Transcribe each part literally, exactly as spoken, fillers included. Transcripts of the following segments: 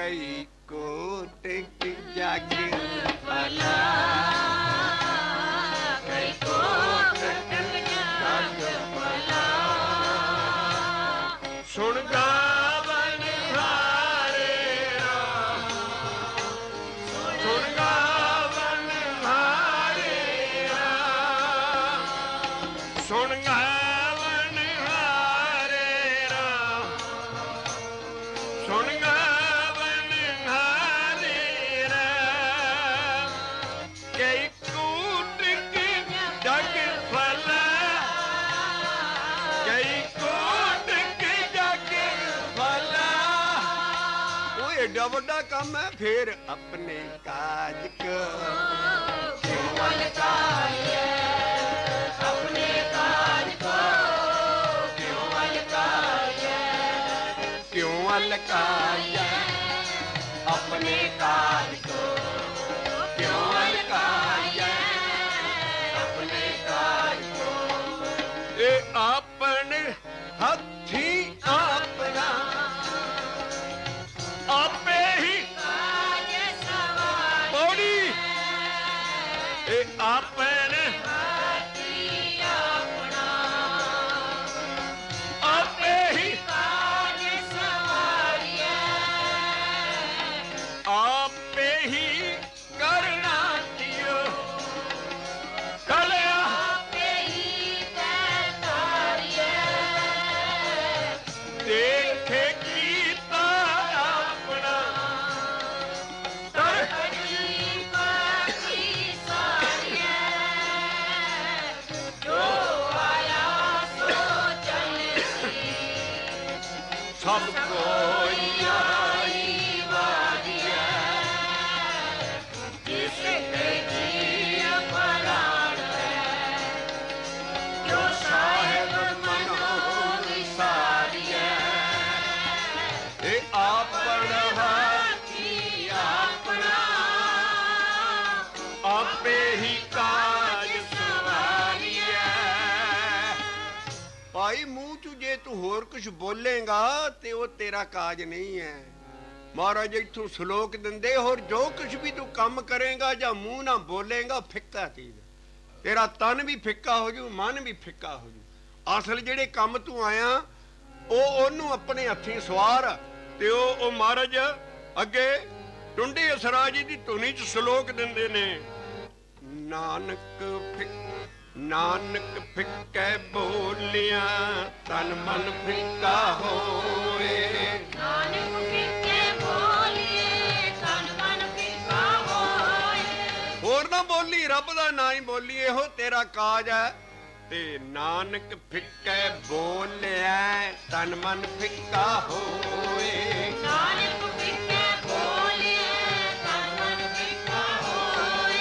कई कोट की जग भला, कई कोट की जग भला। सुन गावन हारे राम, सुन गावन हारे राम, सुन गावन हारे राम, सुन गावन हारे राम। कई कूट की जग भला, कई कूट की जग भला। वो एडा वड्डा काम है, फिर अपने काज को क्यों अलकाए, अपने काज को क्यों अलकाए, क्यों अलकाए, अपने काज को क्यों अलकाए, अपने काज को। ए अपने हथी अपना आपे ही पौड़ी, ए अपने आपे ही आपे ही करना दियो कलिया, देखे कीता अपना सब कोई आई वादिया, जिसके जी प्राण है, जो साहिब मनोर सारिया। ए आपन हाथी अपना आपे ही काज सवारिया। भाई मूँह चू जे तू होर कुछ बोलेगा ते वो तेरा काज नहीं है। महाराज इथों श्लोक दिंदे, होर जो कुछ भी तू काम करेगा ਜਾਂ ਮੂੰਹ ਨਾ ਬੋਲੇਗਾ ਫਿੱਕਾ ਚੀਜ਼, ਤੇਰਾ ਤਨ ਵੀ ਫਿੱਕਾ ਹੋ ਜੂ, ਮਨ ਵੀ ਫਿੱਕਾ ਹੋ ਜੂ। ਅਸਲ ਜਿਹੜੇ ਕੰਮ ਤੂੰ ਆਇਆ ਉਹ ਉਹਨੂੰ ਆਪਣੇ ਹੱਥੀਂ ਸਵਾਰ। ਤੇ ਉਹ ਉਹ ਮਹਾਰਾਜ ਅੱਗੇ ਟੁੰਡੇ ਅਸਰਾਜ ਦੀ ਧੁਨੀ ਚ ਸ਼ਲੋਕ ਦਿੰਦੇ ਨੇ, ਨਾਨਕ ਫਿੱਕ नानक फिक्के बोलिया तन मन फिक्का होए, नानक फिक्के बोलिए तन मन फिक्का होए। होर ना बोली, रब दा ना ही बोली, एहो तेरा काज है। ते नानक फिक्के बोलिया तन मन फिक्का होए, नानक फिक्के बोलिए तन मन फिक्का होए।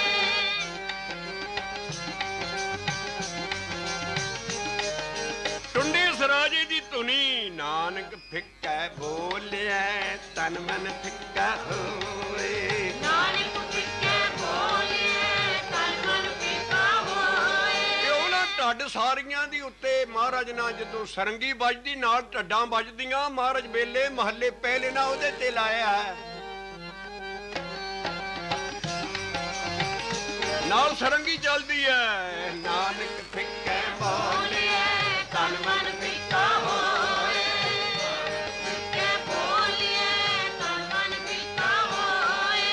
टुंडे सराजे दी धुनी, नानक फिक्का बोलिया तन मन फिक्का होए, नानक फिक्का बोलिया तन मन फिक्का होए। क्यों ना ढड्ड सारियां दी उत्ते महाराज ना जदों सरंगी बजदी नाल ढड्डां बजदियां, महाराज बेले महल्ले पहले ना उहदे ते लाया है, नाल सरंगी चलदी है। नानक फिक्का बोलिया तन मन फिक्का होए, फिक्के बोलिए तन मन फिक्का होए।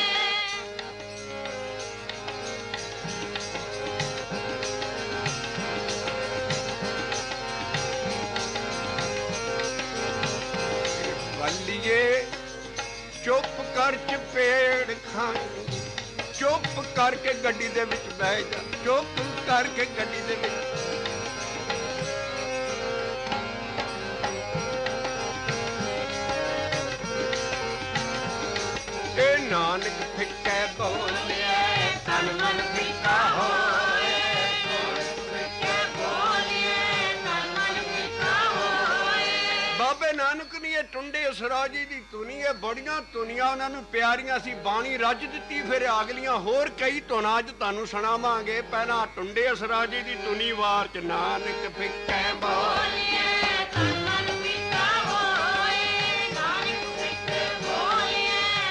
बल्लिए चुप कर चपेड़ खाई, चुप करके गड्डी दे विच बह जा, चुप करके गड्डी दे विच। नानक फिक्के बोलिया तन मन फिक्का होए, फिक्के बोलिए तन मन फिक्का होए। बाबे नानक ने ये टुंडे असराजी दी धुनी है, बड़ियां धुनियां उन्हां नूं प्यारियां सी, बाणी रज दित्ती। फिर अगलियां होर कई धुनां अज तुहानूं सुणावांगे। पहला टुंडे असराजी दी धुनी वार च नानक फिक्के बोलिए तन मन फिक्का होए, नानक फिक्के बोलिए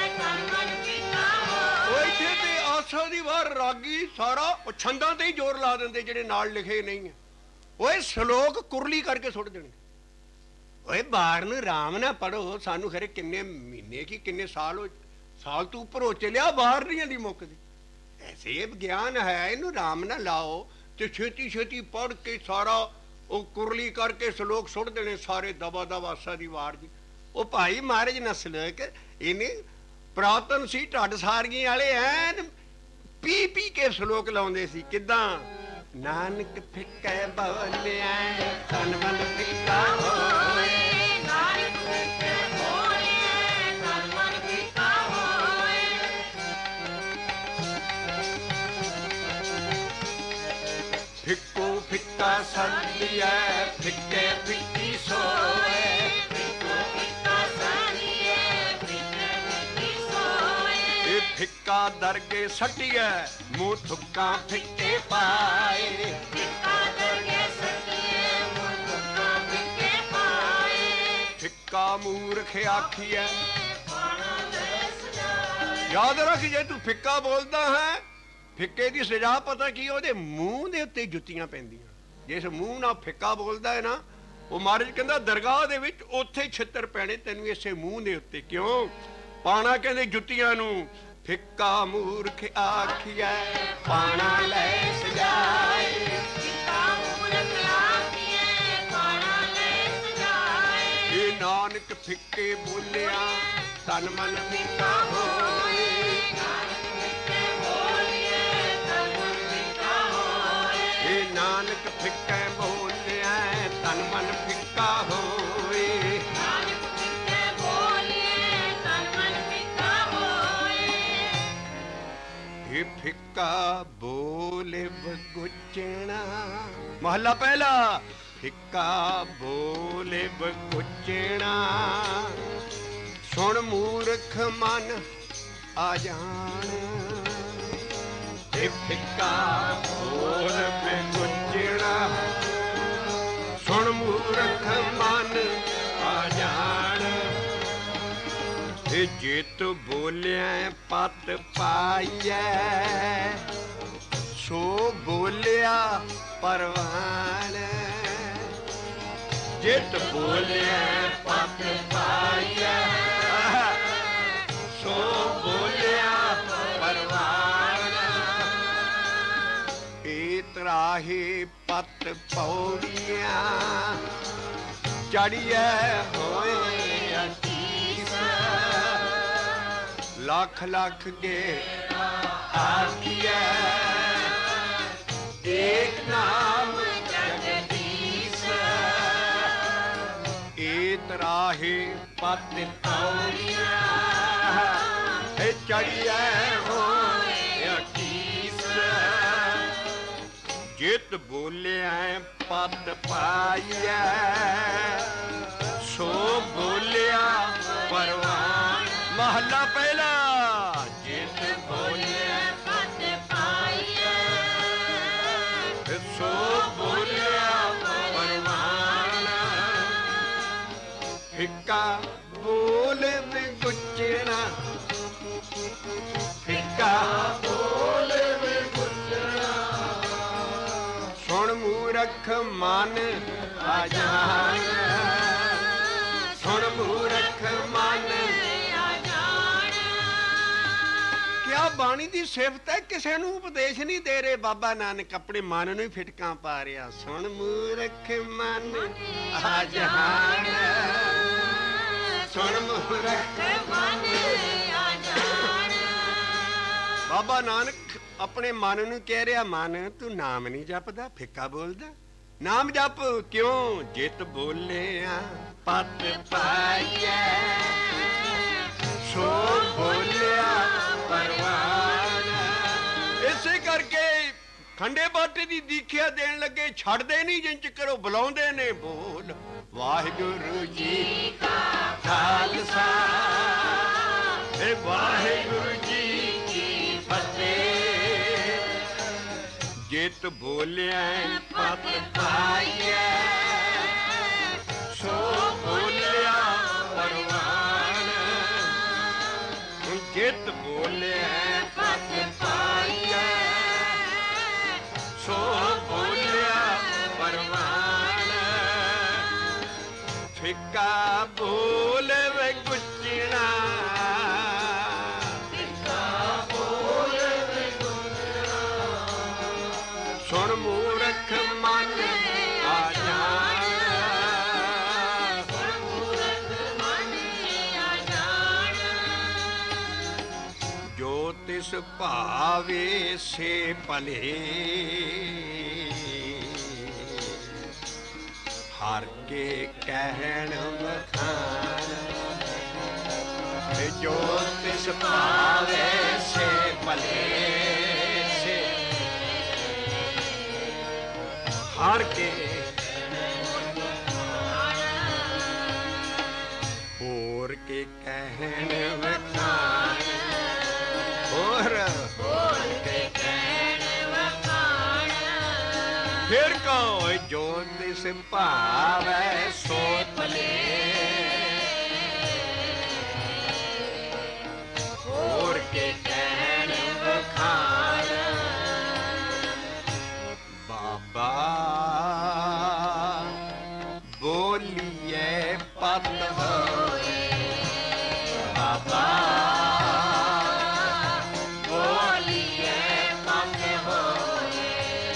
ਰਾਗੀ ਸਾਰਾ ਉਹ ਛੰਦਾਂ ਤੇ ਹੀ ਜ਼ੋਰ ਲਾ ਦਿੰਦੇ ਜਿਹੜੇ ਨਾਲ ਲਿਖੇ ਨਹੀਂ ਆ। ਓਏ ਸ਼ਲੋਕ ਕੁਰਲੀ ਕਰਕੇ ਸੁੱਟ ਦੇਣੇ। ਓਏ ਬਾਹਰ ਨੂੰ ਰਾਮ ਨਾ ਪੜੋ, ਸਾਨੂੰ ਖਰੇ ਕਿੰਨੇ ਮਹੀਨੇ ਕੀ ਕਿੰਨੇ ਸਾਲ ਹੋ ਸਾਲ ਤੋਂ ਉੱਪਰ ਹੋ ਚਲਿਆ, ਬਾਹਰ ਨਹੀਂ ਆਂਦੀ ਮੁੱਕਦੀ। ਐਸੇ ਵਿਗਿਆਨ ਹੈ, ਇਹਨੂੰ ਰਾਮ ਨਾ ਲਾਓ ਤੇ ਛੇਤੀ ਛੇਤੀ ਪੜ੍ਹ ਕੇ ਸਾਰਾ ਉਹ ਕੁਰਲੀ ਕਰਕੇ ਸ਼ਲੋਕ ਸੁੱਟ ਦੇਣੇ ਸਾਰੇ ਦਬਾ ਦਬਾ ਆਸਾ ਦੀ ਵਾਰ ਜੀ। ਉਹ ਭਾਈ ਮਹਾਰਾਜ ਨਾ ਸ਼ਲੋਕ ਇਹਨੇ ਪ੍ਰਾਤਨ ਸੀ, ਢੱਡ ਸਾਰਗੀ ਵਾਲੇ ਐਨ ਪੀ ਪੀ ਕੇ ਸ਼ਲੋਕ ਲਾਉਂਦੇ ਸੀ। ਕਿੱਦਾਂ? ਨਾਨਕ ਫਿੱਕੇ ਬੋਲਿਆ ਤਨ ਮਨ ਫਿੱਕਾ ਹੋਏ, ਨਾਨਕ ਫਿੱਕੇ ਬੋਲਿਆ ਤਨ ਮਨ ਫਿੱਕਾ ਹੋਏ। ਫਿੱਕੋ ਫਿੱਕਾ ਸੰਗਿਆ ਫਿੱਕੇ ਫਿੱਕੀ ਸੋਏ, ਫਿੱਕੋ ਫਿੱਕਾ ਸੰਗਿਆ ਫਿੱਕੇ ਫਿੱਕੀ ਸੋਏ। ਇਹ ਫਿੱਕਾ ਦਰਗੇ ਸੱਟਿਐ ਮੂੰਹ ਥੁੱਕਾਂ ਫਿੱਕੇ ਪਾਏ, ਫਿੱਕਾ ਦਰਗੇ ਸੱਟਿਐ ਮੂੰਹ ਥੁੱਕਾਂ ਫਿੱਕੇ ਪਾਏ। ਫਿੱਕਾ ਮੂਰਖ ਆਖੀਐ ਯਾਦ ਰੱਖ, ਜੇ ਤੂੰ ਫਿੱਕਾ ਬੋਲਦਾ ਹੈ ਫਿੱਕੇ ਦੀ ਸਜ਼ਾ ਪਤਾ ਕੀ? ਉਹਦੇ ਮੂੰਹ ਦੇ ਉੱਤੇ ਜੁੱਤੀਆਂ ਪੈਂਦੀਆਂ। ਜਿਸ ਮੂੰਹ ਨਾਲ ਫਿੱਕਾ ਬੋਲਦਾ ਹੈ ਨਾ, ਉਹ ਮਹਾਰਾਜ ਕਹਿੰਦਾ ਦਰਗਾਹ ਦੇ ਵਿੱਚ ਉੱਥੇ ਛਿੱਤਰ ਪੈਣੇ ਤੈਨੂੰ ਇਸੇ ਮੂੰਹ ਦੇ ਉੱਤੇ। ਕਿਉਂ ਪਾਣਾ? ਕਹਿੰਦੇ ਜੁੱਤੀਆਂ ਨੂੰ। ਫਿੱਕਾ ਮੂਰਖ ਆਖੀਐ ਪਾਣਾ ਲੈ ਸਜਾਏ, ਫਿੱਕਾ ਮੂਰਖ ਆਖੀਐ ਪਾਣਾ ਲੈ ਸਜਾਏ। ਇਹ ਨਾਨਕ ਫਿੱਕੇ ਬੋਲਿਆ ਤਨ ਮਨ ਫਿੱਕਾ ਹੋਏ, ਨਾਨਕ ਫਿੱਕੇ ਬੋਲਿਆ ਤਨ ਮਨ ਫਿੱਕਾ ਹੋਏ। ਇਹ ਨਾਨਕ ਫਿੱਕੇ ਬੋਲਿਆ ਤਨ ਮਨ ਫਿੱਕਾ ਹੋਏ, ਨਾਨਕ ਫਿੱਕੇ ਬੋਲਿਆ ਤਨ ਮਨ ਫਿੱਕਾ ਹੋਏ। ਇਹ ਫਿੱਕਾ ਬੋਲੇ ਬਗੁਚਣਾ। ਮਹੱਲਾ ਪਹਿਲਾ। ਫਿੱਕਾ ਬੋਲੇ ਬਗੁਚਣਾ, ਸੁਣ ਮੂਰਖ ਮਨ ਆ ਜਾਣ। ਇਹ ਫਿੱਕਾ ਬੋਲ ਬਗੁਚਣਾ, ਸੁਣ ਮੂਰਖ ਮਨ ਆ ਜਾਣ। ਇਹ ਜਿਤ ਬੋਲਿਆ ਪਤ ਪਾਈਐ, ਸੋ ਬੋਲਿਆ ਪਰਵਾਨ। ਜਿਤ ਬੋਲਿਆ ਪਤ ਪਾਈਐ, ਸੋ ਬੋਲਿਆ ਪਰਵਾਨ। ਏ ਤਰਾਹੇ ਪਤ ਪੌੜੀਆਂ, ਚੜੀਐ ਹੋਏ ਅਤੀਸ। ਲੱਖ ਲੱਖ ਗੇ ਆਖੀਐ, ਏਕ ਨਾਮ ਜਗਦੀਸ਼। ਏ ਤਰਾਹੇ ਪਤ ਪੌੜੀਆਂ, ਏ ਚੜੀਐ ਹੋਏ ਅਤੀਸ। ਜਿਤ ਬੋਲਿਆ ਪਤ ਪਾਈਐ, ਸੋ ਬੋਲਿਆ ਪਰਵਾਨ। ਮਹੱਲਾ ਪਹਿਲਾ। ਜਿਤ ਬੋਲਿਆ ਪਤ ਪਾਈਐ, ਸੋ ਬੋਲਿਆ ਪਰਵਾਨ। ਫਿੱਕਾ ਬੋਲ ਬਗੁਚਣਾ, ਫਿੱਕਾ ਬੋਲ ਬਗੁਚਣਾ, ਸੁਣ ਮੂਰਖ ਮਨ ਆ ਜਾਣ। ਸੁਣ ਮੂਰਖ ਮਨ ਆ ਜਾਣ। ਕਿਆ ਬਾਣੀ ਦੀ ਸਿਫਤ ਹੈ, ਕਿਸੇ ਨੂੰ ਉਪਦੇਸ਼ ਨਹੀਂ ਦੇ ਰਹੇ। ਬਾਬਾ ਨਾਨਕ ਆਪਣੇ ਮਨ ਨੂੰ ਹੀ ਫਿਟਕਾਂ ਪਾ ਰਿਹਾ। ਸੁਣ ਮੂਰਖ ਮਨ ਆ ਜਾਣ, ਸੁਣ ਮੂਰਖ ਮਨ ਆ ਜਾਣ। ਬਾਬਾ ਨਾਨਕ ਆਪਣੇ ਮਨ ਨੂੰ ਕਹਿ ਰਿਹਾ, ਮਨ ਤੂੰ ਨਾਮ ਨਹੀਂ ਜਪਦਾ, ਫਿੱਕਾ ਬੋਲਦਾ। ਨਾਮ ਜਪ। ਕਿਉਂ? ਜਿਤ ਬੋਲਿਆ ਪਤ ਪਾਈਐ, ਸੋ ਬੋਲਿਆ ਪਰਵਾਨ। ਇਸੇ ਕਰਕੇ ਖੰਡੇ ਬਾਟੇ ਦੀ ਦੀਖਿਆ ਦੇਣ ਲੱਗੇ ਛੱਡਦੇ ਨਹੀਂ, ਜਿੰਚ ਕਰੋ ਬੁਲਾਉਂਦੇ ਨੇ। ਬੋਲ ਵਾਹਿਗੁਰੂ ਜੀ ਕਾ ਖਾਲਸਾ, ਏ ਵਾਹਿਗੁਰੂ ਜੀ ਕੀ ਫਤਿਹ। ਜਿਤ ਬੋਲਿਆ ਪਤ ਪਾਈਐ, ਸੋ ਬੋਲਿਆ ਪਰਵਾਨ। ਜਿਤ ਬੋਲਿਆ ਪਤ ਪਾਈਐ, ਤਿਸ ਭਾਵੇ ਸੇ ਭਲੇ, ਹਰ ਕੇ ਕਹਿਣ ਵਖਾਣ, ਜੋ ਤਿਸ ਭਾਵੇ ਸੇ ਭਲੇ, ਸੇ ਹਰ ਕੇ ਹੋਰ ਕੇ ਕਹਿਣ ਵਖਾਣ, ਹੋਰ ਹੋਰ ਕੇ ਕਹਿਣ ਵਖਾਣ, ਫਿਰ ਕਹੋ ਜੋ ਤਿਸ ਭਾਵੈ ਸੋ ਭਲੇ, ਹੋਰ ਕੇ ਕਹਿਣ ਵਖਾਣ। ਬਾਬਾ ਬੋਲੀਏ ਪਤ ਹੋਏ, ਬਾਬਾ ਬੋਲੀਏ ਪਤ ਹੋਏ।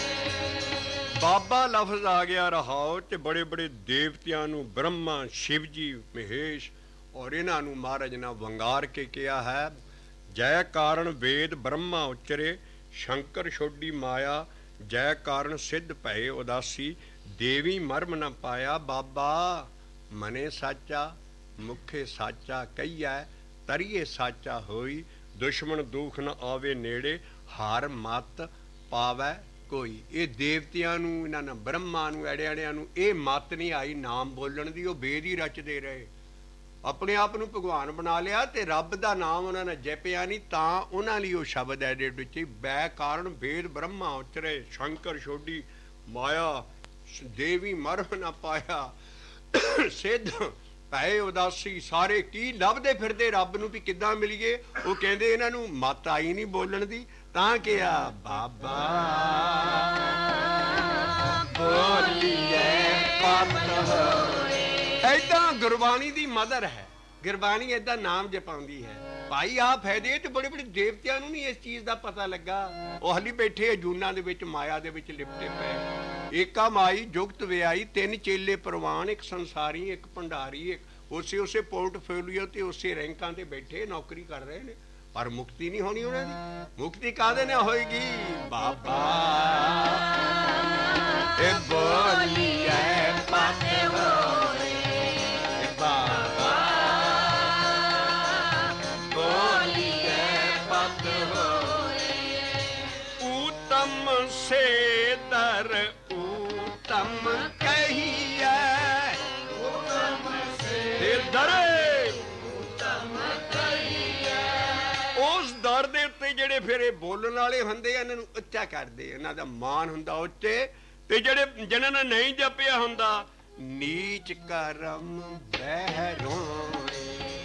ਬਾਬਾ ਲਫ਼ਜ਼ ਆ ਗਿਆ ਰਹਾਓ ਤੇ ਬੜੇ ਬੜੇ ਦੇਵਤਿਆਂ ਨੂੰ, ਬ੍ਰਹਮਾ, ਸ਼ਿਵ ਜੀ, ਮਹੇਸ਼ ਔਰ ਇਹਨਾਂ ਨੂੰ ਮਹਾਰਾਜ ਨੇ ਵੰਗਾਰ ਕੇ ਕਿਹਾ ਹੈ, ਜੈ ਕਾਰਨ ਵੇਦ ਬ੍ਰਹਮਾ ਉਚਰੇ, ਸ਼ੰਕਰ ਛੋਡੀ ਮਾਇਆ, ਜੈ ਕਾਰਨ ਸਿੱਧ ਭਏ ਉਦਾਸੀ, ਦੇਵੀ ਮਰਮ ਨ ਪਾਇਆ। ਬਾਬਾ ਮਨੇ ਸਾਚਾ ਮੁਖੇ ਸਾਚਾ ਕਹੀਐ, ਤਰੀਏ ਸਾਚਾ ਹੋਈ, ਦੁਸ਼ਮਣ ਦੁਖ ਨ ਆਵੇ ਨੇੜੇ, ਹਾਰ ਮਤ ਪਾਵੈ ਕੋਈ। ਇਹ ਦੇਵਤਿਆਂ ਨੂੰ, ਇਹਨਾਂ ਨੇ ਬ੍ਰਹਮਾ ਨੂੰ, ਐੜੇ ਐੜਿਆਂ ਨੂੰ ਇਹ ਮਤ ਨਹੀਂ ਆਈ ਨਾਮ ਬੋਲਣ ਦੀ। ਉਹ ਵੇਦ ਹੀ ਰਚਦੇ ਰਹੇ, ਆਪਣੇ ਆਪ ਨੂੰ ਭਗਵਾਨ ਬਣਾ ਲਿਆ ਤੇ ਰੱਬ ਦਾ ਨਾਮ ਉਹਨਾਂ ਨੇ ਜਪਿਆ ਨਹੀਂ, ਤਾਂ ਉਹਨਾਂ ਲਈ ਉਹ ਸ਼ਬਦ ਐਡੇ ਵਿੱਚ ਬੈ ਕਾਰਨ ਵੇਦ ਬ੍ਰਹਮਾ ਉਚਰੇ, ਸ਼ੰਕਰ ਛੋਡੀ ਮਾਇਆ, ਦੇਵੀ ਮਰਮ ਨਾ ਪਾਇਆ, ਸਿੱਧ ਭਏ ਉਦਾਸੀ। ਸਾਰੇ ਕੀ ਲੱਭਦੇ ਫਿਰਦੇ ਰੱਬ ਨੂੰ ਵੀ ਕਿੱਦਾਂ ਮਿਲੀਏ। ਉਹ ਕਹਿੰਦੇ ਇਹਨਾਂ ਨੂੰ ਮਤ ਆਈ ਨਹੀਂ ਬੋਲਣ ਦੀ, ਤਾਂ ਕਿਹਾ ਬਾਬਾ ਬੋਲੀਏ ਪਤ ਹੋਏ। ਏਦਾਂ ਗੁਰਬਾਣੀ ਦੀ ਮਦਰ ਹੈ, ਗੁਰਬਾਣੀ ਏਦਾਂ ਨਾਮ ਜਪਾਉਂਦੀ ਹੈ। ਭਾਈ ਆਹ ਫਾਇਦੇ ਤੇ ਬੜੇ ਬੜੇ ਦੇਵਤਿਆਂ ਨੂੰ ਨਹੀਂ ਇਸ ਚੀਜ਼ ਦਾ ਪਤਾ ਲੱਗਾ। ਉਹ ਹਲੀ ਬੈਠੇ ਅਜੂਨਾਂ ਦੇ ਵਿੱਚ, ਮਾਇਆ ਦੇ ਵਿੱਚ ਲਿਪਟੇ ਪਏ। ਏਕਾ ਮਾਈ ਜੁਗਤ ਵਿਆਈ, ਤਿੰਨ ਚੇਲੇ ਪ੍ਰਵਾਨ, ਇੱਕ ਸੰਸਾਰੀ ਇੱਕ ਭੰਡਾਰੀ, ਇੱਕ ਉਸੇ ਉਸੇ ਪੋਰਟਫੋਲੀਓ ਤੇ ਉਸੇ ਰੈਂਕਾਂ ਤੇ ਬੈਠੇ ਨੌਕਰੀ ਕਰ ਰਹੇ ਨੇ, ਪਰ ਮੁਕਤੀ ਨਹੀਂ ਹੋਣੀ ਉਹਨਾਂ ਦੀ। ਮੁਕਤੀ ਕਾਹਦੇ ਨਾਲ ਹੋਏਗੀ? ਬਾਬਾ ਇਹ ਬੋਲੀਏ ਪਤ ਹੋਏ, ਬਾਬਾ ਬੋਲੀਏ ਪਤ ਹੋਏ। ਊਤਮ ਸੇ ਦਰ ਊਤਮ ਕਹੀਐ, ਊਤਮ ਸੇ ਦਰੇ ਊਤਮ ਕਹੀਐ। ਉਸ ਦਰ ਦੇ ਉੱਤੇ ਜਿਹੜੇ ਫਿਰ ਇਹ ਬੋਲਣ ਵਾਲੇ ਹੁੰਦੇ ਆ, ਇਹਨਾਂ ਨੂੰ ਉੱਚਾ ਕਰਦੇ, ਇਹਨਾਂ ਦਾ ਮਾਨ ਹੁੰਦਾ ਉੱਚੇ। ਤੇ ਜਿਹੜੇ ਜਿਨ੍ਹਾਂ ਨੇ ਨਹੀਂ ਜਪਿਆ ਹੁੰਦਾ, ਨੀਚ ਕਰਮ ਬਹਿਰੋਂ,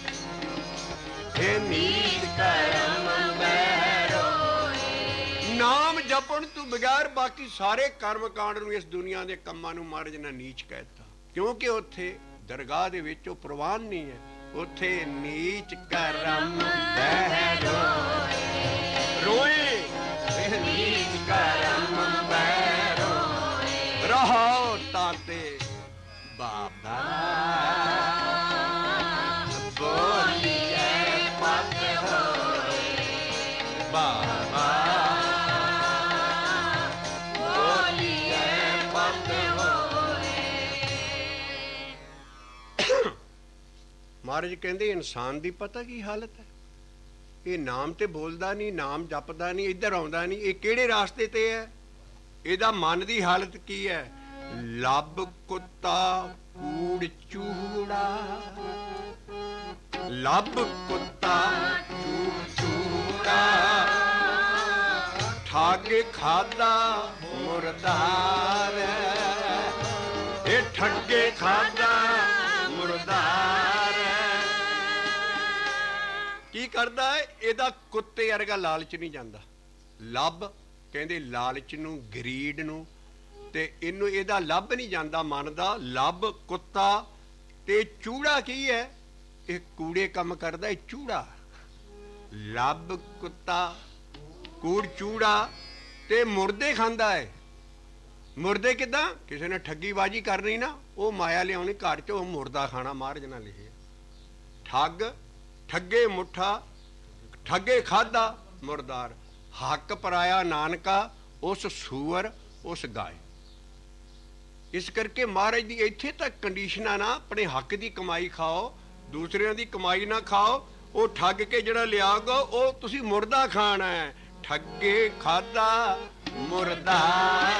ਇਹ ਨੀਚ ਕਰਮ ਬਹਿਰੋਂ। ਨਾਮ ਜਪਣ ਤੋਂ ਬਗੈਰ ਬਾਕੀ ਸਾਰੇ ਕਰਮ ਕਾਂਡ ਨੂੰ, ਇਸ ਦੁਨੀਆ ਦੇ ਕੰਮਾਂ ਨੂੰ ਮਹਾਰਾਜ ਨੇ ਨੀਚ ਕਹਿਤਾ, ਕਿਉਂਕਿ ਉੱਥੇ ਦਰਗਾਹ ਦੇ ਵਿੱਚ ਉਹ ਪ੍ਰਵਾਨ ਨਹੀਂ ਹੈ। ਉੱਥੇ ਨੀਚ ਕਰਮ ਬਹਿਰੋਂ ਰੋਏ, ਇਹ ਨੀਚ ਕਰਮ ਬਹਿਰੋਂ ਰਹਾਓ ਤਾਤੇ। ਬਾਬਾ ਬੋਲੀਏ ਪਤ ਹੋਏ, ਬਾਬਾ ਬੋਲੀਏ ਪਤ ਹੋਏ। ਮਹਾਰਾਜ ਕਹਿੰਦੇ ਇਨਸਾਨ ਦੀ ਪਤਾ ਕੀ ਹਾਲਤ ਹੈ? ਇਹ ਨਾਮ ਤੇ ਬੋਲਦਾ ਨਹੀਂ, ਨਾਮ ਜਪਦਾ ਨਹੀਂ, ਇੱਧਰ ਆਉਂਦਾ ਨਹੀਂ। ਇਹ ਕਿਹੜੇ ਰਾਸਤੇ ਤੇ ਹੈ? ਇਹਦਾ ਮਨ ਦੀ ਹਾਲਤ ਕੀ ਹੈ? ਲੱਭ ਕੁੱਤਾ ਕੂੜ ਚੂੜਾ, ਲੱਭ ਕੁੱਤਾ ਕੂੜ ਚੂੜਾ, ਠੱਗ ਖਾਦਾ ਮੁਰਦਾਰ, ਇਹ ਠੱਗੇ ਖਾਦਾ ਮੁਰਦਾਰ। ਕੀ ਕਰਦਾ ਹੈ? ਇਹਦਾ ਕੁੱਤੇ ਵਰਗਾ ਲਾਲਚ ਨਹੀਂ ਜਾਂਦਾ। ਲੱਭ ਕਹਿੰਦੇ ਲਾਲਚ ਨੂੰ, ਗਰੀਡ ਨੂੰ, ਤੇ ਇਹਨੂੰ ਇਹਦਾ ਲੱਭ ਨਹੀਂ ਜਾਂਦਾ ਮਨ ਦਾ। ਲੱਭ ਕੁੱਤਾ ਤੇ ਚੂੜਾ ਕੀ ਹੈ? ਇਹ ਕੂੜੇ ਕੰਮ ਕਰਦਾ, ਇਹ ਚੂੜਾ। ਲੱਭ ਕੁੱਤਾ ਕੂੜ ਚੂੜਾ ਤੇ ਮੁਰਦੇ ਖਾਂਦਾ ਹੈ। ਮੁਰਦੇ ਕਿੱਦਾਂ? ਕਿਸੇ ਨੇ ਠੱਗੀਬਾਜੀ ਕਰਨੀ ਨਾ, ਉਹ ਮਾਇਆ ਲਿਆਉਣੀ ਘਰ ਚ, ਉਹ ਮੁਰਦਾ ਖਾਣਾ ਮਹਾਰਾਜ ਨਾਲ ਲਿਖਿਆ। ਠੱਗ ਠੱਗੇ ਮੁੱਠਾ, ਠੱਗੇ ਖਾਦਾ ਮੁਰਦਾਰ। ਹੱਕ ਪਰਾਇਆ ਨਾਨਕਾ ਉਸ ਸੂਰ ਉਸ ਗਾਏ। ਇਸ ਕਰਕੇ ਮਹਾਰਾਜ ਦੀ ਇੱਥੇ ਤੱਕ ਕੰਡੀਸ਼ਨਾਂ ਨਾ, ਆਪਣੇ ਹੱਕ ਦੀ ਕਮਾਈ ਖਾਓ, ਦੂਸਰਿਆਂ ਦੀ ਕਮਾਈ ਨਾ ਖਾਓ। ਉਹ ਠੱਗ ਕੇ ਜਿਹੜਾ ਲਿਆਗਾ ਉਹ ਤੁਸੀਂ ਮੁਰਦਾ ਖਾਣਾ ਹੈ। ਠੱਗੇ ਖਾਦਾ ਮੁਰਦਾਰ,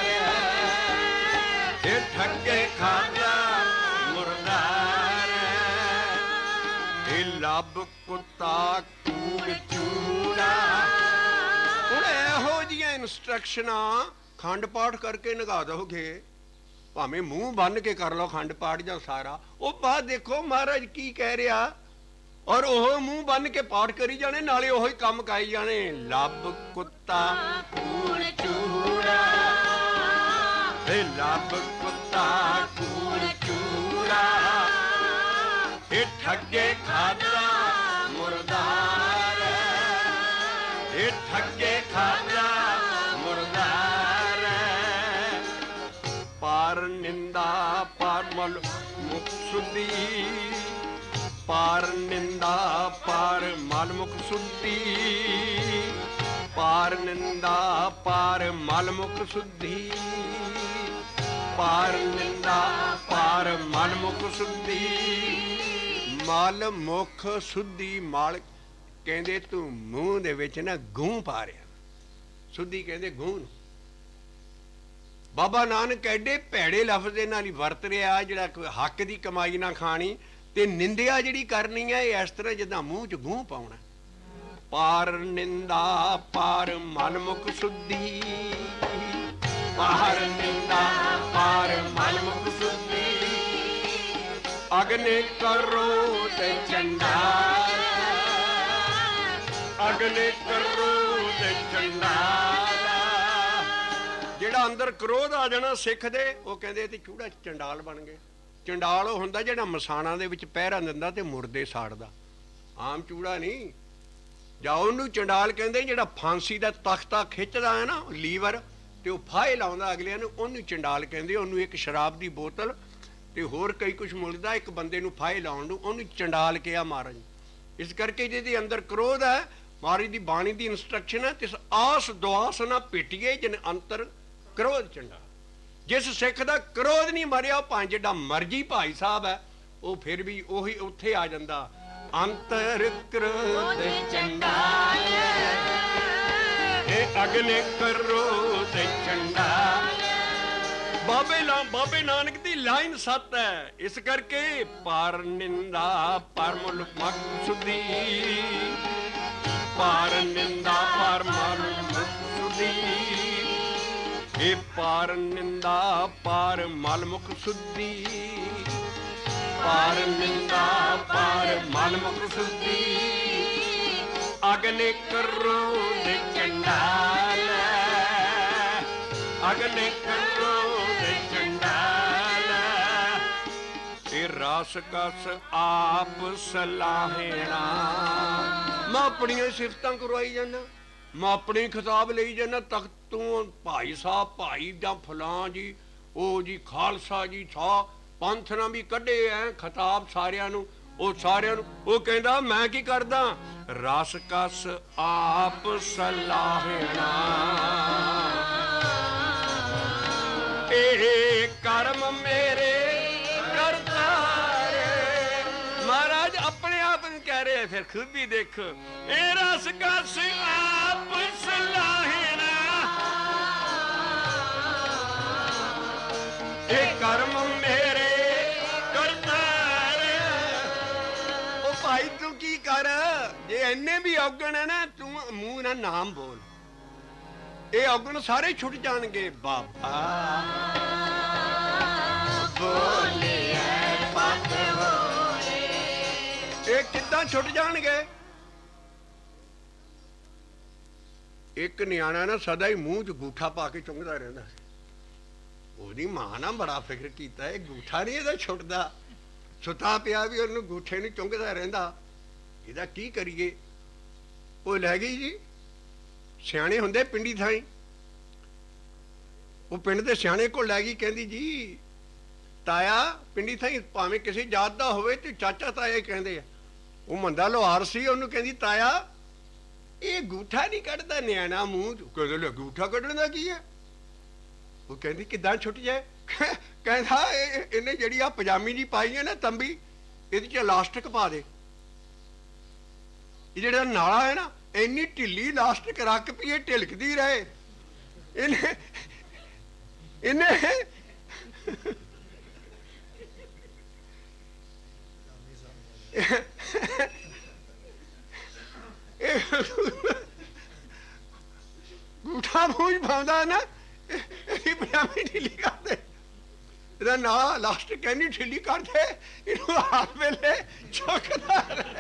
ਇਹ ਠੱਗੇ ਖਾਦਾ ਮੁਰਦਾਰ, ਇਹ ਲੱਭ ਕੁੱਤਾ ਕੂੜ ਚੂੜਾ। ਹੁਣ ਇਹੋ ਜਿਹੀਆਂ ਇਨਸਟਰਕਸ਼ਨਾਂ ਖੰਡ ਪਾਠ ਕਰਕੇ ਨਿਗਾ ਦੋਗੇ, ਭਾਵੇਂ ਮੂੰਹ ਬੰਨ ਕੇ ਕਰ ਲਓ ਖੰਡ ਪਾਠ ਜਾਂ ਸਾਰਾ। ਉਹ ਬਾਅਦ ਦੇਖੋ ਮਹਾਰਾਜ ਕੀ ਕਹਿ ਰਿਹਾ, ਔਰ ਉਹ ਮੂੰਹ ਬੰਨ ਕੇ ਪਾਠ ਕਰੀ ਜਾਣੇ, ਨਾਲੇ ਉਹੀ ਕੰਮ ਕਾਈ ਜਾਣੇ। ਲੱਭ ਕੁੱਤਾ ਕੂੜ ਚੂੜਾ, ਇਹ ਲੱਭ ਕੁੱਤਾ ਕੂੜ ਚੂੜਾ, ਇਹ ਠੱਗੇ ਖਾਦਾ ਮੁਰਦਾਰ, ਇਹ ਠੱਗੇ ਖਾਦਾ ਮੁਰਦਾਰ। ਪਾਰ ਨਿੰਦਾ ਪਾਰ ਮਲ ਮੁਖ ਸੁਧੀ, ਪਾਰ ਨਿੰਦਾ ਪਾਰ ਮਲ ਮੁਖ ਸੁਧੀ, ਪਾਰ ਨਿੰਦਾ ਪਾਰ ਮਲ ਮੁਖ ਸੁਧੀ, ਪਾਰ ਨਿੰਦਾ ਪਾਰ ਮਲ ਮੁਖ ਸੁਧੀ। ਮਲ ਮੁਖ ਸੁਧੀ, ਮਲ ਕਹਿੰਦੇ ਤੂੰ ਮੂੰਹ ਦੇ ਵਿੱਚ ਨਾ ਗੂੰ ਪਾ ਰਿਹਾ, ਸੁਧੀ ਕਹਿੰਦੇ ਗੂੰ ਨੂੰ। ਬਾਬਾ ਨਾਨਕ ਐਡੇ ਭੈੜੇ ਲਫ਼ਜ਼ ਦੇ ਨਾਲ ਹੀ ਵਰਤ ਰਿਹਾ, ਜਿਹੜਾ ਕੋਈ ਹੱਕ ਦੀ ਕਮਾਈ ਨਾ ਖਾਣੀ ਤੇ ਨਿੰਦਿਆ ਜਿਹੜੀ ਕਰਨੀ ਹੈ ਇਸ ਤਰ੍ਹਾਂ ਜਿੱਦਾਂ ਮੂੰਹ 'ਚ ਗੂੰ ਪਾਉਣਾ। ਪਾਰ ਨਿੰਦਾ ਪਾਰ ਮਨ ਮੁਖ ਸੁਧੀ, ਪਾਰ ਨਿੰਦਾ ਪਾਰ ਮਨ ਮੁਖ ਸੁਧੀ, ਅਗਨੇ ਕਰੋ ਤੇ ਚੰਡਾਲ, ਅਗਨੇ ਕਰੋ ਤੇ ਚੰਡਾਲ। ਜਿਹੜਾ ਅੰਦਰ ਕ੍ਰੋਧ ਆ ਜਾਣਾ ਸਿੱਖ ਦੇ, ਉਹ ਕਹਿੰਦੇ ਤੇ ਚੂੜਾ ਚੰਡਾਲ ਬਣ ਗਏ। ਚੰਡਾਲ ਉਹ ਹੁੰਦਾ ਜਿਹੜਾ ਮਸਾਣਾਂ ਦੇ ਵਿੱਚ ਪਹਿਰਾ ਦਿੰਦਾ ਤੇ ਮੁਰਦੇ ਸਾੜਦਾ, ਆਮ ਚੂੜਾ ਨਹੀਂ। ਜਾਂ ਉਹਨੂੰ ਚੰਡਾਲ ਕਹਿੰਦੇ ਜਿਹੜਾ ਫਾਂਸੀ ਦਾ ਤਖਤਾ ਖਿੱਚਦਾ ਹੈ ਨਾ ਲੀਵਰ, ਤੇ ਉਹ ਫਾਹੇ ਲਾਉਂਦਾ ਅਗਲਿਆਂ ਨੂੰ, ਉਹਨੂੰ ਚੰਡਾਲ ਕਹਿੰਦੇ। ਉਹਨੂੰ ਇੱਕ ਸ਼ਰਾਬ ਦੀ ਬੋਤਲ ਤੇ ਹੋਰ ਕਈ ਕੁਛ ਮਿਲਦਾ ਇੱਕ ਬੰਦੇ ਨੂੰ ਫਾਹੇ ਲਾਉਣ ਨੂੰ, ਉਹਨੂੰ ਚੰਡਾਲ ਕਿਹਾ ਮਹਾਰਾਜ। ਇਸ ਕਰਕੇ ਜਿਹਦੇ ਅੰਦਰ ਕ੍ਰੋਧ ਹੈ, ਮਹਾਰਾਜ ਦੀ ਬਾਣੀ ਦੀ ਇਨਸਟਰਕਸ਼ਨ ਹੈ, ਤਿਸ ਆਸ ਦੁਆਸ ਨਾ ਪਿਟੀਏ ਜਿਨ ਅੰਤਰ ਕ੍ਰੋਧ ਚੰਡਾਲ। ਜਿਸ ਸਿੱਖ ਦਾ ਕ੍ਰੋਧ ਨਹੀਂ ਮਰਿਆ, ਭਾਵੇਂ ਜਿਹੜਾ ਮਰਜੀ ਭਾਈ ਸਾਹਿਬ ਹੈ, ਉਹ ਫਿਰ ਵੀ ਉਹੀ ਉੱਥੇ ਆ ਜਾਂਦਾ, ਅੰਤਰ ਕ੍ਰੋਧ ਚੰਡਾਲ, ਇਹ ਅਗਲੇ ਕ੍ਰੋਧ ਚੰਡਾਲ। ਬਾਬੇ ਲਾ ਬਾਬੇ ਨਾਨਕ ਦੀ ਲਾਈਨ ਸੱਤ ਹੈ। ਇਸ ਕਰਕੇ ਪਾਰ ਨਿੰਦਾ ਪਰ ਮੁਲ ਮਕ ਸੁਧੀ, ਪਾਰ ਨਿੰਦਾ ਪਰ ਮਲ ਮੁਖ ਸੁਧੀ, ਇਹ ਪਾਰ ਨਿੰਦਾ ਪਾਰ ਮਲ ਮੁਖ ਸੁਧੀ, ਪਾਰ ਨਿੰਦਾ ਪਾਰ ਮਲ ਮੁਖ ਸੁਧੀ, ਅਗਲੇ ਕਰੋ ਦੇ ਚੰਡਾਲ, ਅਗਲੇ ਕਰੋ ਦੇ ਚੰਡਾਲ। ਇਹ ਰਸ ਕਸ ਆਪ ਸਲਾਹਣਾ, ਮੈਂ ਆਪਣੀਆਂ ਸਿਫਤਾਂ ਕਰਵਾਈ ਜਾਂਦਾ, ਮੈਂ ਆਪਣੀ ਖਿਤਾਬ ਲਈ ਜਾਂਦਾ। ਤਖਤ ਤੂੰ ਭਾਈ ਸਾਹਿਬ ਭਾਈ ਜਾਂ ਫਲਾਂ ਜੀ, ਉਹ ਜੀ ਖਾਲਸਾ ਜੀ ਛਾ ਪੰਥ ਨਾਲ ਵੀ ਕੱਢੇ ਐ ਖਿਤਾਬ ਸਾਰਿਆਂ ਨੂੰ, ਉਹ ਸਾਰਿਆਂ ਨੂੰ। ਉਹ ਕਹਿੰਦਾ ਮੈਂ ਕੀ ਕਰਦਾ, ਰਸ ਕਸ ਆਪ ਸਲਾਹਣਾ, ਇਹ ਕਰਮ ਮੇਰੇ ਕਰਤਾਰੇ। ਮਹਾਰਾਜ ਆਪਣੇ ਆਪ ਨੂੰ ਕਹਿ ਰਹੇ ਫਿਰ ਖੁਦ ਵੀ ਦੇਖ, ਇਹ ਰਸ ਕਸ ਆਪ ਸਲਾਹਣਾ, ਇਹ ਕਰਮ ਮੇਰੇ ਕਰਤਾਰੇ। ਉਹ ਭਾਈ ਤੂੰ ਕੀ ਕਰ, ਜੇ ਇੰਨੇ ਵੀ ਔਗਣ ਹੈ ਨਾ, ਤੂੰ ਮੂੰਹ ਨਾਲ ਨਾਮ ਬੋਲ, ਇਹ ਔਗਣ ਸਾਰੇ ਛੁੱਟ ਜਾਣਗੇ। ਬਾਬਾ ਬੋਲੇ ਪਤ ਹੋਏ, ਇਹ ਕਿੱਦਾਂ ਛੁੱਟ ਜਾਣਗੇ। ਇੱਕ ਨਿਆਣਾ ਨਾ ਸਦਾ ਹੀ ਮੂੰਹ 'ਚ ਗੂਠਾ ਪਾ ਕੇ ਚੁੰਗਦਾ ਰਹਿੰਦਾ ਸੀ। ਉਹਦੀ ਮਾਂ ਨਾ ਬੜਾ ਫਿਕਰ ਕੀਤਾ, ਇਹ ਗੂਠਾ ਨਹੀਂ ਇਹਦਾ ਛੁੱਟਦਾ, ਸੁੱਤਾ ਪਿਆ ਵੀ ਉਹਨੂੰ ਗੂਠੇ ਨੂੰ ਚੁੰਗਦਾ ਰਹਿੰਦਾ, ਇਹਦਾ ਕੀ ਕਰੀਏ। ਉਹ ਲੈ ਗਈ ਜੀ, ਸਿਆਣੇ ਹੁੰਦੇ ਪਿੰਡੀ ਥਾਈ, ਉਹ ਪਿੰਡ ਦੇ ਸਿਆਣੇ ਕੋਲ ਲੈ ਗਈ, ਕਹਿੰਦੀ ਜੀ ਤਾਇਆ ਪਿੰਡੀ ਥਾਈ ਭਾਵੇਂ ਕਿਸੇ ਜਾਤ ਦਾ ਹੋਵੇ ਤੇ ਚਾਚਾ ਤਾਇਆ ਕਹਿੰਦੇ ਆ। ਉਹ ਮੰਦਾ ਲੋਹਾਰ ਸੀ, ਉਹਨੂੰ ਕਹਿੰਦੀ ਤਾਇਆ ਇਹ ਗੂਠਾ ਨਹੀਂ ਕੱਢਦਾ ਨਿਆਣਾ ਮੂੰਹ ਚ। ਕਹਿੰਦੇ ਗੂਠਾ ਕੱਢਣ ਦਾ ਕੀ ਹੈ? ਉਹ ਕਹਿੰਦੀ ਕਿੱਦਾਂ ਛੁੱਟ ਜਾਏ? ਕਹਿੰਦਾ ਇਹਨੇ ਜਿਹੜੀ ਆ ਪਜਾਮੀ ਜੀ ਪਾਈ ਹੈ ਨਾ ਤੰਬੀ, ਇਹਦੇ ਚ ਇਲਾਸਟਿਕ ਪਾ ਦੇ। ਇਹ ਜਿਹੜਾ ਨਾਲਾ ਹੈ ਨਾ, ਇੰਨੀ ਢਿੱਲੀ ਇਲਾਸਟਿਕ ਰੱਖ ਪਈ ਇਹ ਢਿਲਕਦੀ ਰਹੇ। ਇਹਨੇ ਇਹਨੇ ਗੂਠਾ ਮੂੰਹ ਪਾਉਂਦਾ ਨਾ, ਇਹਦੀ ਪਜਾਮੀ ਢਿੱਲੀ ਕਰਦੇ, ਇਹਦਾ ਨਾਲਾ ਇਲਾਸਟਿਕ ਇੰਨੀ ਢਿੱਲੀ ਕਰਦੇ ਇਹਨੂੰ ਹਰ ਵੇਲੇ ਚੁੱਕਦਾ ਰਹੇ।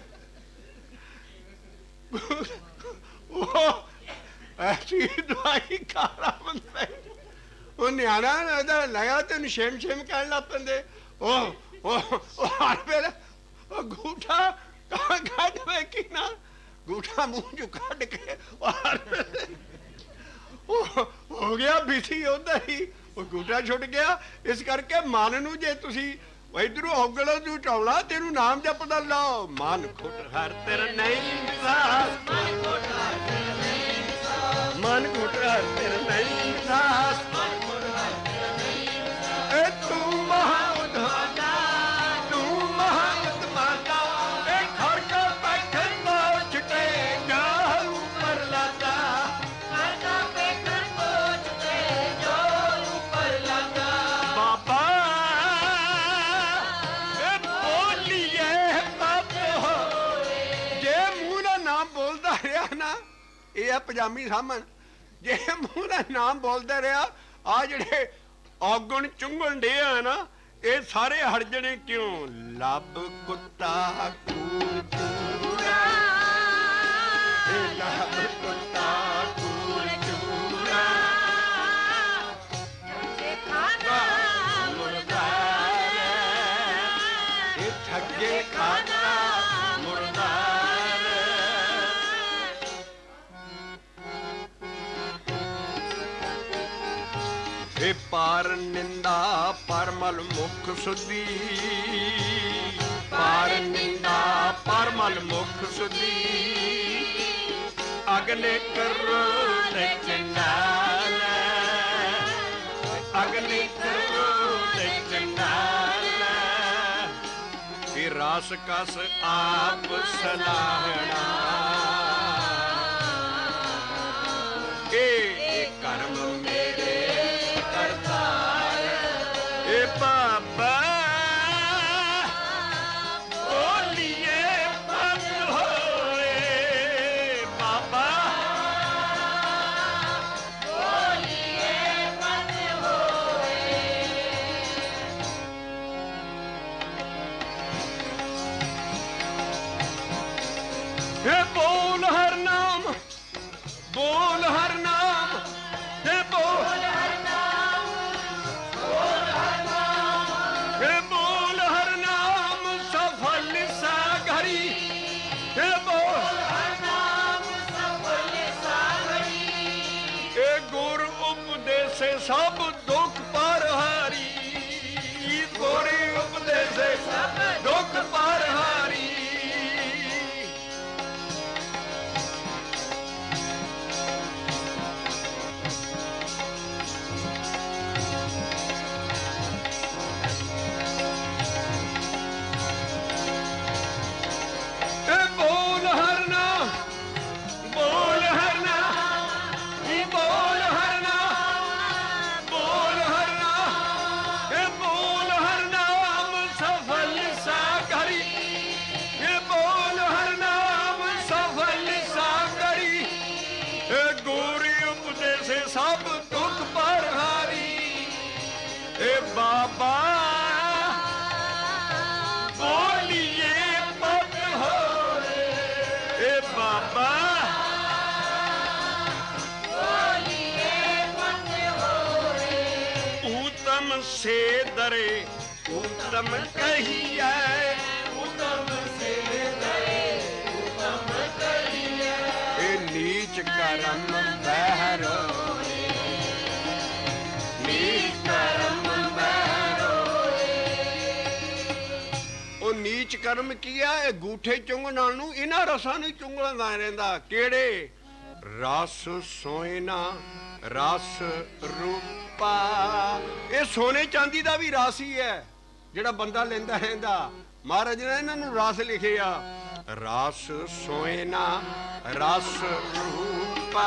ਉਹ ਐਸੀ ਦਵਾਈ ਖਾਰਾ ਬੰਦਾ, ਉਹ ਨਿਆਣਾ ਇਹਦਾ ਲਗਾ ਤੇ ਉਹਨੂੰ ਛੇਮ ਛੇਮ ਕਹਿਣ ਲੱਗ ਪੈਂਦੇ। ਉਹ ਉਹ ਹਰ ਵੇਲੇ ਉਹ ਗੂਠਾ ਕੱਢ ਵੇਖੀ ਨਾ, ਗੂਠਾ ਮੂੰਹ ਚੋਂ ਕੱਢ ਕੇ ਹਰ ਵੇਲੇ ਉਹ ਹੋ ਗਿਆ ਬਿਸੀ ਉਹਦਾ ਹੀ, ਉਹ ਗੂਠਾ ਛੁੱਟ ਗਿਆ। ਇਸ ਕਰਕੇ ਮਨ ਨੂੰ ਜੇ ਤੁਸੀਂ ਇਧਰੋਂ ਔਗਲੋ ਤੂੰ ਟੌਲਾ, ਤੈਨੂੰ ਨਾਮ ਜਪਦਾ ਲਾਓ। ਮਨ ਖੁੱਟ ਹਰ ਤੇਰਾ ਨਹੀਂ ਸਾਸ, ਮਨ ਖੁੱਟ ਹਰ ਤੇਰਾ ਨਹੀਂ ਸਾਸ, ਮਨ ਖੁੱਟ ਹਰ ਤੇਰਾ ਨਹੀਂ ਸਾਸ, ਮਨ ਖੁੱਟ ਹਰ ਤੇਰਾ ਨਹੀਂ ਸਾਸ। ਏ ਤੂੰ ਮਹਾਉਧਾਤਾ, ਤੂੰ ਮਹਾਉਤਮਾਤਾ, ਏ ਖੜ ਕੇ ਬੈਠਣ ਪਹੁੰਚਤੇ ਜਾ ਉੱਪਰ ਲਾਤਾ, ਖੜ ਕੇ ਬੈਠਣ ਪਹੁੰਚਤੇ ਜਾ ਉੱਪਰ ਲਾਤਾ। ਬਾਬਾ ਇਹ ਆ ਪਜਾਮੀ ਸਾਹਮਣ, ਜੇ ਮੂੰਹ ਦਾ ਨਾਮ ਬੋਲਦਾ ਰਿਹਾ, ਆ ਜਿਹੜੇ ਔਗਣ ਚੁੰਗਣ ਡੇ ਆ ਨਾ, ਇਹ ਸਾਰੇ ਹਟ ਜਣੇ। ਕਿਉਂ? ਲੱਭ ਕੁੱਤਾ ਕੂੜ ਚੂੜਾ, ਇਹ ਲੱਭ ਕੁੱਤਾ ਕੂੜ ਚੂੜਾ, ਠੱਗੇ ਖਾਣਾ ਮੁਰਦਾਰ, ਇਹ ਠੱਗੇ ਖਾਣਾ ਮੁਰਦਾਰ। ਇਹ ਪਾਰ ਨਿੰਦਾ ਪਰਮਲ ਮੁਖ ਸੁਧੀ, ਪਾਰ ਨਿੰਦਾ ਪਰਮਲ ਮੁਖ ਸੁਧੀ, ਅਗਲੇ ਕਰੋ ਤੇ ਚੰਡਾਲ, ਅਗਲੇ ਕਰੋ ਤੇ ਚੰਡਾਲ। ਇਹ ਰਾਸ ਕਸ ਆਪ ਸਲਾਹਣਾ, ਇਹ ਕਰਮ ਮੇਰੇ ਬਾਬਾ ਬੋਲੀਏ ਬੰਦ ਹੋਏ, ਬਾਬਾ ਬੋਲੀਏ ਬੰਦ ਹੋਏ। ਇਹ ਬੋਲ ਹਰ ਨਾਮ, ਬੋਲ ਹਰ ਨਾਮ, ਇਹ ਬੋਲ ਸਭ ਦੁੱਖ ਪਰ ਹਾਰੀ, ਗੋਰੀ ਉਪਦੇਸੇ ਸਭ ਦੁੱਖ ਪਰ ਹਾਰੀ। ਇਹ ਬੋਲ ਹਰ ਨਾਮ, ਬੋਲ ਹਰ ਨਾਮ, ਇਹ ਬੋਲ ਹਰ ਨਾਮ, ਬੋਲ ਹਰ ਨਾਮ, ਇਹ ਬੋਲ ਹਰ ਨਾਮ ਸਫਲ ਸਾਗਰੀ, ਇਹ ਬੋਲ ਹਰ ਨਾਮ ਸਫਲ ਸਾਗਰੀ। ਇਹ ਗੋਰੀ ਉਪਦੇਸੇ ਸਭ ਦੁੱਖ ਪਰ ਹਾਰੀ। ਇਹ ਬਾਬਾ ਬੋਲੀਏ ਪਤ ਹੋਏ, ਇਹ ਬਾਬਾ से दरे उत्तम कहिए, उत्तम से दरे उत्तम कहिए। ए नीच कर्म बहरो, नीच कर्म बहरो, ओ नीच कर्म ਕਰਮ ਕੀਆ ਇਹ ਗੂਠੇ ਚੁੰਗਣ ਨਾਲ ਨੂੰ ਇਹਨਾਂ ਰਸਾਂ ਨੂੰ ਚੁੰਗਲਦਾ ਰਹਿੰਦਾ। ਕਿਹੜੇ? ਰਸ ਸੋਇਨਾ ਰਸ ਰੂਪਾ। ਇਹ ਸੋਨੇ ਚਾਂਦੀ ਦਾ ਵੀ ਰਸ ਹੀ ਹੈ ਜਿਹੜਾ ਬੰਦਾ ਲੈਂਦਾ ਰਹਿੰਦਾ। ਮਹਾਰਾਜ ਨੇ ਇਹਨਾਂ ਨੂੰ ਰਸ ਲਿਖਿਆ, ਰਸ ਸੋਇਨਾ ਰਸ ਰੂਪਾ।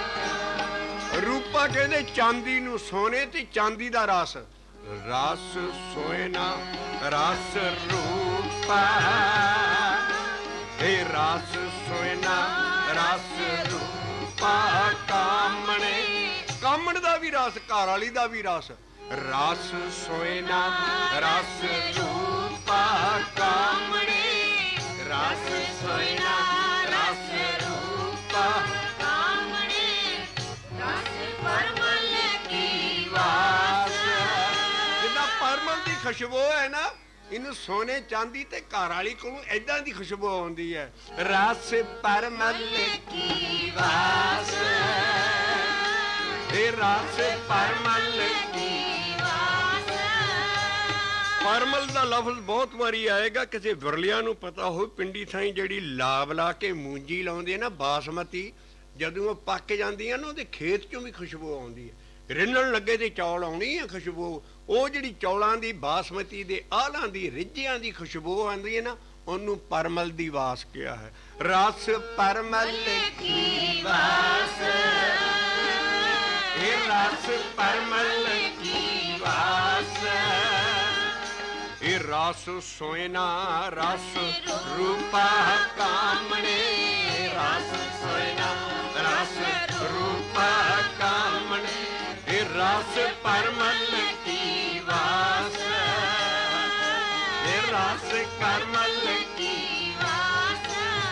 ਰੂਪਾ ਕਹਿੰਦੇ ਚਾਂਦੀ ਨੂੰ, ਸੋਨੇ ਤੇ ਚਾਂਦੀ ਦਾ ਰਸ। ਰਸ ਸੋਇਨਾ ਰਸ ਰੂਪਾ। ਇਹ ਰਸ ਸੋਇਨਾ ਰਸ ਰੂਪਾ ਕਾਮਣੇ। ਕਾਮਣ ਦਾ ਵੀ ਰਸ, ਘਰ ਵਾਲੀ ਦਾ ਵੀ ਰਸ। ਰਸ ਸੋਇਨਾ ਰਸ ਰੂਪਾ ਕਾਮਣੇ। ਰਸ ਸੋਇਨਾ ਰਸ ਰੂਪਾ ਕਾਮਣੇ। ਰਸ ਪਰਮਲ ਕੀ ਵਾਸ। ਜਿੱਦਾਂ ਪਰਮਲ ਦੀ ਖੁਸ਼ਬੂ ਹੈ ਨਾ, ਇਹਨੂੰ ਸੋਨੇ ਚਾਂਦੀ ਤੇ ਘਰ ਵਾਲੀ ਕੋਲੋਂ ਏਦਾਂ ਦੀ ਖੁਸ਼ਬੂ ਆਉਂਦੀ ਹੈ। ਰਸ ਪਰਮਲ ਕੀ ਵਾਸ। ਇਹ ਰਸ ਪਰਮਲ ਕੀ ਵਾਸ। ਪਰਮਲ ਦਾ ਲਫ਼ਜ਼ ਬਹੁਤ ਵਾਰੀ ਆਏਗਾ। ਕਿਸੇ ਵਿਰਲਿਆਂ ਨੂੰ ਪਤਾ ਹੋਵੇ, ਪਿੰਡੀ ਥਾਈਂ ਜਿਹੜੀ ਲਾਬ ਲਾ ਕੇ ਮੂੰਜੀ ਲਾਉਂਦੇ ਨਾ ਬਾਸਮਤੀ, ਜਦੋਂ ਉਹ ਪੱਕ ਜਾਂਦੀਆਂ ਨਾ ਉਹਦੇ ਖੇਤ ਚੋਂ ਵੀ ਖੁਸ਼ਬੂ ਆਉਂਦੀ ਹੈ। ਰਿੰਨਣ ਲੱਗੇ ਤੇ ਚੌਲ ਆਉਣੀ ਹੈ ਖੁਸ਼ਬੂ। ਉਹ ਜਿਹੜੀ ਚੌਲਾਂ ਦੀ, ਬਾਸਮਤੀ ਦੇ ਆਲਾਂ ਦੀ, ਰਿੱਝਿਆਂ ਦੀ ਖੁਸ਼ਬੂ ਆਉਂਦੀ ਹੈ ਨਾ, ਉਹਨੂੰ ਪਰਮਲ ਦੀ ਵਾਸ ਕਿਹਾ ਹੈ। ਰਸ ਪਰਮਲ ਕੀ ਵਾਸ। ਇਹ ਰਸ ਪਰਮਲ ਕੀ ਵਾਸ। ਇਹ ਰਸ ਸੋਇਨਾ ਰਸ ਰੂਪਾ ਕਾਮਣੇ। ਰਸ ਸੋਇਨਾ ਰਸ ਰੂਪਾ ਕਾਮਣੇ। ਇਹ ਰਸ ਪਰਮਲ ਕੀ ਵਾਸ। ਇਹ ਰਸ ਕਰਮਲ ਕੀ ਵਾਸ।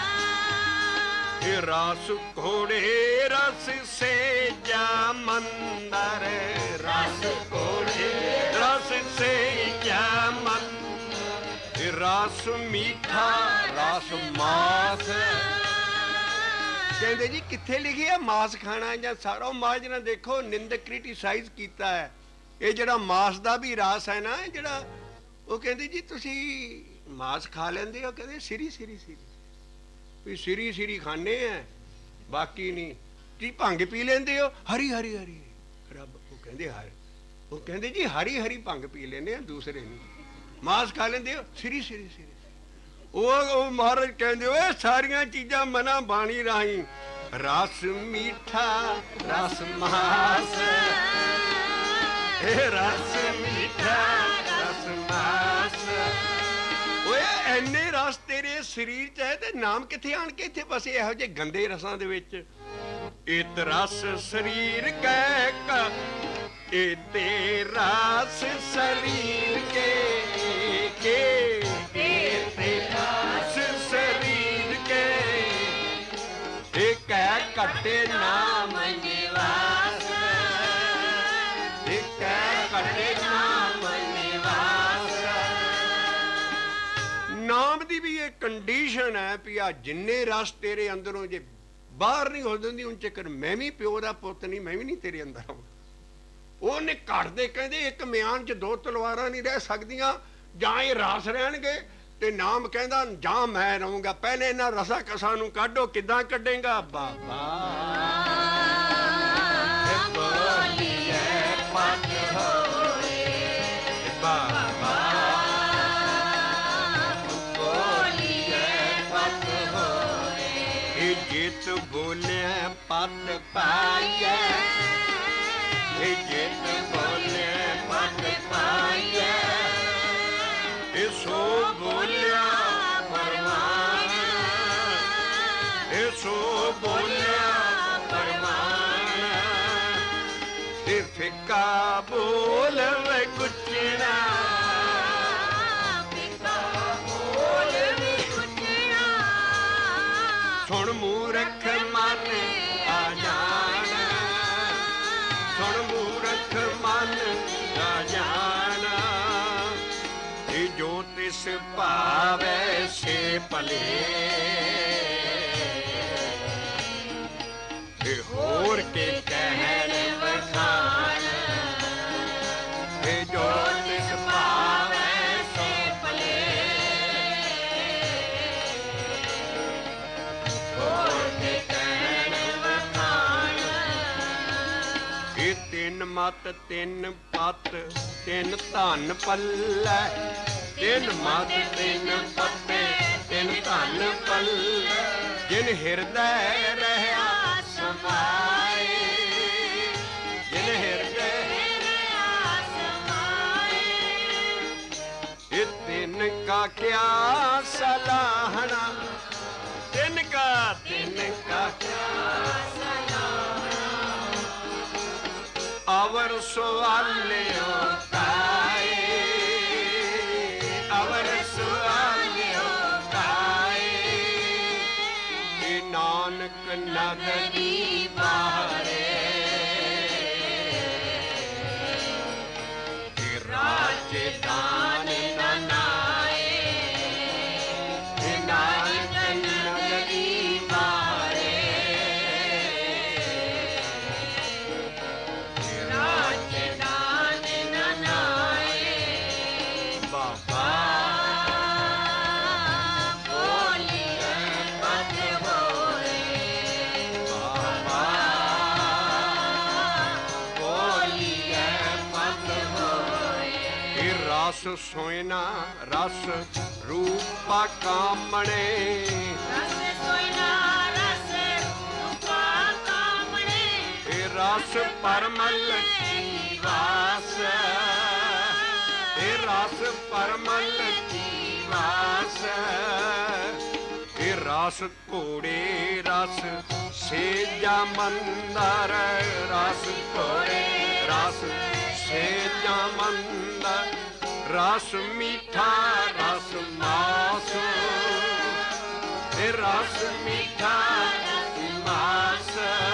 ਇਹ ਰਸ ਘੋੜੇ ਰਸ ਸੇਜਾ ਮੰਦਰ। ਰਸ ਘੋੜੇ ਰਸ ਸੇਜਾ ਮੰਦਰ। ਇਹ ਰਸ ਮੀਠਾ ਰਸ ਮਾਸ। ਕਹਿੰਦੇ ਜੀ ਕਿੱਥੇ ਲਿਖਿਆ ਮਾਸ ਖਾਣਾ ਜਾਂ ਸਾਰਾ ਮਾਸ ਨਾ ਦੇਖੋ, ਨਿੰਦਕ ਕ੍ਰਿਟੀਸਾਈਜ਼ ਕੀਤਾ ਹੈ। ਇਹ ਜਿਹੜਾ ਮਾਸ ਦਾ ਵੀ ਰਸ ਹੈ ਨਾ, ਜਿਹੜਾ ਉਹ ਕਹਿੰਦੇ ਜੀ ਤੁਸੀਂ ਮਾਸ ਖਾ ਲੈਂਦੇ ਹੋ, ਕਹਿੰਦੇ ਸਿਰੀ ਸਿਰੀ ਸਿਰੀ ਵੀ ਸਿਰੀ ਸਿਰੀ ਖਾਂਦੇ ਆ, ਬਾਕੀ ਨਹੀਂ। ਤੁਸੀਂ ਭੰਗ ਪੀ ਲੈਂਦੇ ਹੋ, ਹਰੀ ਹਰੀ ਹਰੀ ਰੱਬ। ਉਹ ਕਹਿੰਦੇ ਹਰ ਉਹ ਕਹਿੰਦੇ ਜੀ ਹਰੀ ਹਰੀ ਭੰਗ ਪੀ ਲੈਂਦੇ ਆ, ਦੂਸਰੇ ਨਹੀਂ। ਮਾਸ ਖਾ ਲੈਂਦੇ ਹੋ, ਸਿਰੀ ਸਿਰੀ ਸਿਰੀ। ਉਹ ਮਹਾਰਾਜ ਕਹਿੰਦੇ ਓਏ ਸਾਰੀਆਂ ਚੀਜ਼ਾਂ ਮਨਾ ਬਾਣੀ ਰਾਹੀਂ। ਰਸ ਮੀਠਾ ਰਸ ਮਾਸ। ਇਹ ਰਸ ਮੀਠਾ ਰਸ ਮਾਸ। ਓਏ ਐਨੇ ਰਸ ਤੇਰੇ ਸਰੀਰ ਚ ਹੈ ਤੇ ਨਾਮ ਕਿੱਥੇ ਆਣ ਕੇ ਇੱਥੇ ਬਸੇ ਇਹੋ ਜਿਹੇ ਗੰਦੇ ਰਸਾਂ ਦੇ ਵਿੱਚ। ਇਤ ਰਸ ਸਰੀਰ ਕੈ ਕਾ ਇਹ ਤੇ ਰਸ ਸਰੀਰ ਕੇ ਕੇ ਤੇ ਰਸ ਸਰੀਰ ਕੇ। ਇਹ ਕਹਿ ਘਟੇ ਨਾਮ ਨਿਵਾਸ। ਇਹ ਕਹਿ ਘਟੇ ਨਾਮ ਨਿਵਾਸ। ਨਾਮ ਦੀ ਵੀ ਇਹ ਕੰਡੀਸ਼ਨ ਹੈ ਵੀ ਆ ਜਿੰਨੇ ਰਸ ਤੇਰੇ ਅੰਦਰੋਂ ਜੇ ਬਾਹਰ ਨਹੀਂ ਹੋ ਜਾਂਦੀ, ਉਨ ਚੱਕਰ ਮੈਂ ਵੀ ਪਿਓ ਦਾ ਪੁੱਤ ਨਹੀਂ, ਮੈਂ ਵੀ ਨਹੀਂ ਤੇਰੇ ਅੰਦਰ ਆਉਣਾ। ਉਹਨੇ ਘਟਦੇ ਕਹਿੰਦੇ ਇੱਕ ਮਿਆਨ ਚ ਦੋ ਤਲਵਾਰਾਂ ਨਹੀਂ ਰਹਿ ਸਕਦੀਆਂ, ਜਾਂ ਇਹ ਰਸ ਰਹਿਣਗੇ ਤੇ ਨਾਮ ਕਹਿੰਦਾ ਜਾਂ ਮੈਂ ਰਹੂੰਗਾ। ਪਹਿਲੇ ਇਹਨਾਂ ਰਸਾ ਕਸਾਂ ਨੂੰ ਕੱਢੋ। ਕਿੱਦਾਂ ਕੱਢੇਗਾ ਬਾਬਾ? ਬੋਲੀਏ ਪਤ ਹੋਏ ਬਾਬਾ। ਬੋਲੀਏ ਪਤ ਹੋਏ। ਇਹ ਜਿਤ ਬੋਲਿਆ ਪਤ ਪਾਈਏ। ਇਹ ਜਿਤ ਬੋਲਿਆ ਪਤ ਪਾਈਏ। ਇਹ ਸੋ ਬੋਲਿਆ ਪਰਮਾਨ। ਇਹ ਸੋ ਬੋਲਿਆ ਪਰਮਾਨ। ਇਹ ਫਿੱਕਾ ਬੋਲਵੇ ਕੁਚਣਾ। ਫਿੱਕਾ ਬੋਲਵੇ ਕੁਚਣਾ। ਸੁਣ ਮੂਰਖ ਮਨ ਆ ਜਾਣ। ਸੁਣ ਮੂਰਖ ਮਨ ਆ ਜਾਣ। ਇਹ ਜੋ ਤਿਸ ਭਾਵੇ ਸੇ ਭਲੇ। ਇਹ ਹੋਰ ਕੇ ਕਹਿਣ ਵਖਾਣ। ਇਹ ਜੋ ਤਿਸ ਭਾਵੇ ਸੇ ਭਲੇ। मत तिन पत तिन धन पल्लै, तिन मत तिन पत्ते तिन धन पल्लै, जिन हिरदय रहा समाए, जिन हिरदय रहा समाए, ये तिन का क्या सलाहना, तिन का तिन का क्या अवर सुआलियो काए, अवर सुआलियो काए, नानक नगरी बारे, राजे दान नाए, नानक नगरी बारे, रस सोयना रस रूपा कामणे, रस सोयना रस रूपा कामणे, रस परमल जीवास, रस परमल जीवास, रस घोड़े रस सेजा मंदर, रस घोड़े रस सेजा मंदर, रस मीठा रस मास, रस मीठा रस मास,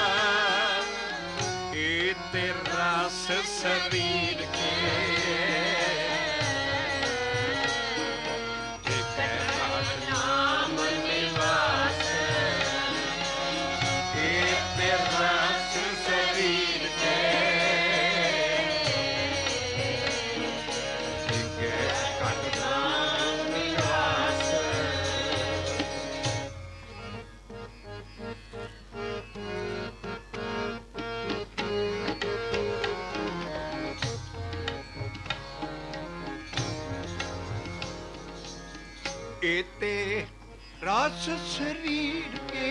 ए रस शरीर के, नाम निवास, ए रस शरीर के, एते रस शरीर के,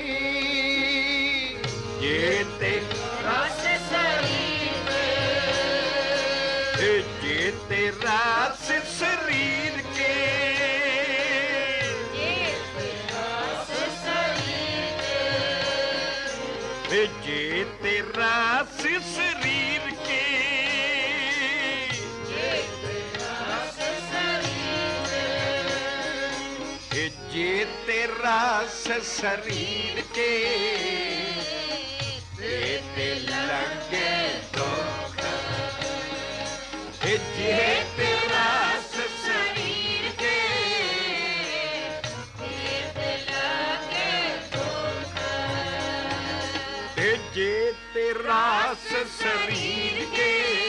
जेते रस शरीर के, जेते रस शरीर के, जेते रस शरीर के, जेते रस शरीर के, जेते रस शरीर के, जेते लगे दुख, जेते रस शरीर के, जेते लगे दुख, जेते रस शरीर के,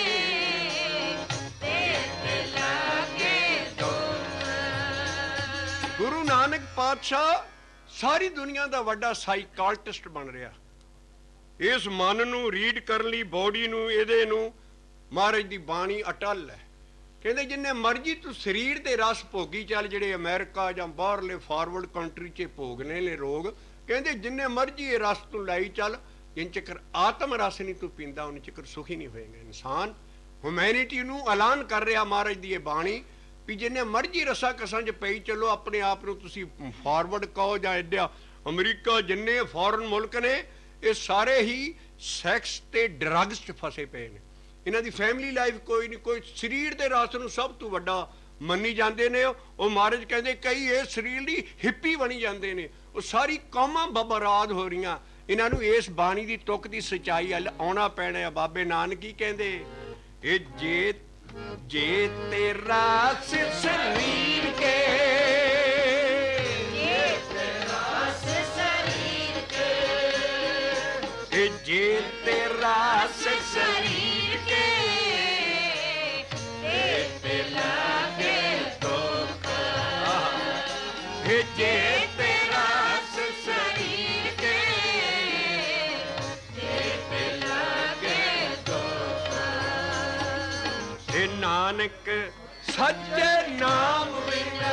जेते लगे दुख। गुरु नानक पातशाह सारी दुनिया ਦਾ ਵੱਡਾ ਸਾਈਕਾਲਟਿਸਟ ਬਣ ਰਿਹਾ। ਇਸ ਮਨ ਨੂੰ ਰੀਡ ਕਰਨ ਲਈ ਬੋਡੀ ਨੂੰ ਇਹਦੇ ਨੂੰ ਮਹਾਰਾਜ ਦੀ ਬਾਣੀ ਅਟਲ ਹੈ। ਕਹਿੰਦੇ ਜਿੰਨੇ ਮਰਜ਼ੀ ਤੂੰ ਸਰੀਰ ਦੇ ਰਸ ਭੋਗੀ ਚੱਲ, ਜਿਹੜੇ ਅਮਰੀਕਾ ਜਾਂ ਬਾਹਰਲੇ ਫਾਰਵਰਡ ਕੰਟਰੀ 'ਚ ਭੋਗਨੇ ਨੇ ਲੋਕ, ਕਹਿੰਦੇ ਜਿੰਨੇ ਮਰਜ਼ੀ ਇਹ ਰਸ ਤੂੰ ਲਾਈ ਚੱਲ, ਜਿੰਨ ਚੱਕਰ ਆਤਮ ਰਸ ਨਹੀਂ ਤੂੰ ਪੀਂਦਾ ਉਨ ਚੱਕਰ ਸੁਖੀ ਨਹੀਂ ਹੋਏਗਾ ਇਨਸਾਨ। ਹਿਊਮੈਨਿਟੀ ਨੂੰ ਐਲਾਨ ਕਰ ਰਿਹਾ ਮਹਾਰਾਜ ਦੀ ਇਹ ਬਾਣੀ ਵੀ ਜਿੰਨੇ ਮਰਜ਼ੀ ਰਸਾ ਕਸਾਂ 'ਚ ਪਈ ਚੱਲੋ, ਆਪਣੇ ਆਪ ਨੂੰ ਤੁਸੀਂ ਫਾਰਵਰਡ ਕਹੋ ਜਾਂ ਇੱਦਾਂ ਅਮਰੀਕਾ, ਜਿੰਨੇ ਫੋਰਨ ਮੁਲਕ ਨੇ ਇਹ ਸਾਰੇ ਹੀ ਸੈਕਸ ਤੇ ਡਰੱਗਸ 'ਚ ਫਸੇ ਪਏ ਨੇ। ਇਹਨਾਂ ਦੀ ਫੈਮਿਲੀ ਲਾਈਫ ਕੋਈ ਨਹੀਂ, ਕੋਈ ਸਰੀਰ ਦੇ ਰਸ ਨੂੰ ਸਭ ਤੋਂ ਵੱਡਾ ਮੰਨੀ ਜਾਂਦੇ ਨੇ। ਉਹ ਮਹਾਰਾਜ ਕਹਿੰਦੇ ਕਈ ਇਹ ਸਰੀਰ ਦੀ ਹਿੱਪੀ ਬਣੀ ਜਾਂਦੇ ਨੇ। ਉਹ ਸਾਰੀ ਕੌਮਾਂ ਬਬਰਾਦ ਹੋ ਰਹੀਆਂ। ਇਹਨਾਂ ਨੂੰ ਇਸ ਬਾਣੀ ਦੀ ਤੁਕ ਦੀ ਸੱਚਾਈ ਵੱਲ ਆਉਣਾ ਪੈਣਾ। ਬਾਬੇ ਨਾਨਕ ਕੀ ਕਹਿੰਦੇ, ਇਹ ਜੇ ਜੇ ਤੇਰਾ ਸਰੀਰ ਕੇ, ਜੇ ਤੇਰਾ ਸਰੀਰ ਕੇ, ਇਹ ਜੇ ਤੇਰਾ ਸਰੀਰ ਕੇ, ਤੇ ਲਾਗੇ ਦੁੱਖ, ਇਹ ਜੇ ਤੇਰਾ ਸਰੀਰ ਕੇ, ਤੇ ਲਾਗੇ ਦੁੱਖ, ਨਾਨਕ ਸੱਚੇ ਨਾਮ ਬਿਨਾ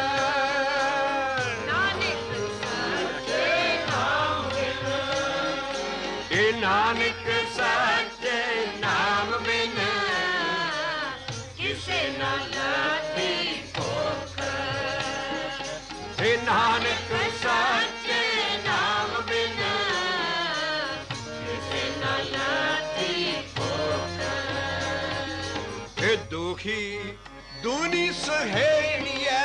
ਨਾਨਕ ਸੱਚੇ ਨਾਮ ਬਿਨਾ ਇਹ ਨਾਨਕ ਸੱਚੇ ਨਾਮ ਬਿਨਾ ਕਿਸੇ ਨਾ ਲਾਤੀ ਭੁੱਖ ਇਹ ਨਾਨਕ ਸੱਚੇ ਨਾਮ ਬਿਨਾ ਕਿਸੇ ਨਾ ਲਾਤੀ ਭੁੱਖ ਇਹ ਦੁਖੀ ਦੁਨੀ ਸਹੇੜੀਐ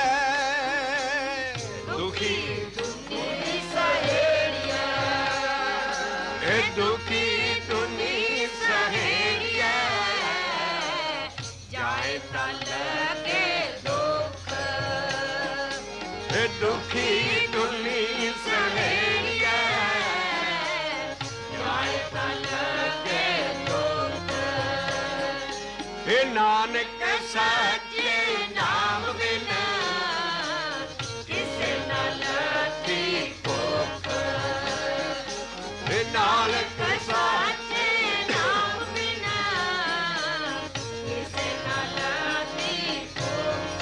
ਦੁਖੀ ਦੁਨੀ ਸਹੇੜੀਆ ਇਹ ਦੁਖੀ ਦੁਨੀ ਸਹੇੜੀਐ ਜਾਏ ਤਾਂ ਲਗੇ ਦੁੱਖ ਇਹ ਦੁਖੀ ਦੁਨੀ ਸਹੇੜੀਐ ਜਾਏ ਤਾਂ ਲਗੇ ਦੁੱਖ ਇਹ ਨਾਨਕ ਸੱਚੇ ਨਾਮ ਬਿਨਾ ਕਿਸੇ ਨਾ ਲਾਤੀ ਭੁੱਖ ਇਹ ਨਾਨਕ ਸੱਚੇ ਨਾਮ ਬਿਨਾ ਕਿਸੇ ਨਾ ਲਾਤੀ ਭੁੱਖ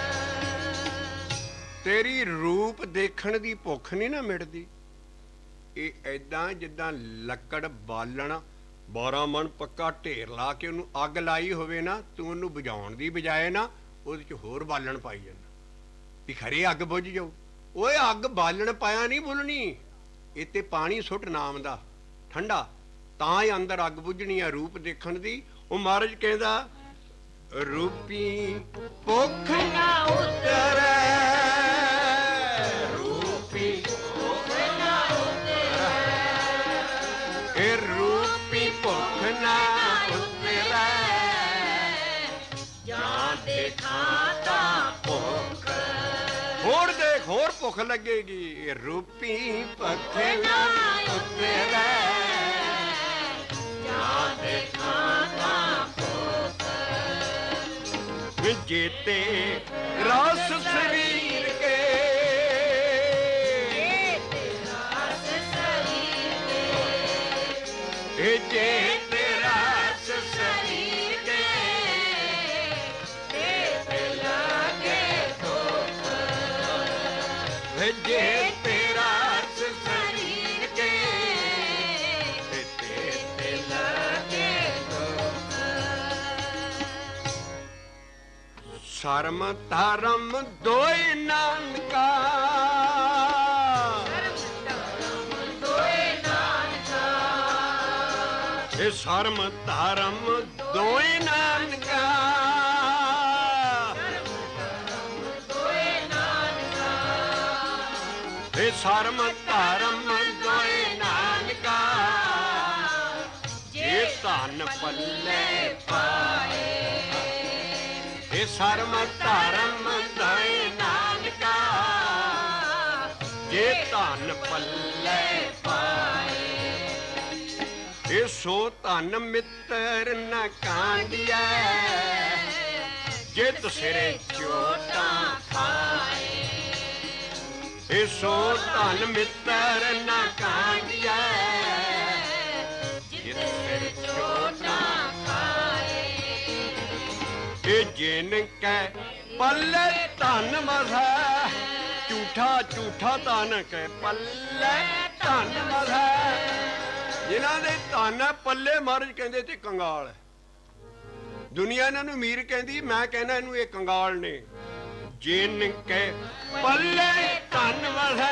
ਤੇਰੀ ਰੂਪ ਦੇਖਣ ਦੀ ਭੁੱਖ ਨਹੀਂ ਨਾ ਮਿਟਦੀ। ਇਹ ਐਦਾਂ ਜਿੱਦਾਂ ਲੱਕੜ ਬਾਲਣ ਬਾਰਾਂ ਮਣ ਪੱਕਾ ਢੇਰ ਲਾ ਕੇ ਉਹਨੂੰ ਅੱਗ ਲਾਈ ਹੋਵੇ ਨਾ, ਤੂੰ ਉਹਨੂੰ ਬੁਝਾਉਣ ਦੀ ਬਜਾਏ ਨਾ ਉਹਦੇ 'ਚ ਹੋਰ ਬਾਲਣ ਪਾਈ ਜਾਂਦਾ ਵੀ ਖਰੇ ਅੱਗ ਬੁਝ ਜਾਊ। ਓਏ ਅੱਗ ਬਾਲਣ ਪਾਇਆ ਨਹੀਂ ਬੁਝਣੀ, ਇਹ ਤੇ ਪਾਣੀ ਸੁੱਟ ਨਾਮ ਦਾ ਠੰਡਾ, ਤਾਂ ਹੀ ਅੰਦਰ ਅੱਗ ਬੁਝਣੀ ਆ ਰੂਪ ਦੇਖਣ ਦੀ। ਉਹ ਮਹਾਰਾਜ ਕਹਿੰਦਾ ਰੂਪੀ ਭੁੱਖ ਨਾ ਉਤਰੈ ਰੂਪੀ ਭੁੱਖ ਨਾ ਉਤਰੈ ਇਹ ਰੂਪੀ ਭੁੱਖ ਨਾ ਉਤਰੈ ਜਾਂ ਦੇਖਾਂ ਤਾਂ ਭੁੱਖ ਹੋਰ ਦੇਖ ਹੋਰ ਭੁੱਖ ਲੱਗੇਗੀ। ਇਹ ਰੂਪੀ ਭੁੱਖ ਨਾ ਉਤਰੈ ਜਾਂ ਦੇਖਾਂ ਤਾਂ ਭੁੱਖ ਜੀਤੇ ਰਸ ਸਰੀਰ ਕੇ ਰਸ ਸਰੀਰ ਕੇ ਇਹ ਜੀਤੇ ਰਸ ਸਰੀਰ ਕੇ ਤੇ ਲਾਗੇ ਦੁੱਖ ਇਹ ਜੀਤੇ ਰਸ ਸਰੀਰ ਕੇ ਤੇ ਤੇ ਲਾਗੇ ਦੁੱਖ ਸ਼ਰਮ ਧਰਮ ਦੋਇ ਨਾਨਕਾ ਦੋਏ ਨਾਨਕਾ ਇਹ ਸ਼ਰਮ ਧਰਮ ਦੋਇ ਨਾਨਕਾ ਦੋਏ ਨਾਨਕਾ ਇਹ ਸ਼ਰਮ ਧਰਮ ਦੋਇ ਨਾਨਕਾ ਜੇ ਧਨ ਪੱਲੇ ਪਾਏ ਇਹ ਸ਼ਰਮ ਧਰਮ ਦੋਇ ਨਾਨਕਾ ਜੇ ਧਨ ਪੱਲੇ ਪਾਏ ਇਹ ਸੋ ਧਨ ਮਿੱਤਰ ਨ ਕਾਂਡਿਆ ਜਿਤ ਸਿਰੇ ਚੋਟਾਂ ਖਾਏ ਇਹ ਸੋ ਧਨ ਮਿੱਤਰ ਨ ਕਾਂਡਿਆ ਜਿਤ ਸਿਰ ਚੋਟਾਂ ਖਾਏ ਇਹ ਜਿਨ ਕੈ ਪੱਲੇ ਧਨ ਵਸੈ ਝੂਠਾ ਝੂਠਾ ਧਨ ਕੈ ਪੱਲੇ ਧਨ ਵਸੈ ਜਿਨ੍ਹਾਂ ਦੇ ਧਨ ਹੈ ਪੱਲੇ ਮਹਾਰਾਜ ਕਹਿੰਦੇ ਤੇ ਕੰਗਾਲ ਹੈ। ਦੁਨੀਆ ਇਹਨਾਂ ਨੂੰ ਅਮੀਰ ਕਹਿੰਦੀ, ਮੈਂ ਕਹਿੰਦਾ ਇਹਨੂੰ ਇਹ ਕੰਗਾਲ ਨੇ। ਜਿਨ ਕੈ ਪੱਲੇ ਧਨ ਵਸੈ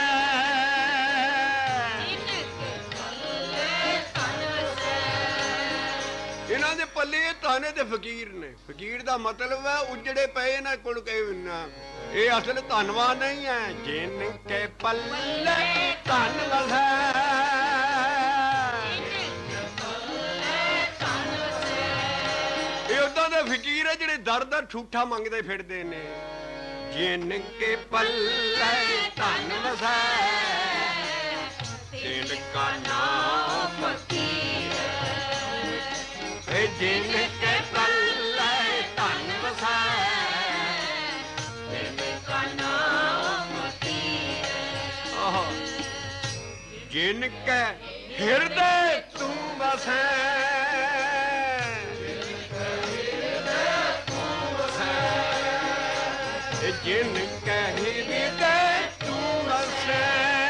ਇਹਨਾਂ ਦੇ ਪੱਲੇ ਧਨ ਤੇ ਫਕੀਰ ਨੇ। ਫਕੀਰ ਦਾ ਮਤਲਬ ਹੈ ਉਜੜੇ ਪਏ ਇਹਨਾਂ ਕੋਲ ਕਹੇ ਨਾ, ਇਹ ਅਸਲ ਧਨਵਾਨ ਨਹੀਂ ਹੈ। ਜਿਨ ਕੈ ਪੱਲੇ ਧਨ ਵਸੈ ਇਹ ਉਦਾਂ ਦੇ ਫਕੀਰ ਹੈ ਜਿਹੜੇ ਦਰ ਦਰ ਠੂਠਾ ਮੰਗਦੇ ਫਿਰਦੇ ਨੇ। ਜਿਨ ਕੇ ਪੱਲੇ ਧਨ ਵਸੈ ਤਿਨ ਕਾ ਨਾਮ ਫਕੀਰ ਇਹ ਜਿਨ ਕੇ ਪੱਲੇ ਧਨ ਵਸੈ ਤਿਨ ਕਾ ਨਾਮ ਫਕੀਰ ਜਿਨ ਕੈ ਹਿਰਦੇ ਤੂੰ ਵਸੈ ਜਿਨ ਕਹਿ ਹਿਰਦੈ ਤੂੰ ਵਸੈ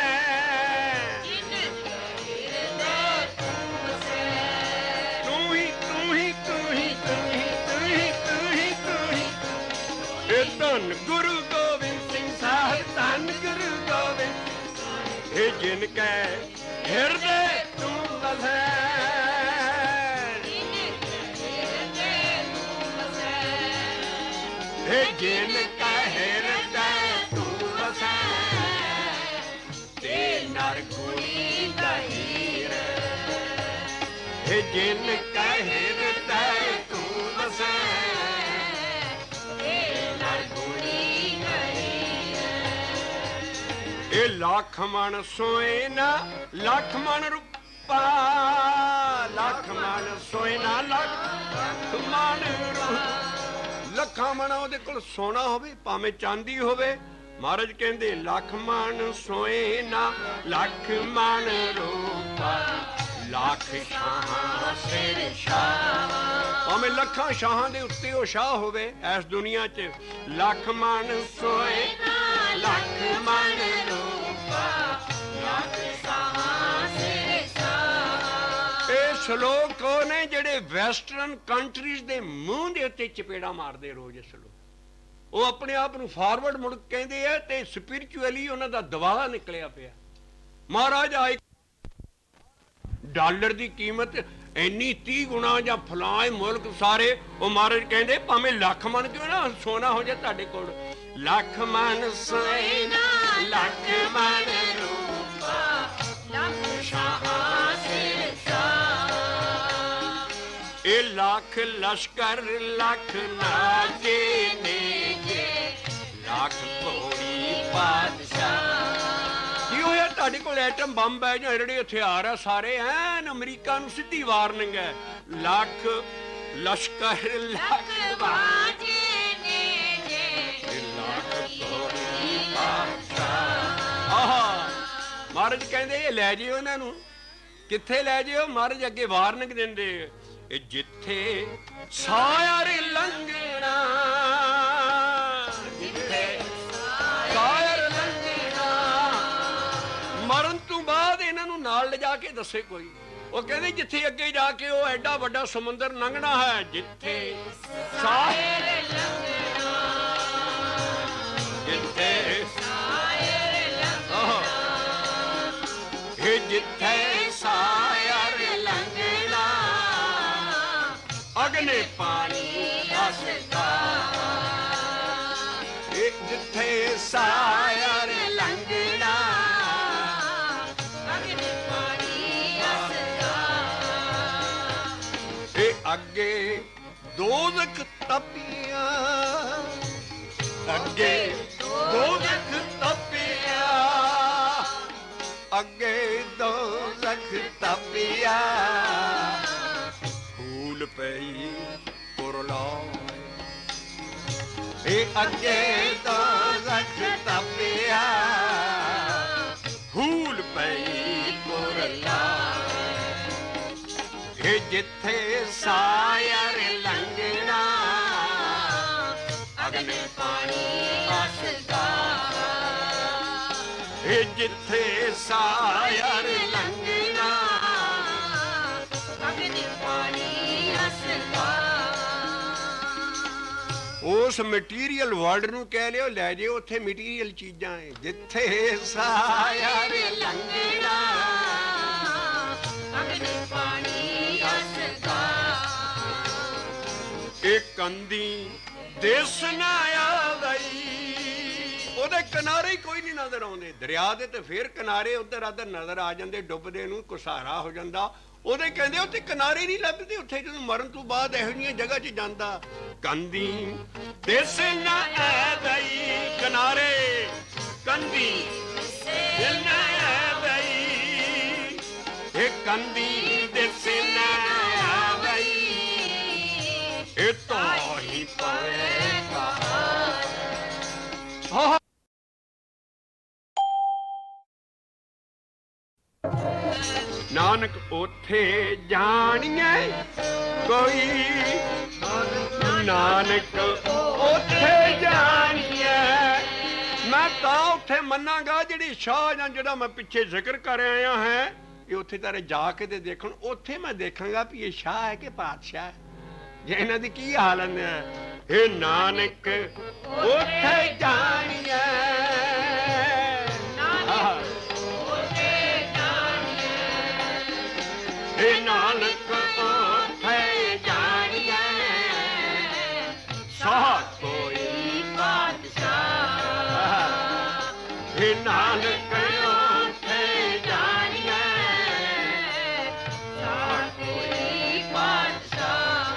ਤੂੰ ਹੀ ਤੂੰ ਹੀ ਤੂੰ ਹੀ ਤੂੰ ਹੀ ਤੂੰ ਹੀ ਤੂੰ ਹੀ ਤੂੰ ਹੀ ਇਹ ਧੰਨ ਗੁਰੂ ਗੋਬਿੰਦ ਸਿੰਘ ਸਾਹਿਬ ਧੰਨ ਗੁਰੂ ਗੋਬਿੰਦ ਇਹ ਜਿਨ ਕਹਿ ਹਿਰਦੈ ਤੂੰ ਵਸੈ ਇਹ ਜਿਨ ਕਹਿ ਹਿਰਦੈ ਤੂੰ ਵਸੈ ਤੇ ਨਰ ਗੁਣੀ ਗਹੀਰ ਇਹ ਜਿਨ ਕਹਿ ਹਿਰਦੈ ਤੂੰ ਵਸੈ ਤੇ ਨਰ ਗੁਣੀ ਗਹੀਰ ਇਹ ਲੱਖ ਮਣ ਸੋਇਨਾ ਲੱਖ ਮਣ ਰੂਪਾ ਲੱਖ ਮਣ ਸੋਇਨਾ ਲੱਖ ਮਣ ਰੂਪਾ ਲੱਖਾਂ ਮਣ ਉਹਦੇ ਕੋਲ ਸੋਨਾ ਹੋਵੇ ਭਾਵੇਂ ਚਾਂਦੀ ਹੋਵੇ ਮਹਾਰਾਜ ਕਹਿੰਦੇ ਲੱਖ ਮਣ ਸੋਇਨਾ ਲੱਖ ਮਣ ਰੂਪਾ ਲੱਖ ਸ਼ਾਹਾਂ ਸਿਰ ਸ਼ਾਹ ਭਾਵੇਂ ਲੱਖਾਂ ਸ਼ਾਹਾਂ ਦੇ ਉੱਤੇ ਉਹ ਸ਼ਾਹ ਹੋਵੇ ਇਸ ਦੁਨੀਆ 'ਚ ਲੱਖ ਮਣ ਸੋਇਨਾ ਲੱਖ ਮਣ ਰੂਪਾ ਲੱਖ ਸ਼ਾਹਾਂ ਸਿਰ ਸ਼ਾਹ ਇਹ ਸ਼ਲੋਕ ਉਹ ਨੇ ਜਿਹੜੇ ਵੈਸਟਰਨ ਕੰਟਰੀਜ਼ ਦੇ ਮੂੰਹ ਦੇ ਉੱਤੇ ਚਪੇੜਾ ਮਾਰਦੇ ਰੋਜ਼ ਸ਼ਲੋਕ ਉਹ ਆਪਣੇ ਆਪ ਨੂੰ ਫਾਰਵਰਡ ਮੁੜ ਕਹਿੰਦੇ ਆ ਤੇ ਸਪਿਰਿਚੁਅਲੀ ਉਹਨਾਂ ਦਾ ਦਵਾਲਾ ਨਿਕਲਿਆ ਪਿਆ ਮਹਾਰਾਜ ਆਏ ਡਾਲਰ ਦੀ ਕੀਮਤ ਇੰਨੀ ਤੀਹ ਗੁਣਾ ਜਾਂ ਫਲਾਏ ਮੁਲਕ ਸਾਰੇ ਉਹ ਮਹਾਰਾਜ ਕਹਿੰਦੇ ਭਾਵੇਂ ਲੱਖ ਮਣ ਕਿਉਂ ਨਾ ਸੋਨਾ ਹੋ ਜਾ ਤੁਹਾਡੇ ਕੋਲ ਲੱਖ ਮਣ ਸੋਨਾ ਲੱਖ ਮਣ ਰੂਪਾ ਲੱਖ ਸ਼ਾਹਾਂ ਸਿਰ ਸ਼ਾਹ ਇਹ ਲੱਖ ਲਸ਼ਕਰ ਲੱਖ ਨਾਜੇ ਨੇਗੇ ਲੱਖ ਘੋੜੀ ਪਾਤਸ਼ਾਹ ਕੀ ਹੋਇਆ ਤੁਹਾਡੇ ਕੋਲ ਐਟਮ ਬੰਬ ਹੈ ਜਾਂ ਜਿਹੜੇ ਹਥਿਆਰ ਆ ਸਾਰੇ ਐਨ ਅਮਰੀਕਾ ਨੂੰ ਸਿੱਧੀ ਵਾਰਨਿੰਗ ਹੈ ਲੱਖ ਲਸ਼ਕਰ ਲੱਖ ਬਾਜੇ ਨੇਗੇ ਲੱਖ ਘੋੜੀ ਪਾਤਸ਼ਾਹ ਆਹਾ ਮਹਾਰਾਜ ਕਹਿੰਦੇ ਇਹ ਲੈ ਜਿਓ ਇਹਨਾਂ ਨੂੰ ਕਿੱਥੇ ਲੈ ਜਿਓ ਮਹਾਰਾਜ ਅੱਗੇ ਵਾਰਨਿੰਗ ਦਿੰਦੇ ਇਹ ਜਿੱਥੇ ਸਾਇਰ ਲੰਘਣਾ ਜਿੱਥੇ ਸਾਇਰ ਲੰਘਣਾ ਮਰਨ ਤੋਂ ਬਾਅਦ ਇਹਨਾਂ ਨੂੰ ਨਾਲ ਲਿਜਾ ਕੇ ਦੱਸੇ ਕੋਈ ਉਹ ਕਹਿੰਦੇ ਜਿੱਥੇ ਅੱਗੇ ਜਾ ਕੇ ਉਹ ਐਡਾ ਵੱਡਾ ਸਮੁੰਦਰ ਲੰਘਣਾ ਹੈ ਜਿੱਥੇ ਸਾਇਰ ਲੰਘਣਾ ਜਿੱਥੇ ਸਾਇਰ ਲੰਘਣਾ ਇਹ ਜਿੱਥੇ ਸਾਇਰ ਲੰਘਣਾ ਅਗਨੇ ਪਾਣੀ ਹੱਸਦਾ ਇਹ ਜਿੱਥੇ ਸਾਇਰ ਲੰਘਣਾ ਅਗਨੇ ਪਾਣੀ ਹੱਸਦਾ ਇਹ ਅੱਗੇ ਦੋਜ਼ਖ ਤਪਿਆ ਅੱਗੇ ਦੋਜ਼ਖ ਤਪਿਆ ਅੱਗੇ ਦੋਜ਼ਖ ਤਪਿਆ ਫੂਲ ਪਈ ਕੁਰਲਾਏ ਇਹ ਅੱਗੇ ਦੋਜ਼ਖ ਤਪਿਆ ਫੂਲ ਪਈ ਕੁਰਲਾਏ ਇਹ ਜਿੱਥੇ ਸਾਇਰ ਲੰਘਣਾ ਅਗਨੇ ਪਾਣੀ ਹੱਸਦਾ ਇਹ ਜਿੱਥੇ ਸਾਇਰ ਲੰਘਣਾ ਅਗਨੇ ਪਾਣੀ ਹੱਸਦਾ ਉਸ ਮਟੀਰੀਅਲ ਵਰਲਡ ਨੂੰ ਕਹਿ ਲਿਓ ਲੈ ਜਿਓ ਉੱਥੇ ਮਟੀਰੀਅਲ ਚੀਜ਼ਾਂ ਹੈ ਜਿੱਥੇ ਸਾਇਰ ਲੰਘਣਾ ਅਗਨੇ ਪਾਣੀ ਹੱਸਦਾ ਇਹ ਕੰਦੀ ਦੇਸ ਨਾ ਆਵਈ ਉਹਦੇ ਕਿਨਾਰੇ ਹੀ ਕੋਈ ਨਹੀਂ ਨਜ਼ਰ ਆਉਂਦੇ ਦਰਿਆ ਦੇ ਤੇ ਫੇਰ ਕਿਨਾਰੇ ਉਧਰ ਆਧਰ ਨਜ਼ਰ ਆ ਜਾਂਦੇ ਡੁੱਬਦੇ ਨੂੰ ਕੁਸਾਰਾ ਹੋ ਜਾਂਦਾ ਉਹਦੇ ਕਹਿੰਦੇ ਉੱਥੇ ਕਿਨਾਰੇ ਨਹੀਂ ਲੱਭਦੇ ਉੱਥੇ ਜਦੋਂ ਮਰਨ ਤੋਂ ਬਾਅਦ ਇਹੋ ਜਿਹੀਆਂ ਜਗ੍ਹਾ 'ਚ ਜਾਂਦਾ ਕੰਦੀ ਦੇਸ ਨਾ ਆਵਈ ਕਿਨਾਰੇ ਕੰਦੀ ਦੇਸ ਨਾ ਆਵਈ ਇਹ ਕੰਦੀ ਦੇਸ ਨਾ ਆਵਈ ਇਹ ਤਾਂ ਹੀ ਪਵੇਗਾ ਹਾਂ ਨਾਨਕ ਉੱਥੇ ਜਾਣੀਏ ਕੋਈ ਨਾਨਕ ਉੱਥੇ ਜਾਣੀਏ ਮੈਂ ਤਾਂ ਉੱਥੇ ਮੰਨਾਂਗਾ ਜਿਹੜੀ ਸ਼ਾਹ ਜਾਂ ਜਿਹੜਾ ਮੈਂ ਪਿੱਛੇ ਜ਼ਿਕਰ ਕਰ ਆਇਆ ਹੈ, ਇਹ ਉੱਥੇ ਤਾਰੇ ਜਾ ਕੇ ਤੇ ਦੇਖਣ, ਉੱਥੇ ਮੈਂ ਦੇਖਾਂਗਾ ਵੀ ਇਹ ਸ਼ਾਹ ਹੈ ਕਿ ਪਾਤਸ਼ਾਹ ਹੈ, ਜੇ ਇਹਨਾਂ ਦੀ ਕੀ ਹਾਲਤ ਹੈ। ਇਹ ਨਾਨਕ ਉੱਥੇ ਜਾਣੀਏ, ਇਹ ਨਾਨਕ ਉੱਥੇ ਜਾਣੀਏ, ਸਾਹ ਕੋਈ ਪਾਤਸ਼ਾਹ, ਇਹ ਨਾਨਕ ਉੱਥੇ ਜਾਣੀਏ, ਸਾਹ ਕੋਈ ਪਾਤਸ਼ਾਹ।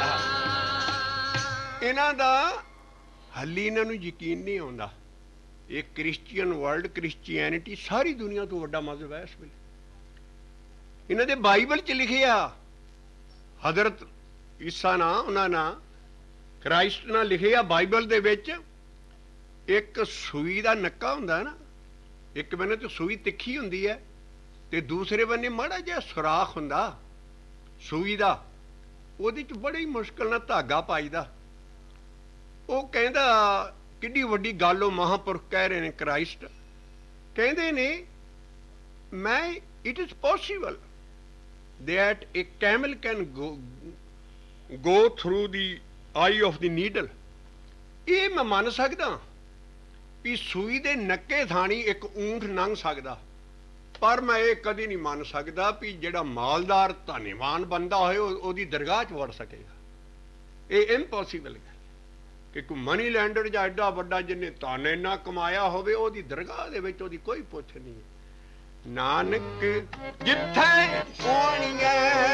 ਇਹਨਾਂ ਦਾ ਹਾਲੀ ਇਹਨਾਂ ਨੂੰ ਯਕੀਨ ਨਹੀਂ ਆਉਂਦਾ। ਇਹ ਕ੍ਰਿਸਚੀਅਨ ਵਰਲਡ, ਕ੍ਰਿਸਚੀਐਨਿਟੀ ਸਾਰੀ ਦੁਨੀਆ ਤੋਂ ਵੱਡਾ ਮਜ਼ਹਬ ਹੈ ਇਸ ਵੇਲੇ। ਇਹਨਾਂ ਦੇ ਬਾਈਬਲ 'ਚ ਲਿਖਿਆ, ਹਜ਼ਰਤ ਈਸਾ ਨਾ, ਉਹਨਾਂ ਨਾਲ ਕ੍ਰਾਈਸਟ ਨਾਲ ਲਿਖਿਆ ਬਾਈਬਲ ਦੇ ਵਿੱਚ, ਇੱਕ ਸੂਈ ਦਾ ਨੱਕਾ ਹੁੰਦਾ ਨਾ, ਇੱਕ ਬੰਨੇ ਤੇ ਸੂਈ ਤਿੱਖੀ ਹੁੰਦੀ ਹੈ ਤੇ ਦੂਸਰੇ ਬੰਨੇ ਮਾੜਾ ਜਿਹਾ ਸੁਰਾਖ ਹੁੰਦਾ ਸੂਈ ਦਾ, ਉਹਦੇ 'ਚ ਬੜੀ ਮੁਸ਼ਕਲ ਨਾਲ ਧਾਗਾ ਪਾਈਦਾ। ਉਹ ਕਹਿੰਦਾ ਕਿੱਡੀ ਵੱਡੀ ਗੱਲ ਉਹ ਮਹਾਂਪੁਰਖ ਕਹਿ ਰਹੇ ਨੇ, ਕ੍ਰਾਈਸਟ ਕਹਿੰਦੇ ਨੇ, ਮੈਂ it is possible that a camel can go go through the eye of the needle। ਇਹ ਮੈਂ ਮੰਨ ਸਕਦਾ ਵੀ ਸੂਈ ਦੇ ਨੱਕੇ ਥਾਣੀ ਇੱਕ ਊਂਠ ਲੰਘ ਸਕਦਾ, ਪਰ ਮੈਂ ਇਹ ਕਦੀ ਨਹੀਂ ਮੰਨ ਸਕਦਾ ਵੀ ਜਿਹੜਾ ਮਾਲਦਾਰ ਧੰਨਵਾਨ ਬੰਦਾ ਹੋਏ ਉਹਦੀ ਦਰਗਾਹ 'ਚ ਵੜ ਸਕੇਗਾ। ਇਹ ਇੰਪੋਸੀਬਲ ਹੈ ਕਿ ਕੋਈ ਮਨੀ ਲੈਂਡਰ ਜਾਂ ਐਡਾ ਵੱਡਾ ਜਿਹਨੇ ਧਨ ਇੰਨਾ ਕਮਾਇਆ ਹੋਵੇ, ਉਹਦੀ ਦਰਗਾਹ ਦੇ ਵਿੱਚ ਉਹਦੀ ਕੋਈ ਪੁੱਛ ਨਹੀਂ। ਨਾਨਕ ਜਿੱਥੇ ਪਹੁੰਚੀਏ,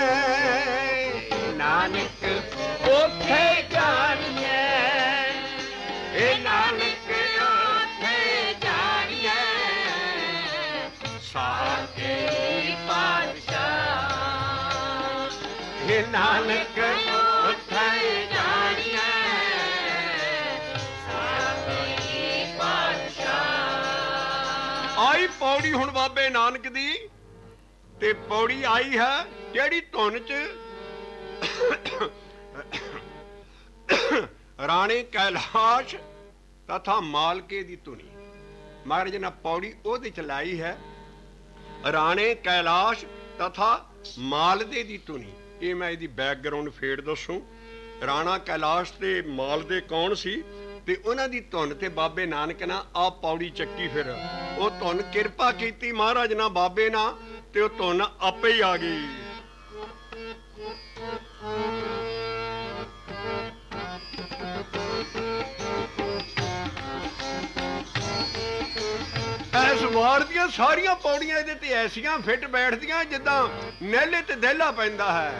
ਨਾਨਕ ਉੱਥੇ ਜਾਣੀਏ, ਇਹ ਨਾਨਕ ਉੱਥੇ ਜਾਣੀਏ, ਸਾਕੇ ਪਾਤਸ਼ਾਹ, ਇਹ ਨਾਨਕ ਉੱਥੇ ਜਾਣੀਏ, ਸਾਕੇ ਪਾਤਸ਼ਾਹ। ਆਈ ਪੌੜੀ ਹੁਣ ਬਾਬੇ ਨਾਨਕ ਦੀ, ਤੇ ਪੌੜੀ ਆਈ ਹੈ ਜਿਹੜੀ ਧੁਨ 'ਚ ਰਾਣੇ ਕੈਲਾਸ਼ ਤਥਾ ਮਾਲਕੇ ਦੀ ਧੁਨੀ। ਮਹਾਰਾਜ ਨੇ ਪੌੜੀ ਉਹਦੇ 'ਚ ਲਾਈ ਹੈ, ਰਾਣੇ ਕੈਲਾਸ਼ ਤਥਾ ਮਾਲਦੇ ਦੀ ਧੁਨੀ। ਇਹ ਮੈਂ ਇਹਦੀ ਬੈਕਗਰਾਉਂਡ ਫੇਰ ਦੱਸੂ। ਰਾਣਾ ਕੈਲਾਸ਼ ਤੇ ਮਾਲਦੇ ਕੌਣ ਸੀ, ਤੇ ਉਹਨਾਂ ਦੀ ਧੁਨ ਤੇ ਬਾਬੇ ਨਾਨਕ ਨਾਲ ਆ ਪੌੜੀ ਚੱਕੀ। ਫਿਰ ਉਹ ਧੁਨ ਕਿਰਪਾ ਕੀਤੀ ਮਹਾਰਾਜ ਨਾਲ, ਬਾਬੇ ਨਾਲ, ਤੇ ਉਹ ਧੁਨ ਆਪੇ ਹੀ ਆ ਗਈ। ਇਸ ਵਾਰ ਦੀਆਂ ਸਾਰੀਆਂ ਪੌੜੀਆਂ ਇਹਦੇ ਤੇ ਐਸੀਆਂ ਫਿੱਟ ਬੈਠਦੀਆਂ ਜਿੱਦਾਂ ਨਹਿਲੇ ਤੇ ਦਹਿਲਾ ਪੈਂਦਾ ਹੈ।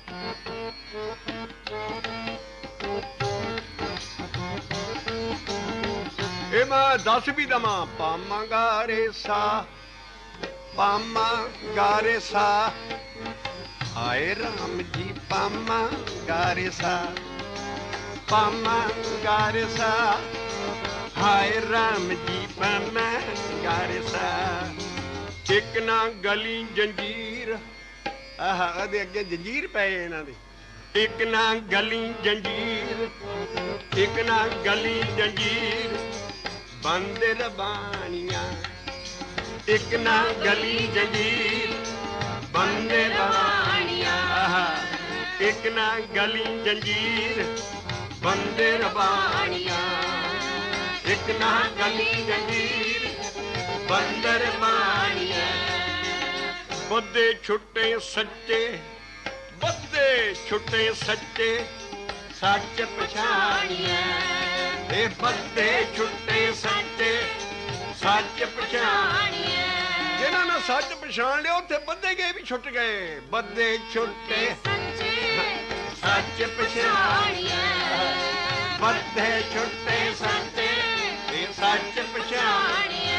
ਇਹ ਮੈਂ ਦੱਸ ਵੀ ਦਵਾਂ, ਪਾਮਾ ਗਾਰੇ ਸਾ, ਪਾਮਾ ਗਾਰੇ ਸਾ, ਹਾਏ ਰਾਮ ਜੀ ਪਾਮਾ ਗਾਰੇ ਸਾ, ਪਾਮਾ ਗਾਰੇ ਸਾ, ਹਾਏ ਰਾਮ ਜੀ ਪਾਮਾ ਗਾਰੇ ਸਾ। ਇੱਕ ਨਾ ਗਲੀ ਜੰਜੀਰ, ਆਹ ਉਹਦੇ ਅੱਗੇ ਜੰਜੀਰ ਪਏ ਇਹਨਾਂ ਦੇ, ਇੱਕ ਨਾ ਗਲੀ ਜੰਜੀਰ, ਇੱਕ ਨਾ ਗਲੀ ਜੰਜੀਰ, ਬੰਦ ਰਬਾਨੀਆਂ, ਇੱਕ ਨਾ ਗਲੀ ਜੰਜੀਰ, ਬੰਦ ਰਬਾਨੀਆਂ, ਇੱਕ ਨਾ ਗਲੀ ਜੰਜੀਰ, ਬੰਦ ਰਬਾਨੀਆਂ, ਇੱਕ ਨਾ ਗਲੀ ਜੰਜੀਰ, ਬੰਦ ਰਬਾਨੀਆਂ। ਬੱਦੇ ਛੁੱਟੇ ਸੱਚੇ, ਬੱਦੇ ਛੁੱਟੇ ਸੱਚੇ, ਸੱਚ ਪਛਾਣੀਏ, ਇਹ ਬੱਦੇ ਛੁੱਟੇ ਸੱਚੇ, ਸੱਚ ਪਛਾਣੀਏ। ਜਿਨ੍ਹਾਂ ਨੇ ਸੱਚ ਪਛਾਣ ਲਿਆ ਉੱਥੇ ਬੱਦੇ ਗਏ ਵੀ ਛੁੱਟ ਗਏ। ਬੱਦੇ ਛੁੱਟੇ ਸੱਚੇ, ਸੱਚ ਪਛਾਣੀਏ, ਬੱਦੇ ਛੁੱਟੇ ਸੱਚੇ, ਸੱਚ ਪਛਾਣੀਏ।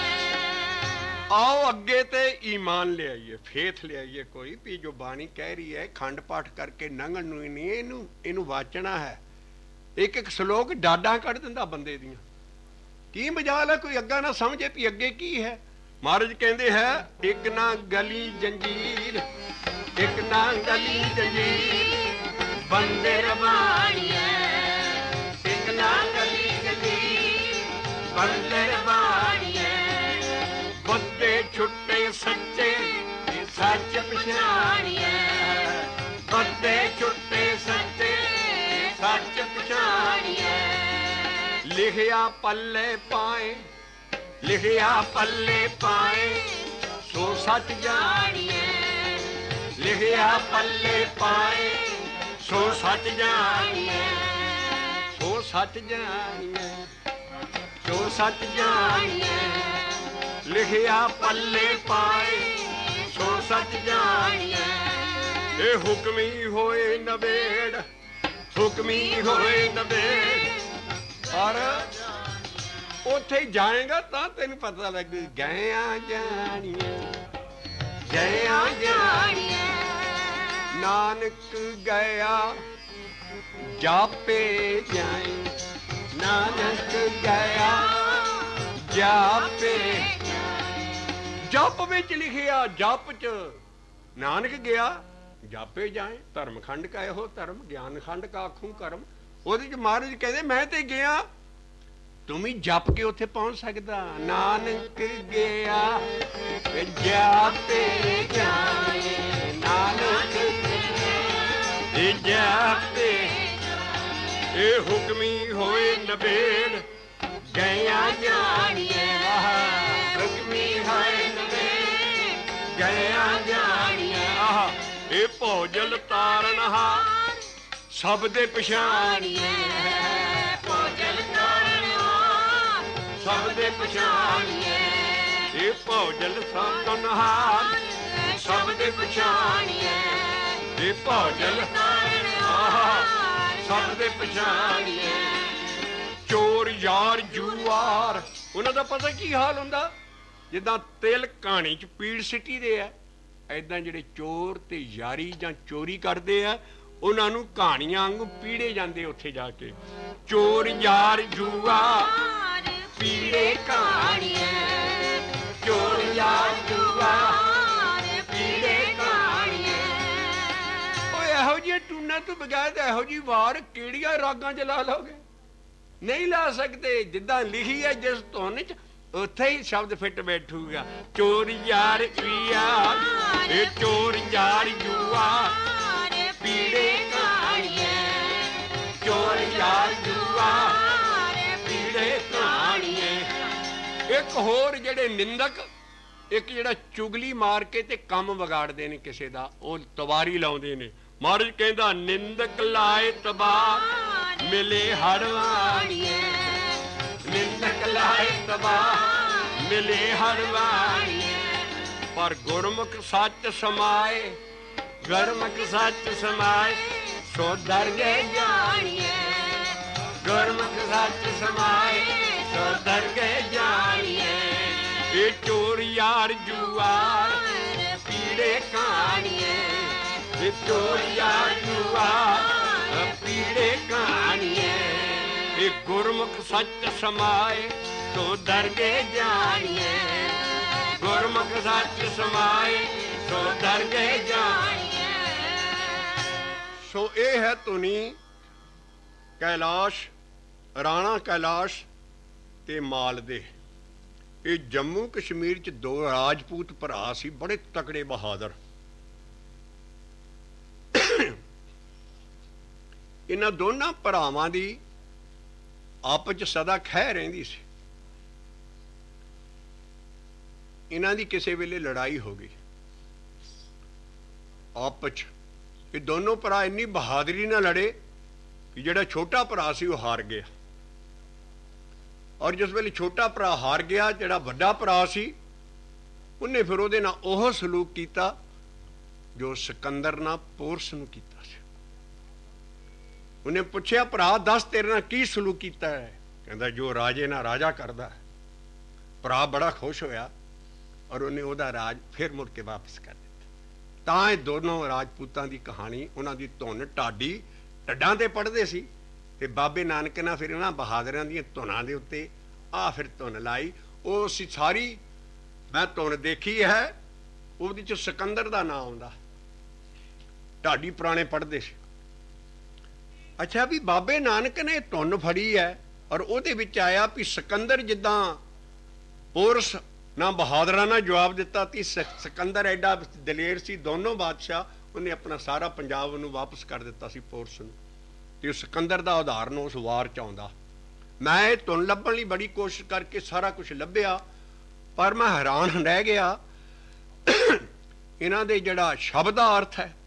ਆਓ ਅੱਗੇ ਤੇ ਈਮਾਨ ਲਿਆਈਏ, ਫੇਥ ਲਿਆਈਏ ਕੋਈ ਵੀ ਜੋ ਬਾਣੀ ਕਹਿ ਰਹੀ ਹੈ ਖੰਡ ਪਾਠ ਕਰਕੇ ਲੰਘਣ ਨੂੰ ਨਹੀਂ, ਇਹਨੂੰ ਇਹਨੂੰ ਵਾਚਣਾ ਹੈ। ਇੱਕ ਇੱਕ ਸ਼ਲੋਕ ਡਾਡਾਂ ਕੱਢ ਦਿੰਦਾ ਬੰਦੇ ਦੀਆਂ। ਕੀ ਮਜਾਲ ਹੈ ਕੋਈ ਅੱਗਾ ਨਾ ਸਮਝੇ ਵੀ ਅੱਗੇ ਕੀ ਹੈ। ਮਹਾਰਾਜ ਕਹਿੰਦੇ ਹੈ, ਇੱਕ ਨਾ ਗਲੀ ਜੰਜੀਰ, ਇੱਕ ਨਾ ਗਲੀ ਜੰਜੀਰ, ਬੰਦੇ ਰਬਾਣੀਏ, ਇੱਕ ਨਾ ਗਲੀ ਜੰਜੀਰ, ਬੰਦਰ ਬਾਣੀਏ ਬੱਦੇ ਛੁੱਟੇ ਸੱਚੇ ਤੇ ਸੱਚ ਪਛਾਣੀਏ ਬੱਦੇ ਛੁੱਟੇ ਸੱਚੇ ਤੇ ਸੱਚ ਪਛਾਣੀਏ ਲਿਖਿਆ ਪੱਲੇ ਪਾਏ ਲਿਖਿਆ ਪੱਲੇ ਪਾਏ ਸੋ ਸੱਚ ਜਾਣੀਏ ਲਿਖਿਆ ਪੱਲੇ ਪਾਏ ਸੋ ਸੱਚ ਜਾਣੀਏ ਸੋ ਸੱਚ ਜਾਣੀਏ ਸੋ ਸੱਚ ਜਾਣੀਏ ਲਿਖਿਆ ਪੱਲੇ ਪਾਏ ਸੋ ਸੱਚ ਜਾਣੀਏ ਇਹ ਹੁਕਮੀ ਹੋਏ ਨਵੇੜ ਹੁਕਮੀ ਹੋਏ ਨਵੇੜ ਪਰ ਉੱਥੇ ਜਾਏਗਾ ਤਾਂ ਤੈਨੂੰ ਪਤਾ ਲੱਗੂ ਗਏ ਆ ਜਾਣੀਏ ਗਏ ਆ ਜਾਣੀਏ ਨਾਨਕ ਗਿਆ ਜਾਪੇ ਜਾਏ ਨਾਨਕ ਗਿਆ ਜਾਪੇ ਜਪ ਵਿੱਚ ਲਿਖਿਆ ਜਪ ਚ ਨਾਨਕ ਗਿਆ ਜਾਪੇ ਜਾਏ ਧਰਮ ਖੰਡ ਕਾ ਇਹੋ ਧਰਮ ਗਿਆਨ ਖੰਡ ਕਾ ਆਖੂ ਕਰਮ ਉਹਦੇ ਚ ਮਹਾਰਾਜ ਕਹਿੰਦੇ ਮੈਂ ਤੇ ਗਿਆ ਤੂੰ ਵੀ ਜਪ ਕੇ ਉੱਥੇ ਪਹੁੰਚ ਸਕਦਾ ਨਾਨਕ ਗਿਆ ਜਾਪੇ ਜਾਏ ਨਾਨਕ ਇਹ ਜਾਪੇ ਇਹ ਹੁਕਮੀ ਹੋਏ ਨਵੇੜ ਗਿਆ ਜਾਣੀਏ ਹੁਕਮੀ ਹੋਏ ਨਵੇੜ ਗਿਆ ਜਾਣੀਏ ਆਹ ਇਹ ਭੋਜਲ ਤਾਰਨਹਾਰ ਸਭ ਦੇ ਪਛਾਣੀਏ ਭੋਜਲ ਤਾਰਨਹਾਰ ਸਭ ਦੇ ਪਛਾਣੀਏ ਇਹ ਭੋਜਲ ਤਾਰਨਹਾਰ ਸਭ ਦੇ ਪਛਾਣੀਏ ਇਹ ਭੋਜਲ ਤਾਰਨਹਾਰ ਸਭ ਦੇ ਪਛਾਣੀਏ ਚੋਰ ਯਾਰ ਜੂਆਰ ਉਹਨਾਂ ਦਾ ਪਤਾ ਕੀ ਹਾਲ ਹੁੰਦਾ ਜਿੱਦਾਂ ਤਿਲ ਕਹਾਣੀ ਚ ਪੀੜ ਸਿੱਟੀ ਦੇ ਆ ਏਦਾਂ ਜਿਹੜੇ ਚੋਰ ਤੇ ਯਾਰੀ ਜਾਂ ਚੋਰੀ ਕਰਦੇ ਆ ਉਹਨਾਂ ਨੂੰ ਕਹਾਣੀਆਂ ਵਾਂਗੂ ਪੀੜੇ ਜਾਂਦੇ ਉੱਥੇ ਜਾ ਕੇ ਚੋਰ ਯਾਰ ਜੂਆ ਪੀੜੇ ਕਹਾਣੀਆਂ ਚੋਰ ਯਾਰ ਜੂਆ ਪੀੜੇ ਕਹਾਣੀਆਂ ਓਏ ਇਹੋ ਜਿਹੇ ਟੂਨਾਂ ਤੋਂ ਬਗੈਰ ਇਹੋ ਜਿਹੀ ਵਾਰ ਕਿਹੜੀਆਂ ਰਾਗਾਂ ਚ ਲਾ ਲਓਗੇ ਨਹੀਂ ਲਾ ਸਕਦੇ ਜਿੱਦਾਂ ਲਿਖੀ ਹੈ ਜਿਸ ਧੁਨ ਚ ਉੱਥੇ ਹੀ ਸ਼ਬਦ ਫਿੱਟ ਬੈਠੂਗਾ ਚੋਰ ਯਾਰ ਪੀਆ ਇਹ ਚੋਰ ਯਾਰ ਜੂਆ ਪੀੜੇ ਕਹਾਣੀਆਂ ਚੋਰ ਯਾਰ ਜੂਆ ਪੀੜੇ ਕਹਾਣੀਆਂ ਇੱਕ ਹੋਰ ਜਿਹੜੇ ਨਿੰਦਕ ਇੱਕ ਜਿਹੜਾ ਚੁਗਲੀ ਮਾਰ ਕੇ ਤੇ ਕੰਮ ਵਿਗਾੜਦੇ ਨੇ ਕਿਸੇ ਦਾ ਉਹ ਤਵਾਰੀ ਲਾਉਂਦੇ ਨੇ ਮਹਾਰਾਜ ਕਹਿੰਦਾ ਨਿੰਦਕ ਲਾਏ ਤਬਾਹ ਮਿਲੇ ਹੜਵਾਣੀਏ ਨਿੰਦਕ ਲਾਏ ਤਬਾਹ ਮਿਲੇ ਹੜਵਾਣੀਏ ਪਰ ਗੁਰਮੁਖ ਸੱਚ ਸਮਾਏ ਗੁਰਮੁਖ ਸੱਚ ਸਮਾਏ ਸੋ ਦਰਗੇ ਜਾਣੀਏ ਗੁਰਮੁਖ ਸੱਚ ਸਮਾਏ ਸੋ ਦਰਗੇ ਜਾਣੀਏ ਇਹ ਚੋਰ ਯਾਰ ਜੂਆਰ ਪੀੜੇ ਕਹਾਣੀਏ ਇਹ ਚੋਰ ਯਾਰ ਜੂਆਰ ਪੀੜੇ ਕਹਾਣੀਏ ਇਹ ਗੁਰਮੁਖ ਸੱਚ ਸਮਾਏ ਸੋ ਦਰਗੇ ਜਾਣੀਏ ਗੁਰਮੁਖ ਸੱਚ ਸਮਾਏ ਸੋ ਦਰਗੇ ਜਾਣੀਏ ਸੋ ਇਹ ਹੈ ਧੁਨੀ ਕੈਲਾਸ਼ ਰਾਣਾ ਕੈਲਾਸ਼ ਤੇ ਮਾਲਦੇ ਇਹ ਜੰਮੂ ਕਸ਼ਮੀਰ ਚ ਦੋ ਰਾਜਪੂਤ ਭਰਾ ਸੀ ਬੜੇ ਤਕੜੇ ਬਹਾਦਰ ਇਹਨਾਂ ਦੋਨਾਂ ਭਰਾਵਾਂ ਦੀ ਆਪਸ ਚ ਸਦਾ ਖਹਿ ਰਹਿੰਦੀ ਸੀ ਇਹਨਾਂ ਦੀ ਕਿਸੇ ਵੇਲੇ ਲੜਾਈ ਹੋ ਗਈ ਆਪਸ ਚ ਇਹ ਦੋਨੋਂ ਭਰਾ ਇੰਨੀ ਬਹਾਦਰੀ ਨਾਲ ਲੜੇ ਕਿ ਜਿਹੜਾ ਛੋਟਾ ਭਰਾ ਸੀ ਉਹ ਹਾਰ ਗਿਆ ਔਰ ਜਿਸ ਵੇਲੇ ਛੋਟਾ ਭਰਾ ਹਾਰ ਗਿਆ ਜਿਹੜਾ ਵੱਡਾ ਭਰਾ ਸੀ ਉਹਨੇ ਫਿਰ ਉਹਦੇ ਨਾਲ ਉਹ ਸਲੂਕ ਕੀਤਾ ਜੋ ਸਿਕੰਦਰ ਨਾਲ ਪੋਰਸ ਨੂੰ ਕੀਤਾ ਸੀ ਉਹਨੇ ਪੁੱਛਿਆ ਭਰਾ ਦੱਸ ਤੇਰੇ ਨਾਲ ਕੀ ਸਲੂਕ ਕੀਤਾ ਹੈ ਕਹਿੰਦਾ ਜੋ ਰਾਜੇ ਨਾਲ ਰਾਜਾ ਕਰਦਾ ਹੈ ਭਰਾ ਬੜਾ ਖੁਸ਼ ਹੋਇਆ ਔਰ ਉਹਨੇ ਉਹਦਾ ਰਾਜ ਫਿਰ ਮੁੜ ਕੇ ਵਾਪਸ ਕਰ ਦਿੱਤਾ ਤਾਂ ਇਹ ਦੋਨੋਂ ਰਾਜਪੂਤਾਂ ਦੀ ਕਹਾਣੀ ਉਹਨਾਂ ਦੀ ਧੁਨ ਢਾਡੀ ਢੱਡਾਂ ਤੇ ਪੜ੍ਹਦੇ ਸੀ ਤੇ ਬਾਬੇ ਨਾਨਕ ਨੇ ਫਿਰ ਇਹਨਾਂ ਬਹਾਦਰਾਂ ਦੀਆਂ ਧੁਨਾਂ ਦੇ ਉੱਤੇ ਆ ਫਿਰ ਧੁਨ ਲਾਈ ਉਹ ਸੀ ਸਾਰੀ ਮੈਂ ਧੁਨ ਦੇਖੀ ਹੈ ਉਹਦੇ ਚ ਸਿਕੰਦਰ ਦਾ ਨਾਂ ਆਉਂਦਾ ਢਾਡੀ ਪੁਰਾਣੇ ਪੜ੍ਹਦੇ ਸੀ ਅੱਛਾ ਵੀ ਬਾਬੇ ਨਾਨਕ ਨੇ ਧੁਨ ਫੜੀ ਹੈ ਔਰ ਉਹਦੇ ਵਿੱਚ ਆਇਆ ਵੀ ਸਿਕੰਦਰ ਜਿੱਦਾਂ ਪੋਰਸ ਨਾ ਬਹਾਦਰਾਂ ਨਾਲ ਜਵਾਬ ਦਿੱਤਾ ਤੀ। ਸਿਕੰਦਰ ਐਡਾ ਦਲੇਰ ਸੀ, ਦੋਨੋਂ ਬਾਦਸ਼ਾਹ, ਉਹਨੇ ਆਪਣਾ ਸਾਰਾ ਪੰਜਾਬ ਉਹਨੂੰ ਵਾਪਸ ਕਰ ਦਿੱਤਾ ਸੀ ਪੋਰਸ ਨੂੰ। ਤੇ ਉਹ ਸਿਕੰਦਰ ਦਾ ਉਦਾਹਰਨ ਉਸ ਵਾਰ ਚ ਆਉਂਦਾ। ਮੈਂ ਇਹ ਧੁਨ ਲੱਭਣ ਲਈ ਬੜੀ ਕੋਸ਼ਿਸ਼ ਕਰਕੇ ਸਾਰਾ ਕੁਝ ਲੱਭਿਆ, ਪਰ ਮੈਂ ਹੈਰਾਨ ਰਹਿ ਗਿਆ ਇਹਨਾਂ ਦੇ ਜਿਹੜਾ ਸ਼ਬਦ ਦਾ ਅਰਥ ਹੈ,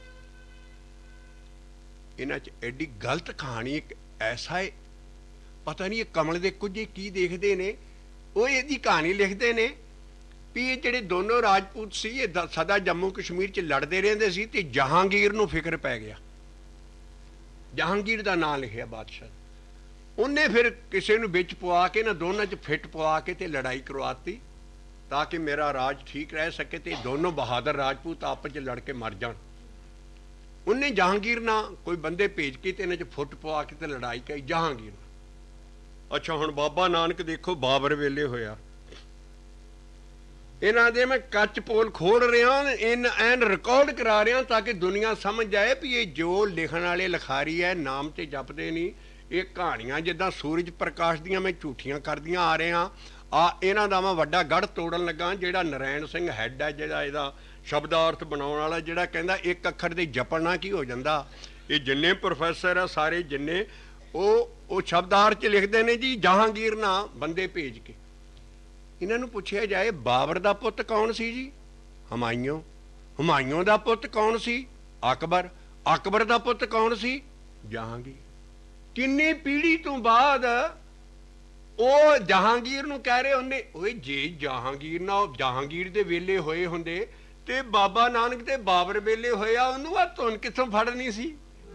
ਇਹਨਾਂ 'ਚ ਐਡੀ ਗਲਤ ਕਹਾਣੀ। ਇੱਕ ਐਸਾ ਹੈ, ਪਤਾ ਨਹੀਂ ਇਹ ਕਮਲ ਦੇ ਕੁਝ ਕੀ ਦੇਖਦੇ ਨੇ, ਉਹ ਇਹਦੀ ਕਹਾਣੀ ਲਿਖਦੇ ਨੇ ਵੀ ਇਹ ਜਿਹੜੇ ਦੋਨੋਂ ਰਾਜਪੂਤ ਸੀ ਇਹ ਸਦਾ ਜੰਮੂ ਕਸ਼ਮੀਰ 'ਚ ਲੜਦੇ ਰਹਿੰਦੇ ਸੀ ਤੇ ਜਹਾਂਗੀਰ ਨੂੰ ਫਿਕਰ ਪੈ ਗਿਆ। ਜਹਾਂਗੀਰ ਦਾ ਨਾਂ ਲਿਖਿਆ ਬਾਦਸ਼ਾਹ, ਉਹਨੇ ਫਿਰ ਕਿਸੇ ਨੂੰ ਵਿੱਚ ਪਵਾ ਕੇ ਨਾ ਦੋਨਾਂ 'ਚ ਫਿੱਟ ਪਵਾ ਕੇ ਤੇ ਲੜਾਈ ਕਰਵਾਤੀ ਤਾਂ ਕਿ ਮੇਰਾ ਰਾਜ ਠੀਕ ਰਹਿ ਸਕੇ ਤੇ ਦੋਨੋਂ ਬਹਾਦਰ ਰਾਜਪੂਤ ਆਪਸ 'ਚ ਲੜ ਕੇ ਮਰ ਜਾਣ। ਉਹਨੇ ਜਹਾਂਗੀਰ ਨਾਲ ਕੋਈ ਬੰਦੇ ਭੇਜ ਕੇ ਤੇ ਇਹਨਾਂ 'ਚ ਫੁੱਟ ਪਵਾ ਕੇ ਤੇ ਲੜਾਈ ਕਰੀ ਜਹਾਂਗੀਰ ਨਾਲ। ਅੱਛਾ, ਹੁਣ ਬਾਬਾ ਨਾਨਕ ਦੇਖੋ ਬਾਬਰ ਵੇਲੇ ਹੋਇਆ। ਇਹਨਾਂ ਦੇ ਮੈਂ ਕੱਚ ਪੋਲ ਖੋਲ ਰਿਹਾ, ਇਨ ਐਨ ਰਿਕਾਰਡ ਕਰਾ ਰਿਹਾ ਤਾਂ ਕਿ ਦੁਨੀਆ ਸਮਝ ਜਾਏ ਵੀ ਇਹ ਜੋ ਲਿਖਣ ਵਾਲੇ ਲਿਖਾਰੀ ਹੈ ਨਾਮ ਤੇ ਜਪਦੇ ਨਹੀਂ, ਇਹ ਕਹਾਣੀਆਂ ਜਿੱਦਾਂ ਸੂਰਜ ਪ੍ਰਕਾਸ਼ ਦੀਆਂ ਮੈਂ ਝੂਠੀਆਂ ਕਰਦੀਆਂ ਆ ਰਿਹਾ। ਆ ਇਹਨਾਂ ਦਾ ਮੈਂ ਵੱਡਾ ਗੜ੍ਹ ਤੋੜਨ ਲੱਗਾ, ਜਿਹੜਾ ਨਰਾਇਣ ਸਿੰਘ ਹੈੱਡ ਹੈ, ਜਿਹੜਾ ਇਹਦਾ ਸ਼ਬਦਾਰਥ ਬਣਾਉਣ ਵਾਲਾ, ਜਿਹੜਾ ਕਹਿੰਦਾ ਇੱਕ ਅੱਖਰ ਦੇ ਜਪਣ ਨਾਲ ਕੀ ਹੋ ਜਾਂਦਾ। ਇਹ ਜਿੰਨੇ ਪ੍ਰੋਫੈਸਰ ਆ ਸਾਰੇ ਜਿੰਨੇ ਉਹ ਉਹ ਸ਼ਬਦਾਰਥ 'ਚ ਲਿਖਦੇ ਨੇ ਜੀ ਜਹਾਂਗੀਰ ਨਾਲ ਬੰਦੇ ਭੇਜ ਕੇ। ਇਹਨਾਂ ਨੂੰ ਪੁੱਛਿਆ ਜਾਏ ਬਾਬਰ ਦਾ ਪੁੱਤ ਕੌਣ ਸੀ ਜੀ? ਹਮਾਯੂੰ। ਹਮਾਯੂੰ ਦਾ ਪੁੱਤ ਕੌਣ ਸੀ? ਅਕਬਰ। ਅਕਬਰ ਦਾ ਪੁੱਤ ਕੌਣ ਸੀ? ਜਹਾਂਗੀਰ। ਕਿੰਨੀ ਪੀੜ੍ਹੀ ਤੋਂ ਬਾਅਦ ਉਹ ਜਹਾਂਗੀਰ ਨੂੰ ਕਹਿ ਰਹੇ ਹੁੰਦੇ, ਓਏ ਜੇ ਜਹਾਂਗੀਰ ਨਾਲ ਜਹਾਂਗੀਰ ਦੇ ਵੇਲੇ ਹੋਏ ਹੁੰਦੇ ਤੇ ਬਾਬਾ ਨਾਨਕ ਤੇ ਬਾਬਰ ਵੇਲੇ ਹੋਇਆ, ਉਹਨੂੰ ਆ ਧੁਨ ਕਿੱਥੋਂ ਫੜਨੀ ਸੀ?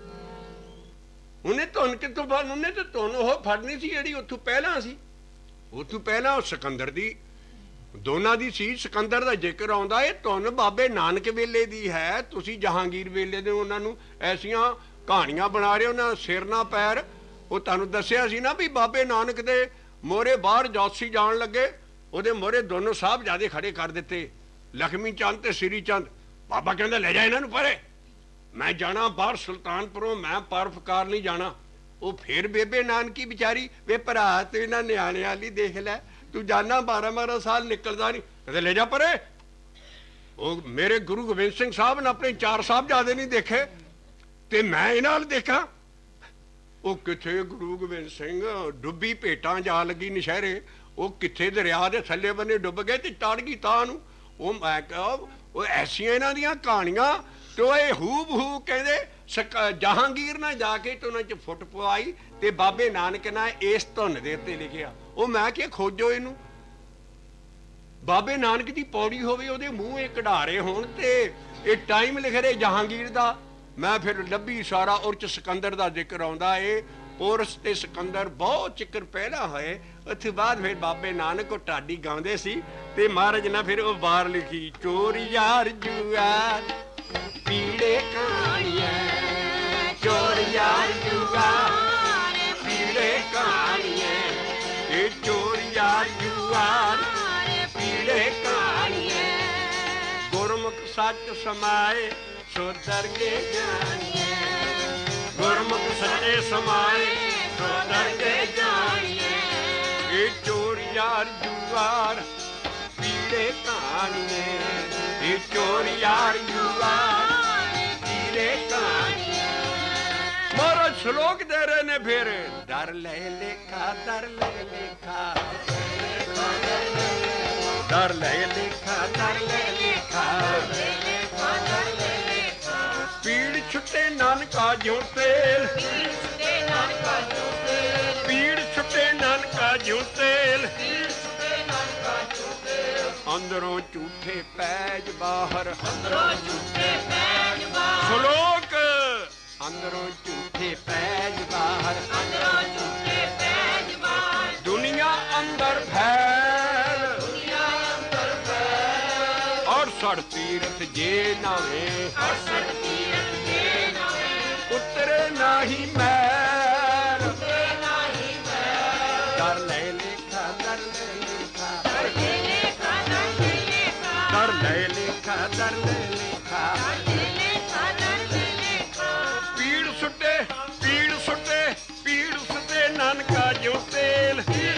ਉਹਨੇ ਧੁਨ ਕਿੱਥੋਂ ਫੜ ਉਹਨੇ ਤੇ ਧੁਨ ਉਹ ਫੜਨੀ ਸੀ ਜਿਹੜੀ ਉੱਥੋਂ ਪਹਿਲਾਂ ਸੀ। ਉੱਥੋਂ ਪਹਿਲਾਂ ਉਹ ਸਿਕੰਦਰ ਦੀ ਦੋਨਾਂ ਦੀ ਸੀ। ਸਿਕੰਦਰ ਦਾ ਜ਼ਿਕਰ ਆਉਂਦਾ, ਇਹ ਧੁਨ ਬਾਬੇ ਨਾਨਕ ਵੇਲੇ ਦੀ ਹੈ। ਤੁਸੀਂ ਜਹਾਂਗੀਰ ਵੇਲੇ ਦੇ ਉਹਨਾਂ ਨੂੰ ਐਸੀਆਂ ਕਹਾਣੀਆਂ ਬਣਾ ਰਹੇ ਹੋ ਨਾ ਸਿਰ ਨਾ ਪੈਰ। ਉਹ ਤੁਹਾਨੂੰ ਦੱਸਿਆ ਸੀ ਨਾ ਵੀ ਬਾਬੇ ਨਾਨਕ ਦੇ ਮੋਹਰੇ ਬਾਹਰ ਜੋਤਸ਼ੀ ਜਾਣ ਲੱਗੇ, ਉਹਦੇ ਮੋਹਰੇ ਦੋਨੋਂ ਸਾਹਿਬਜ਼ਾਦੇ ਖੜੇ ਕਰ ਦਿੱਤੇ, ਲਖਮੀ ਚੰਦ ਤੇ ਸ੍ਰੀ ਚੰਦ। ਬਾਬਾ ਕਹਿੰਦਾ ਲੈ ਜਾ ਇਹਨਾਂ ਨੂੰ ਪਰੇ, ਮੈਂ ਜਾਣਾ ਬਾਹਰ ਸੁਲਤਾਨਪੁਰੋਂ, ਮੈਂ ਪਰਉਪਕਾਰ ਨਹੀਂ ਜਾਣਾ। ਉਹ ਫਿਰ ਬੇਬੇ ਨਾਨਕੀ ਵਿਚਾਰੀ, ਵੇ ਭਰਾ ਤੂੰ ਇਹਨਾਂ ਨਿਆਣਿਆਂ ਵਾਲੀ ਦੇਖ ਲੈ, ਤੂੰ ਜਾਣਾ ਬਾਰਾਂ ਬਾਰਾਂ ਸਾਲ ਨਿਕਲਦਾ ਨਹੀਂ, ਕਹਿੰਦੇ ਲੈ ਜਾ ਪਰੇ। ਉਹ ਮੇਰੇ ਗੁਰੂ ਗੋਬਿੰਦ ਸਿੰਘ ਸਾਹਿਬ ਨੇ ਆਪਣੇ ਚਾਰ ਸਾਹਿਬਜ਼ਾਦੇ ਨਹੀਂ ਦੇਖੇ ਤੇ ਮੈਂ ਇਹਨਾਂ ਨਾਲ ਦੇਖਾਂ। ਉਹ ਕਿੱਥੇ ਗੁਰੂ ਗੋਬਿੰਦ ਸਿੰਘ ਡੁੱਬੀ ਭੇਟਾਂ ਜਾ ਲੱਗੀ ਨਸ਼ਹਿਰੇ, ਉਹ ਕਿੱਥੇ ਦਰਿਆ ਦੇ ਥੱਲੇ ਬੰਨੇ ਡੁੱਬ ਗਏ ਤੇ ਟੜ ਗਈ ਤਾਂ ਨੂੰ। ਉਹ ਮੈਂ ਕਿਹਾ ਉਹ ਐਸੀਆਂ ਇਹਨਾਂ ਦੀਆਂ ਕਹਾਣੀਆਂ ਤੇ ਉਹ ਇਹ ਹੂ ਬਹੂ ਕਹਿੰਦੇ ਜਹਾਂਗੀਰ ਨਾਲ ਜਾ ਕੇ ਤੇ ਉਹਨਾਂ 'ਚ ਫੁੱਟ ਪਵਾਈ ਤੇ ਬਾਬੇ ਨਾਨਕ ਨੇ ਇਸ ਧੁਨ ਦੇ ਉੱਤੇ ਲਿਖਿਆ। ਉਹ ਮੈਂ ਕਿਹਾ ਖੋਜੋ ਇਹਨੂੰ, ਬਾਬੇ ਨਾਨਕ ਦੀ ਪੌੜੀ ਹੋਵੇ, ਉਹਦੇ ਮੂੰਹ ਇਹ ਕਢਾਰੇ ਹੋਣ ਤੇ ਇਹ ਟਾਈਮ ਲਿਖ ਰਹੇ ਜਹਾਂਗੀਰ ਦਾ। ਮੈਂ ਫਿਰ ਲੱਭੀ ਸਾਰਾ, ਉਹ 'ਚ ਸਿਕੰਦਰ ਦਾ ਜ਼ਿਕਰ ਆਉਂਦਾ ਏ। ਪੋਰਸ ਤੇ ਸਿਕੰਦਰ ਬਹੁਤ ਚਿੱਕਰ ਪਹਿਲਾਂ ਹੋਏ, ਉੱਥੇ ਬਾਅਦ ਫਿਰ ਬਾਬੇ ਨਾਨਕ ਉਹ ਢਾਡੀ ਗਾਉਂਦੇ ਸੀ ਤੇ ਮਹਾਰਾਜ ਨੇ ਫਿਰ ਉਹ ਵਾਰ ਲਿਖੀ, ਚੋਰ ਯਾਰ ਜੂਆ ਪੀੜੇ ਕਹਾਣੀਆਂ, ਚੋਰ ਯਾਰ ਜੂਆ ਪੀੜੇ ਕਹਾਣੀਆਂ, ਇਹ ਚੋਰ ਯਾਰ ਜੂਆ ਪੀੜੇ ਕਹਾਣੀਆਂ। ਗੁਰਮੁਖ ਸੱਚ ਸਮਾਏ ਸੋ ਦਰਗੇ ਜਾਣੀਏ, ਗੁਰਮੁਖ ਸੱਚੇ ਸਮਾਏ ਸੋ ਦਰਗੇ ਜਾਣੀਏ। ਇਹ ਚੋਰ ਯਾਰ ਜੂਆਰ ਪੀੜੇ ਕਹਾਣੀਏ, ਇਹ ਚੋਰ ਯਾਰ ਜੂਆਰ ਪੀੜੇ ਕਹਾਣੀਏ। ਮਹਾਰਾਜ ਸ਼ਲੋਕ ਦੇ ਰਹੇ ਨੇ ਫਿਰ, ਦਰ ਲੈ ਲੇਖਾ ਦਰ ਲੈ ਲੇਖਾ, ਦਰ ਲੈ ਲੇਖਾ ਦਰ ਲੈ ਲੇਖਾ, ਪੀੜ ਛੁੱਟੇ ਨਾਨਕਾ ਜਿਉ ਤੇਲ, ਪੀੜ ਛੁੱਟੇ ਨਾਨਕਾ ਜਿਉ ਤੇਲ, ਪੀੜ ਛੁੱਟੇ ਨਾਨਕਾ ਜਿਉ ਤੇਲ, ਪੀੜ ਛੁੱਟੇ ਨਾਨਕਾ ਜਿਉ ਤੇਲ। ਅੰਦਰੋਂ ਝੂਠੇ ਪੈਜ ਬਾਹਰ, ਅੰਦਰੋਂ ਝੂਠੇ ਪੈਜ ਬਾਹਰ। ਸ਼ਲੋਕ, ਅੰਦਰੋਂ ਝੂਠੇ ਪੈਜ ਬਾਹਰ, ਅੰਦਰੋਂ ਝੂਠੇ ਪੈਜ ਬਾਹਰ। ਦੁਨੀਆ ਅੰਦਰ ਫੈਲ, ਦੁਨੀਆ ਅੰਦਰ ਫੈਲ। ਔਰ ਸੜ ਤੀਰਥ ਜੇ ਨਾਵੇਂ, ਔਰ ਸੜ ਤੀਰਥ ਜੇ ਨਾਵੇਂ। ਉਤਰੇ ਨਾਹੀ ਮੈਲ, ਉਤਰੇ ਨਾਹੀ ਮੈਲ। ਦਰ ਲੈ ਲੇਖਾ ਦਰ ਲੈ ਲੇਖਾ, ਦਰ ਲੈ ਲੇਖਾ ਦਰ ਲੈ ਲੇਖਾ, ਦਰ ਲੈ ਲੇਖਾ ਦਰ ਲੈ ਲੇਖਾ, ਦਰ ਲੈ ਲੇਖਾ ਦਰ ਲੈ ਲੇਖਾ। ਪੀੜ ਸੁੱਟੇ ਪੀੜ ਸੁੱਟੇ ਪੀੜ ਸੁੱਟੇ ਨਾਨਕਾ ਕਾਜੂ ਤੇਲ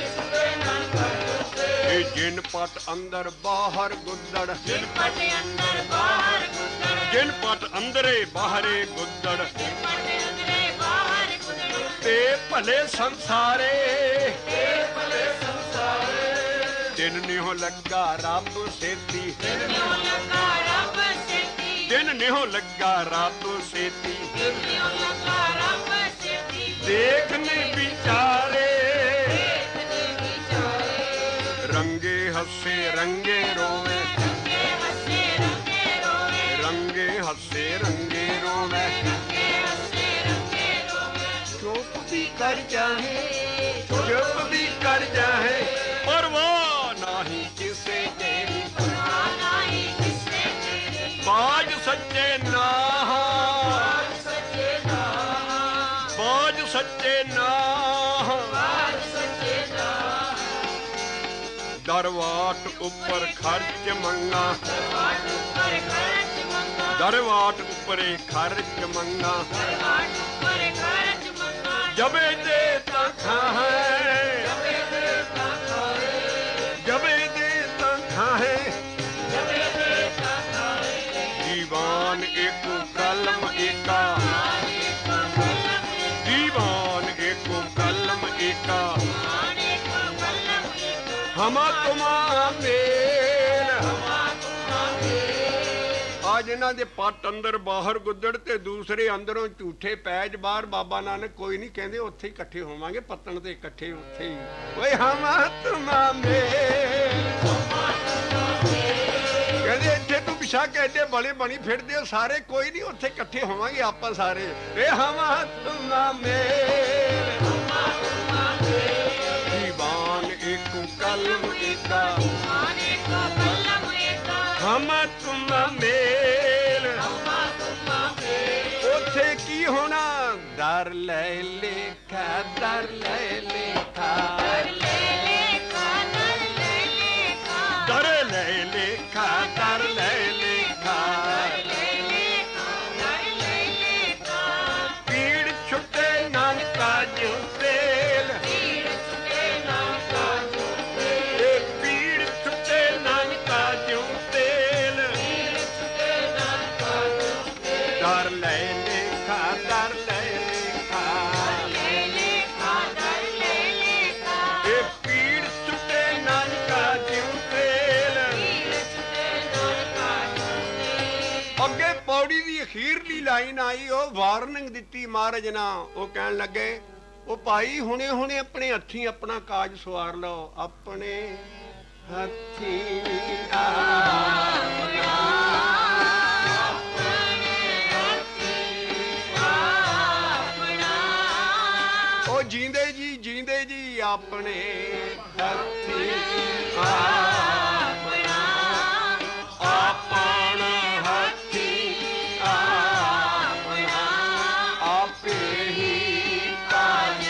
ਇਹ ਜਿਨ ਪਟ ਅੰਦਰ ਬਾਹਰ ਗੁੱਦੜ ਜਿਨ ਪਟ ਅੰਦਰ ਬਾਹਰ ਗੁੱਦੜ ਜਿਨ ਪਟ ਅੰਦਰੇ ਬਾਹਰੇ ਗੁੱਦੜ ਜਿਨ ਪਟ ਅੰਦਰੇ ਬਾਹਰ ਗੁੱਦੜ ਤੇ ਭਲੇ ਸੰਸਾਰੇ ਤੇ ਭਲੇ ਸੰਸਾਰੇ ਦਿਨ ਨਿਹੁ ਲੱਗਾ ਰੱਬ ਸੇਤੀ ਦਿਨ ਨਿਉ ਲੱਗਾ ਰੱਬ ਸੇਤੀ ਦਿਨ ਨਿਹੁ ਲੱਗਾ ਰੱਬ ਸੇਤੀ ਦਿਨ ਨਿਉ ਲੱਗਾ ਰੱਬ ਸੇਤੀ ਦੇਖਨੇ ਵਿਚਾਰੇ ਦੇਖਦੇ ਵਿਚਾਰੇ ਰੰਗੇ ਹੱਸੇ ਰੰਗੇ ਰੋਵੇ ਰੰਗੇ ਹੱਸੇ ਰੰਗੇ ਰੋਵੇ ਰੰਗੇ ਹੱਸੇ ਰੰਗੇ ਰੋਵੇ ਰੰਗੇ ਹੱਸੇ ਰੰਗੇ ਰੋਵੇ ਚੁੱਪ ਵੀ ਕਰ ਚਾਹੇ ਚੁੱਪ ਵੀ ਕਰ ਜਾਏ ਪਰਵਾਹ ਨਹੀਂ ਕਿਸੇ ਤੇਰੀ ਨਹੀਂ ਕਿਸੇ ਤੇਰੀ ਬਾਜ ਸੱਚੇ ਨਾਹ ਸੱਚੇ ਨਾਮ ਬਾਜ ਸੱਚੇ ਨਾਹ ਬਾਜ ਸੱਚੇ ਨਾਮ ਦਰਵਾਟ ਉੱਪਰ ਖਰਚ ਮੰਗਾ ਵਾਟ ਉੱਪਰ ਖਰਚ ਮੰਗਾ ਦਰਵਾਟ ਉੱਪਰੇ ਖਰਚ ਮੰਗਾ ਵਾਟ ਉੱਪਰ ਖਰਚ ਮੰਗਾ ਜਬੇ ਦੇ ਤਾਂ ਖਾਏ ਜਬੇ ਦੇ ਤਾਂ ਖਾਏ ਜਬੇ ਦੇ ਤਾਂ ਖਾਏ ਜਬੇ ਦੇ ਤਾਂ ਖਾਏ ਦੀਵਾਨ ਇੱਕ ਕਲਮ ਏਕਾ ਆਨੇ ਕੋ ਕਲਮ ਇੱਕ ਦੀਵਾਨ ਇੱਕ ਕਲਮ ਏਕਾ ਆਨੇ ਕੋ ਕਲਮ ਇੱਕ ਹਮਾ ਤੁਮਾ ਮੇਲ ਹਮਾ ਤੁਮਾ ਆ ਜਿਨ੍ਹਾਂ ਦੇ ਪੱਟ ਅੰਦਰ ਬਾਹਰ ਗੁੱਦੜ ਤੇ ਦੂਸਰੇ ਅੰਦਰੋਂ ਝੂਠੇ ਪੈਜ ਬਾਹਰ ਬਾਬਾ ਨਾਨਕ ਕੋਈ ਨਹੀਂ ਕਹਿੰਦੇ ਉੱਥੇ ਹੀ ਇਕੱਠੇ ਹੋਵਾਂਗੇ ਪੱਤਣ ਤੇ ਇਕੱਠੇ ਉੱਥੇ ਹੀ ਓਏ ਹਮਾ ਤੁਮਾ ਮੇਲ ਕਹਿੰਦੇ ਇੱਥੇ ਤੂੰ ਪਿਛਾ ਕਹਿੰਦੇ ਬੜੇ ਬਣੀ ਫਿਰਦੇ ਹੋ ਸਾਰੇ ਕੋਈ ਨਹੀਂ ਉੱਥੇ ਇਕੱਠੇ ਹੋਵਾਂਗੇ ਆਪਾਂ ਸਾਰੇ ਏ ਹਮਾ ਤੁਮਾ ਮੇਲ ਦੀਵਾਨ ਇੱਕ ਕਲਮ ਏਕਾ ਆਨੇ ਕੋ ਕਲਮ ਇੱਕ ਹਮ ਤੁਮ ਮੇਲ ਹਮਾ ਤੁਮਾ ਮੇਲ ਉੱਥੇ ਕੀ ਹੋਣਾ ਦਰ ਲੈ ਲੇਖਾ ਦਰ ਲੈ ਲੇਖਾ ਕਰ ਲੈ ਲੇਖਾ ਕਰ ਲੈ ਲੇਖਾ ਦਰ ਲੈ ਲੇਖਾ ਦਰ ਲੈ ਲੇਖਾ ਕਰ ਲੈ ਲੇਖਾ ਕਰ ਲੈ ਲੇਖਾ ਪੀੜ ਛੁੱਟੇ ਨਾਨਕਾ ਜਿਉ ਤੇਲ ਪੀੜ ਛੁਟੇ ਨਾ ਕਾਜੂ ਏ ਪੀੜ ਛੁੱਟੇ ਨਾਨਕਾ ਜਿਉ ਤੇਲ ਪੀੜ ਛੁਟੇ ਨਾ ਕਾਜੂ ਦਰ ਲੈ ਲੇਖਾ ਦਰ ਲੈ ਲੇਖਾ ਲੈ ਲੇਖਾ ਕਰ ਲੈ ਲੇਖਾ ਏ ਪੀੜ ਛੁੱਟੇ ਨਾਨਕਾ ਜਿਉ ਤੇਲ ਪੀੜ ਛੁਟੇ ਨਾ ਕਾਜੂ ਅੱਗੇ ਪੌੜੀ ਦੀ ਅਖੀਰਲੀ ਲਾਈਨ ਆਈ ਉਹ ਵਾਰਨਿੰਗ ਦਿੱਤੀ ਮਹਾਰਾਜ ਨਾ ਉਹ ਕਹਿਣ ਲੱਗੇ ਉਹ ਭਾਈ ਹੁਣੇ ਹੁਣੇ ਆਪਣੇ ਹੱਥੀਂ ਆਪਣਾ ਕਾਜ ਸਵਾਰ ਲਓ ਆਪਣੇ ਹੱਥੀਂ ਆਪਣਾ ਉਹ ਜੀਂਦੇ ਜੀ ਜੀਂਦੇ ਜੀ ਆਪਣੇ ਹੱਥੀਂ ਆਪਣਾ ਆਪਣਾ ਹੱਥੀਂ ਆਪਣਾ ਆਪੇ ਹੀ ਕਾਜ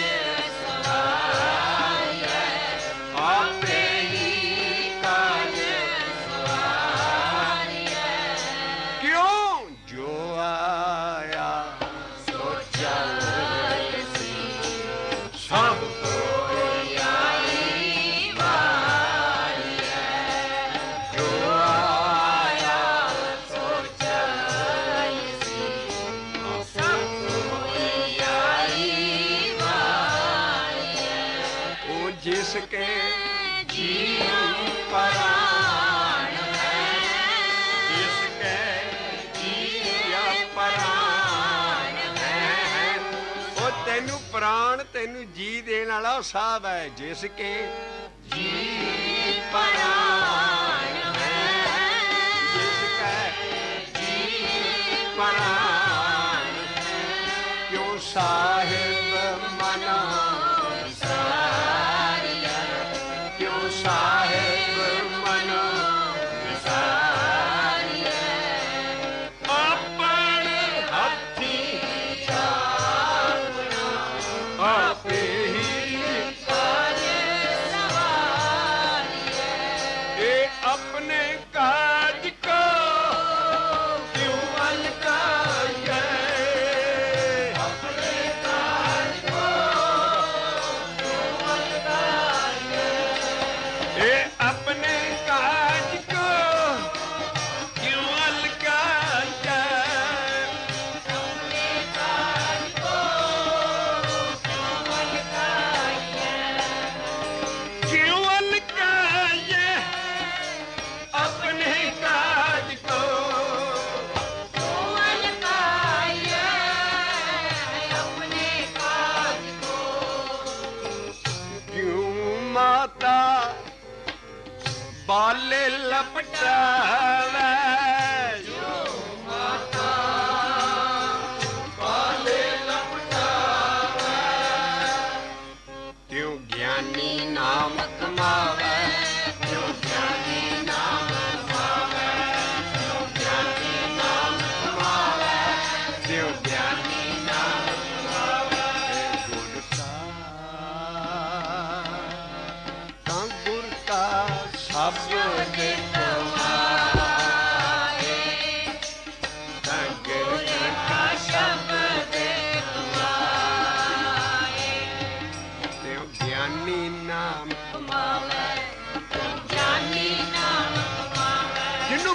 ਸਵਾਰੀਐ ਆਪੇ ਹੀ ਕਾਜ ਕਿਉਂ ਜੋ ਆਇਆ ਸੋ ਚੱਲ ਸਭ ਕੋਈ ਆਈ ਵਾਰੀ ਜੋ ਆਇਆ ਸੋ ਚੱਲ ਸਭ ਕੋਈ ਆਈ ਵਾਰੀ ਉਹ ਜਿਸ ਕੇ ਜੀ ਪਰਾਣ ਹੈ ਜਿਸ ਕੇ ਜੀ ਪਰਾਣ ਹੈ ਉਹ ਤੈਨੂੰ ਪ੍ਰਾਣ ਤੈਨੂੰ ਜੀ ਦੇਣ ਵਾਲਾ ਸਾਹਿਬ ਹੈ ਜਿਸ ਕੇ ਜੀ ਪਰਾਣ ਹੈ ਜਿਸ ਕੇ ਜੀ ਪਰਾਣ ਹੈ ਕਿਉਂ ਸਾਹਿਬ ਮਨਾ ਵਿਸਾਰਿਆ ਕਿਉਂ ਸਾਹਿਬ ਮਨਾ ਵਿਸਾਰਿਆ ਆਪਣੇ ਹੱਥੀਂ ਆਪੇ ਹੀ ਇਹ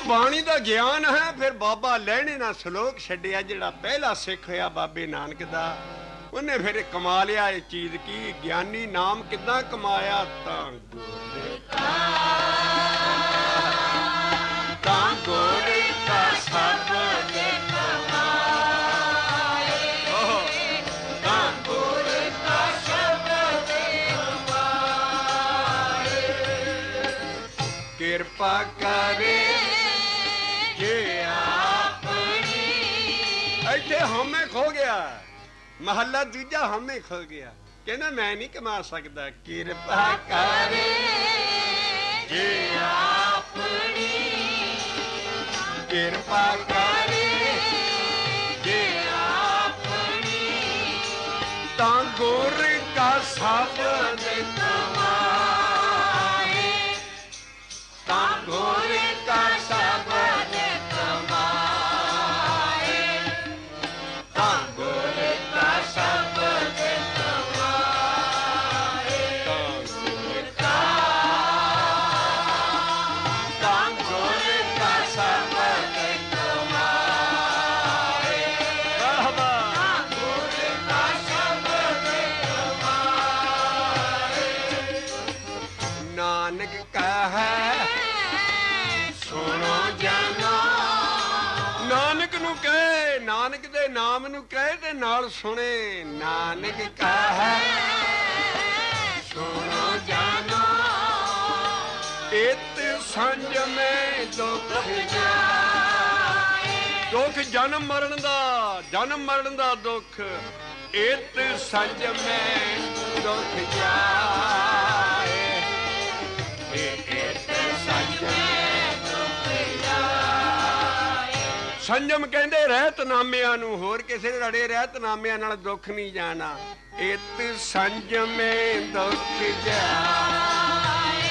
ਬਾਣੀ ਦਾ ਗਿਆਨ ਹੈ। ਫਿਰ ਬਾਬਾ ਲਹਿਣੇ ਨਾਲ ਸ਼ਲੋਕ ਛੱਡਿਆ, ਜਿਹੜਾ ਪਹਿਲਾ ਸਿੱਖ ਹੋਇਆ ਬਾਬੇ ਨਾਨਕ ਦਾ, ਉਹਨੇ ਫਿਰ ਕਮਾ ਲਿਆ ਇਹ ਚੀਜ਼ ਕੀ, ਗਿਆਨੀ ਨਾਮ ਕਿੱਦਾਂ ਕਮਾਇਆ। ਤਾਂ ਗੁਰ ਤਾਂ ਗੁਰ ਦਾ ਸ਼ਬਦ ਕਮਾਏ, ਤਾਂ ਗੁਰ ਦਾ ਸ਼ਬਦ ਕਮਾਏ। ਕਿਰਪਾ ਕਰੇ ਜੇ ਆਪਣੀ। ਇੱਥੇ ਹਉਮੈ ਖੋ ਗਿਆ, ਮਹੱਲਾ ਦੂਜਾ ਹਉਮੈ ਖੋ ਗਿਆ। ਕਹਿੰਦਾ ਮੈਂ ਨਹੀਂ ਕਮਾ ਸਕਦਾ। ਕਿਰਪਾ ਕਰੇ ਜੇ ਆਪਣੀ, ਕਿਰਪਾ ਕਰੇ ਜੇ ਆਪਣੀ, ਤਾਂ ਗੁਰ ਕਾ ਸ਼ਬਦ ਕਮਾਏ, ਤਾਂ ਗੁਰ ਕਾ ਸ਼ਬਦ ਕਮਾਏ, ਤਾਂ ਗੁਰ ਕਾ ਸ਼ਬਦ ਕਮਾਏ, ਤਾਂ ਗੁਰ ਕਾ, ਤਾਂ ਗੁਰ ਕਾ ਸ਼ਬਦ ਕਮਾਏ। ਵਾਹ ਵਾਹ। ਤਾਂ ਗੁਰ ਕਾ ਸ਼ਬਦ ਕਮਾਏ। ਨਾਨਕ ਕਹੈ ਸੁਣੋ ਜਨੋ, ਨਾਨਕ ਨੂੰ ਕਹੇ, ਨਾਨਕ ਦੇ ਨਾਮ ਨੂੰ ਕਹੇ ਤੇ ਨਾਲ ਸੁਣੇ। ਨਾਨਕ ਕਹੈ ਸੁਣੋ ਜਨੋ, ਇਤ ਸੰਜਮੇ ਦੁਖ ਜਾਏ। ਦੁੱਖ ਜਨਮ ਮਰਨ ਦਾ, ਜਨਮ ਮਰਨ ਦਾ ਦੁੱਖ, ਇਤ ਸੰਜਮੇ ਦੁਖ ਜਾਏ, ਇਤ ਸੰਜਮੇ ਦੁਖ ਜਾਏ। ਸੰਜਮ ਕਹਿੰਦੇ ਰਹਿਤਨਾਮਿਆਂ ਨੂੰ, ਹੋਰ ਕਿਸੇ ਰੜੇ ਰਹਿਤਨਾਮਿਆਂ ਨਾਲ ਦੁੱਖ ਨਹੀਂ ਜਾਣਾ। ਇਤ ਸੰਜਮੇ ਦੁਖ ਜਾਏ,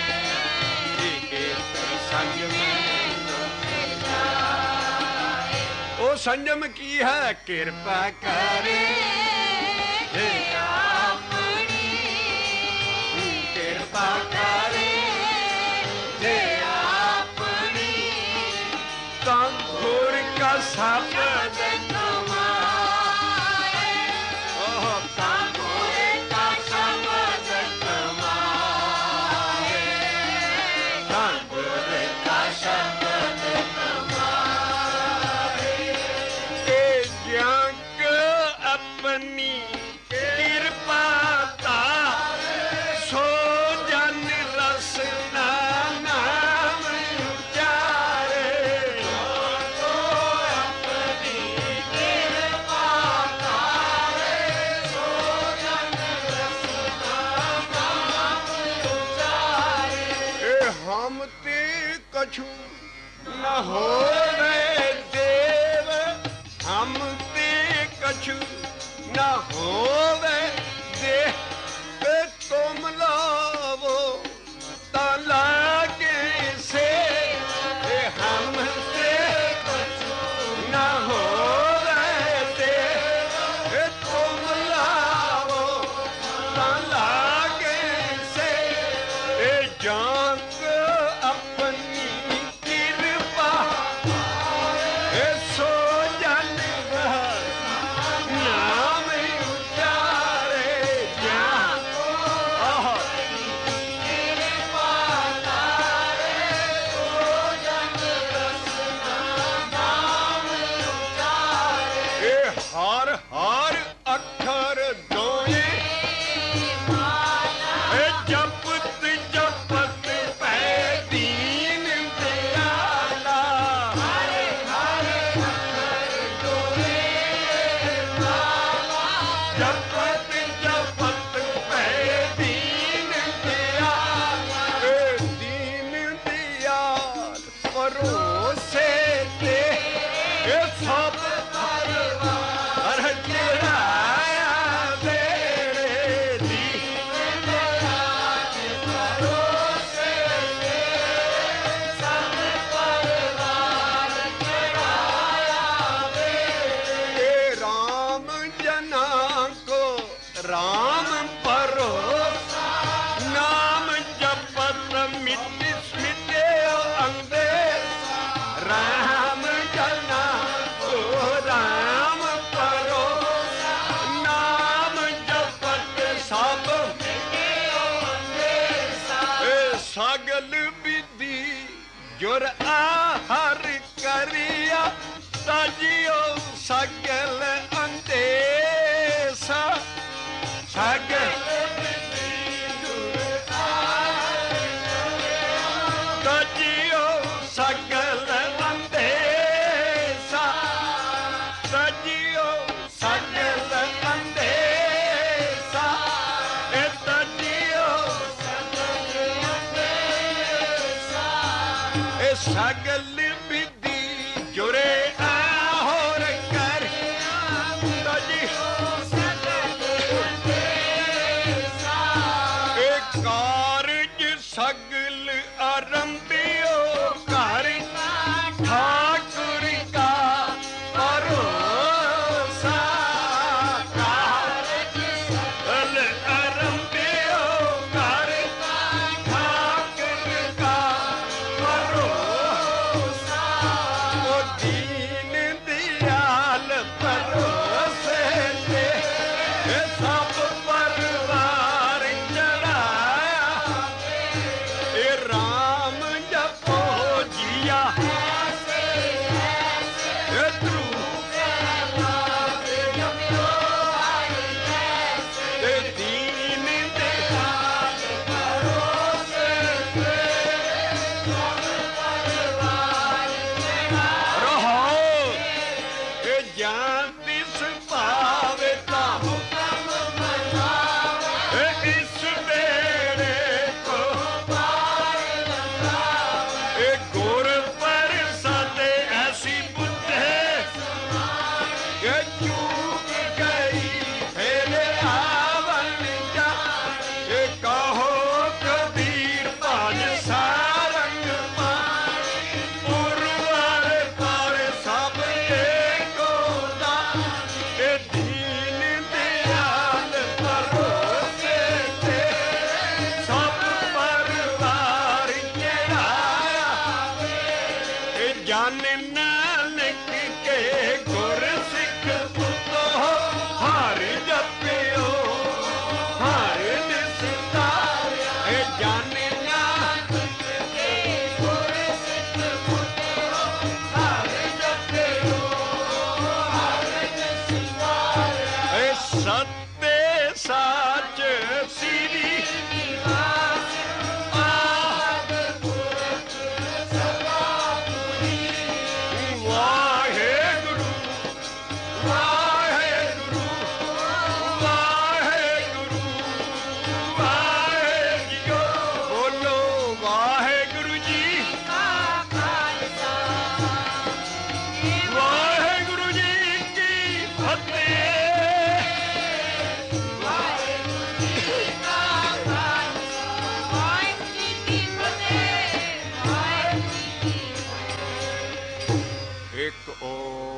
ਇਤ ਸੰਜਮੇ ਦੁਖ ਜਾਏ। ਉਹ ਸੰਜਮ ਕੀ ਹੈ? ਕਿਰਪਾ ਕਰੇ ਜੇ ਆਪਣੀ, ਕਿਰਪਾ ਕਰੇ ਜੇ ਆਪਣੀ, ਤਾਂ ਗੁਰ ਕਾ ਸ਼ਬਦ ਕਮਾਏ। ਓਹ ਤਾਂ ਗੁਰ ਕਾ ਸ਼ਬਦ ਕਮਾਏ, ਤਾਂ ਗੁਰ ਕਾ ਸ਼ਬਦ ਕਮਾਏ। ਇਹ ਜਗ ਆਪਣੀ ਕਿਰਪਾ ਧਾਰ, ਸੋ ਜਨ ਰਸਨਾ ਨਾਮ ਉਚਾਰੇ। ਸੋ ਆਪਣੀ ਕਿਰਪਾ ਧਾਰ, ਸੋ ਜਨ ਰਸਨਾ ਨਾਮ ਉਚਾਰੇ। ਇਹ ਹਮ ਤੇ ਕਛੂ ਨ ਹੋਵੇ ਦੇਵ, ਹਮ ਤੇ ਕਛੂ ਨ ਹੋਵੇ ਦੇ, ਤੁਮ ਲਾਵੋ ਤਾਂ ਲਾਗੇ ਸੇ। ਇਹ ਹਮ ਤੇ ਕਛੂ ਨ ਹੋਵੇ ਦੇ, ਤੁਮ ਲਾਵੋ ਤਾਂ ਲਾਗੇ ਸੇ। ਇਹ ਜਾਂਗ ਆਪਣੀ ਕਿਰਪਾ ਜੁਰੇ ਆਹੋਰ ਕਰ ਤਜੀ ਇਹ ਕਾਰਜ ਸਗਲ ਆਰੰਭਿਓ ਘਰ ਠਾਕੁਰ ਕਾ ਭਰੋਸਾ ਕਾਰਜ ਸਗਲ ਆਰੰਭਿਓ ਘਰ ਠਾਕੁਰ ਕਾ ਭਰੋਸਾ ਉਹ ਦੀਨ ਦਿਆਲ ਭਰੋਸੇ ਤੇ ਇਹ ਸਭ ਪਰਵਾਰ ਚੜਾਇਆ ਇਹ ਰਾਮ ਜਪੋ ਜੀਆ ਇਹ ਧਰੂ ਤੇ ਦੀਨ ਦਿਆਲ ਭਰੋਸੇ ਤੇ ਰਹੋ ਇਹ ਜਾਨ ਦਿਸ ਭਾਵੇ ਤਾਂ ਹੁਕਮ ਮਨਾਵੇ ਇਹ ਇਸ ਵੇਲੇ ਕੋ ਇਹ ਗੁਰ ਪ੍ਰਸਾਦੇ ਐਸੀ ਬੁੱਧੇ ਇਹ ਚੂਕ ਗਈ ਫੇਰ ਆਵਣ ਜਾ ਇਹ ਕਹੋ ਕਬੀਰ ਭਜ ਸਾਰੰਗ ਪਾਣੀ ਪੁਰਵਾਰ ਪਰ ਸਭ ਏਕੋ ਦਾ ਇਹ ਦੀਨ ਦਿਆਲ ਭਰੋਸੇ ਤੇ ਸਭ ਪਰਵਾਰ ਚੜਾਇਆ ਇਹ ਜਨ ਨਾਨਕ ਕੇ ਗੁਰ ਸਿੱਖ ਪੁੱਤੋ ਹਰਿ ਜਪਿਓ ਹਰਿ ਨਿਸਤਾਰਿਆ ਇਹ ਜਨ ਨਾਨਕ ਕੇ ਗੁਰ ਸਿੱਖ ਪੁੱਤੋ ਹਰਿ ਜਪਿਓ ਹਰਿ ਨਿਸਤਾਰਿਆ ਇਹ ਸੱਤੇ ਸਾਚ ਸ੍ਰੀ ਨਿਵਾਸ ਆਦ ਪੁਰਖ ਸਭਾ ਪੁਰੀ ਵਾਹਿਗੁਰੂ ਵਾਹਿਗੁਰੂ ਵਾਹਿਗੁਰੂ ਵਾਹਿਗੁਰੂ ਬੋਲੋ ਵਾਹਿਗੁਰੂ ਜੀ ਵਾਹਿਗੁਰੂ ਜੀ ਕੀ ਫਤਿਹ ਇੱਕ ਓ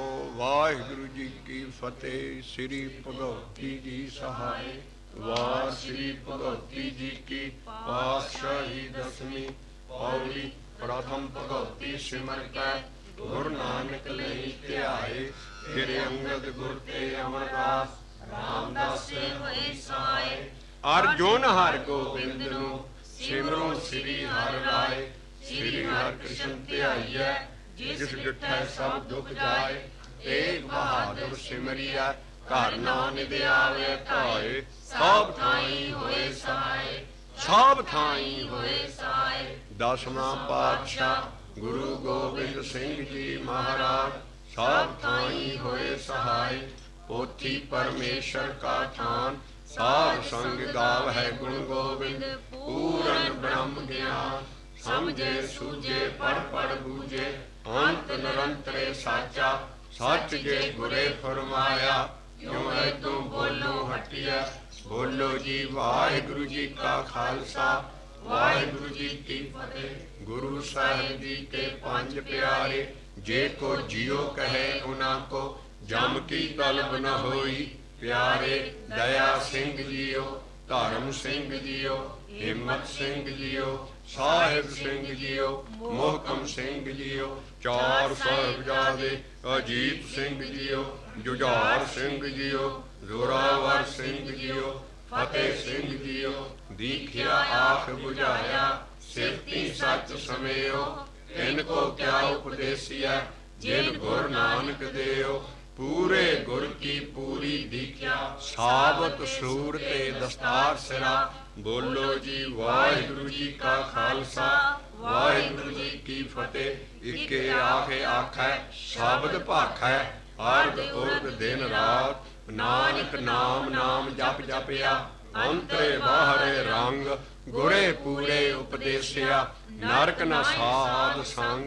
ਵਾਹਿਗੁਰੂ ਜੀ ਕੀ ਫਤਿਹ। ਸ੍ਰੀ ਭਗਵਤੀ ਜੀ ਸਹਾਇ ਵਾਰ ਸ੍ਰੀ ਭਗਵਤੀ ਜੀ ਕੀ ਪਾਤਸ਼ਾਹੀ ਦਸਵੀਂ ਪੌੜੀ ਪ੍ਰਥਮ ਭਗਵਤੀ ਸਿਮਰ ਕੈ ਗੁਰ ਨਾਨਕ ਲਈ ਧਿਆਏ ਫਿਰ ਅੰਗਦ ਗੁਰ ਤੇ ਅਮਰਦਾਸ ਰਾਮਦਾਸ ਸੇ ਹੋਏ ਸਹਾਇ ਅਰਜੁਨ ਹਰਿ ਗੋਬਿੰਦ ਨੂੰ ਸਿਮਰੋ ਸ੍ਰੀ ਹਰਿ ਰਾਏ ਸ੍ਰੀ ਹਰਿ ਕ੍ਰਿਸ਼ਨ ਧਿਆਈਐ ਜਿਸ ਡਿਠੈ ਸਭ ਦੁਖ ਜਾਏ ਤੇਗ ਬਹਾਦਰ ਸਿਮਰਿਆ ਘਰ ਨਾਨਕ ਆਵੇ ਧਾਏ ਸਭ ਥਾਈ ਹੋਏ ਸਹਾਇ ਸਭ ਥਾਈ ਹੋਏ ਸਹਾਇ ਦਸਵਾਂ ਪਾਤਸ਼ਾਹ ਗੁਰੂ ਗੋਬਿੰਦ ਸਿੰਘ ਜੀ ਮਹਾਰਾਜ ਸਭ ਥਾਈ ਹੋਏ ਸਹਾਇ ਪੋਥੀ ਪਰਮੇਸ਼ਰ ਕਾ ਥਾਨ ਸਾਧ ਸੰਗ ਗਾਵ ਹੈ ਗੁਣ ਗੋਬਿੰਦ ਪੂਰਨ ਬ੍ਰਹਮ ਗਿਆਨ ਸਮਝੇ ਸੂਝੇ ਪੜ ਪੜ ਬੂਝੇ ਅੰਤ ਨਿਰੰਤਰੇ ਸਾਚਾ ਸੱਚ ਜੇ ਗੁਰੇ ਫਰਮਾਇਆ ਕਿਉਂ ਐ ਤੂੰ ਬੋਲੋ ਹਟਿਆ ਬੋਲੋ ਜੀ ਵਾਹਿਗੁਰੂ ਜੀ ਕਾ ਖਾਲਸਾ ਵਾਹਿਗੁਰੂ ਜੀ ਕੀ ਫਤਿਹ। ਗੁਰੂ ਸਾਹਿਬ ਜੀ ਕੇ ਪੰਜ ਪਿਆਰੇ ਜੇ ਕੋ ਜਿਉ ਕਹੇ ਉਨਾ ਕੋ ਜਮ ਕੀ ਤਲਬ ਨ ਹੋਈ ਪਿਆਰੇ ਦਇਆ ਸਿੰਘ ਜੀਓ ਧਰਮ ਸਿੰਘ ਜੀਓ ਹਿੰਮਤ ਸਿੰਘ ਜੀਓ ਸਾਹਿਬ ਸਿੰਘ ਜੀਓ ਮੋਹਕਮ ਸਿੰਘ ਜੀਓ ਚਾਰ ਸਾਹਿਬਜ਼ਾਦੇ ਅਜੀਤ ਸਿੰਘ ਜੀਓ ਜੁਝਾਰ ਸਿੰਘ ਜੀਓ ਜ਼ੋਰਾਵਰ ਸਿੰਘ ਜੀਓ ਫਤਿਹ ਸਿੰਘ ਜੀਓ ਦੀਖਿਆ ਆਖ ਬੁਝਾਇਆ ਸਿਰਤੀ ਸੱਚ ਸਮਿਓ ਤਿਨ ਕੋ ਕਿਆ ਉਪਦੇਸਿਆ ਜਿਨ ਗੁਰ ਨਾਨਕ ਦੇਓ ਪੂਰੇ ਗੁਰ ਕੀ ਪੂਰੀ ਦੀਖਿਆ ਸਾਬਤ ਸੂਰ ਤੇ ਦਸਤਾਰ ਸਿਰਾ ਬੋਲੋ ਜੀ ਵਾਹਿਗੁਰੂ ਜੀ ਕਾ ਖਾਲਸਾ ਵਾਹਿਗੁਰੂ ਜੀ ਕੀ ਫਤਿਹ। ਇਕੇ ਆਖੇ ਆਖੈ ਸ਼ਬਦ ਭਾਖੈ ਅਰਧ ਉਰਧ ਦਿਨ ਰਾਤ ਨਾਨਕ ਨਾਮ ਨਾਮ ਜਪ ਜਪਿਆ ਅੰਤਰੇ ਬਾਹਰੇ ਰੰਗ ਗੁਰੇ ਪੂਰੇ ਉਪਦੇਸਿਆ ਨਰਕ ਨ ਸਾਧ ਸੰਗ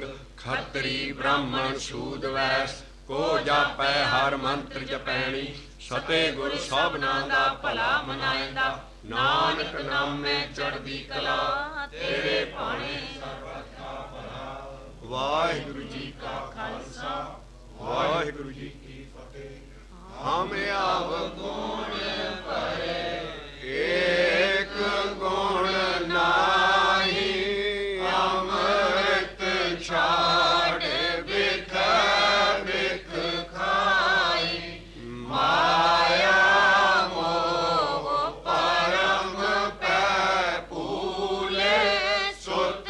ਖੱਤਰੀ ਬ੍ਰਾਹਮਣ ਸੂਦ ਵੈਸ ਕੋ ਜਾਪੈ ਹਰ ਮੰਤਰ ਜਪੈਣੀ ਸਤੇ ਗੁਰ ਸਭਨਾਂ ਦਾ ਭਲਾ ਮਨਾਇਂਦਾ ਨਾਨਕ ਨਾਮੇ ਚੜ੍ਹਦੀ ਕਲਾ ਤੇਰੇ ਭਾਣੇ ਸਰਬਤ ਦਾ ਭਲਾ। ਵਾਹਿਗੁਰੂ ਜੀ ਕਾ ਖਾਲਸਾ ਵਾਹਿਗੁਰੂ ਜੀ ਕੀ ਫਤਿਹ। ਹਮ ਆਵ ਗੁਣ ਭਰੇ ਏਕ ਗੁਣ ਨਾਹੀ ਅੰਮ੍ਰਿਤ ਛਾੜ ਬਿਖ ਬਿਖ ਖਾਈ ਮਾਇਆ ਮੋਹ ਪਰਮ ਪੈ ਭੂਲੇ ਸੁਤ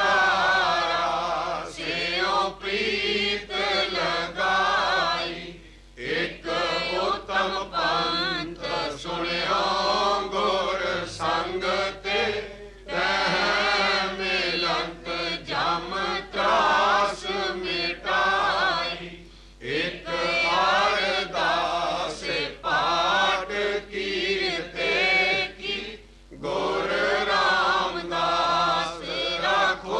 ਦਾਰਾ ਸਿਉ ਪ੍ਰੀਤ ਲਗਾਈ ਇਕ ਉਤਮ ਪੰਥ ਸੁਣਿਓ ਗੁਰ ਸੰਗ ਤੇ ਤਹਿ ਮਿਲੰਤ ਜਮ ਤਰਾਸ ਮਿਟਾਈ ਇਕ ਅਰਦਾਸ ਪਾਠ ਕੀਰਤੇ ਕੀ ਗੁਰ ਰਾਮਦਾਸ ਰਾਖੋ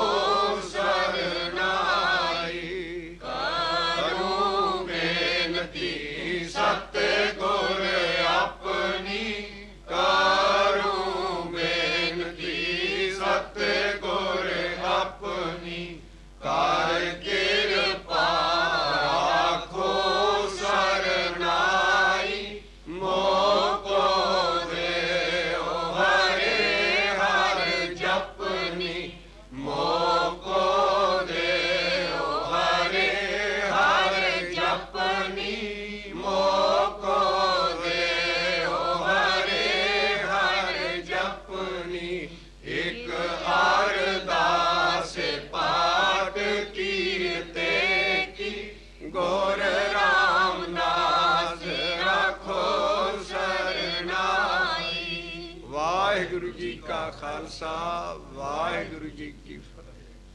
ਸਰਨਾਈ ਕਰੂੰ ਬੇਨਤੀ ਸਤਿ ਗੁਰ ਆਪਣੀ ਕਰੂੰ ਬੇਨਤੀ ਸਤਿ ਗੁਰ ਆਪਣੀ ਕਰ ਕਿਰਪਾ ਰਾਖੋ ਸਰਨਾਈ ਮੋਕੋ ਦੇਓ ਹਰੇ ਹਰ ਜਪਨੀ ਮੋਕੋ ਦੇਓ ਹਰੇ ਹਰ ਜਪਨੀ ਮੋਕੋ ਦੇਓ ਹਰੇ ਹਰ ਜਪਨੀ ਇਕ ਅਰਦਾਸ ਪਾਠ ਕੀਰਤੇ ਕੀ ਗੁਰ ਰਾਮਦਾਸ ਰਾਖੋ ਸਰਨਾਈ। ਵਾਹਿਗੁਰੂ ਜੀ ਕਾ ਖਾਲਸਾ ਵਾਹਿਗੁਰੂ ਜੀ ਕੀ ਫਤਿਹ।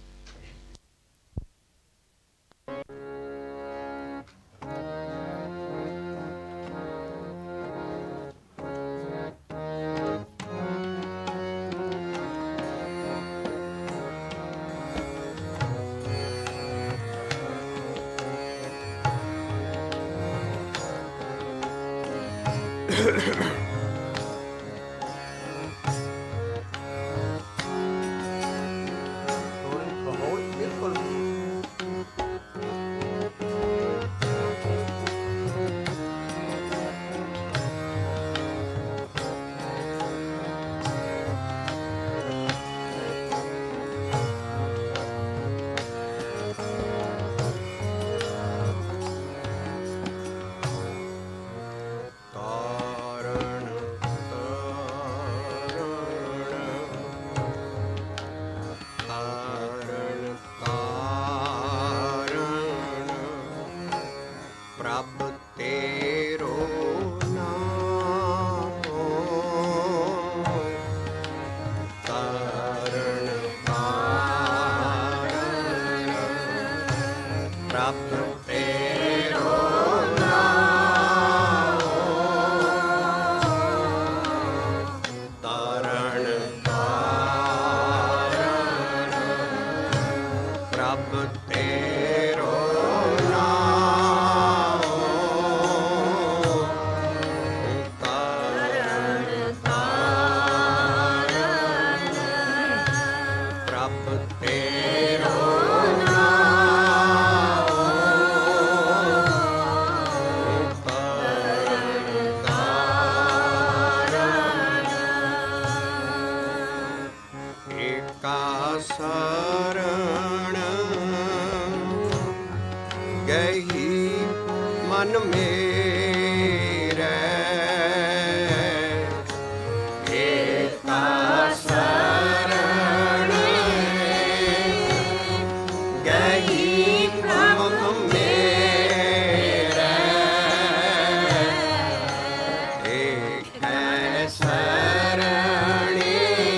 ਤਾਰਨ ਤਾਰਨ ਤਾਰਨ ਪ੍ਰਭ ਤੇਰੋ ਨਾਮ ਤਾਰਨ ਤਾਰਨ ਪ੍ਰਭ ਤੇਰੋ ਤਾਰਨ ਤਾਰਨ ਪ੍ਰਭ ਤੇਰੋ ਨਾਮ ਤਾਰਨ ਤਾਰਨ ਪ੍ਰਭ ਤੇਰੋ ਏਕਾ ਸਰਣ ਗਈ ਮਨ ਮੇਰੇ ਏਕਾ ਸਰਣ ਗਈ ਮਨ ਮੇਰੇ ਏਕੈ ਸਰਣੇ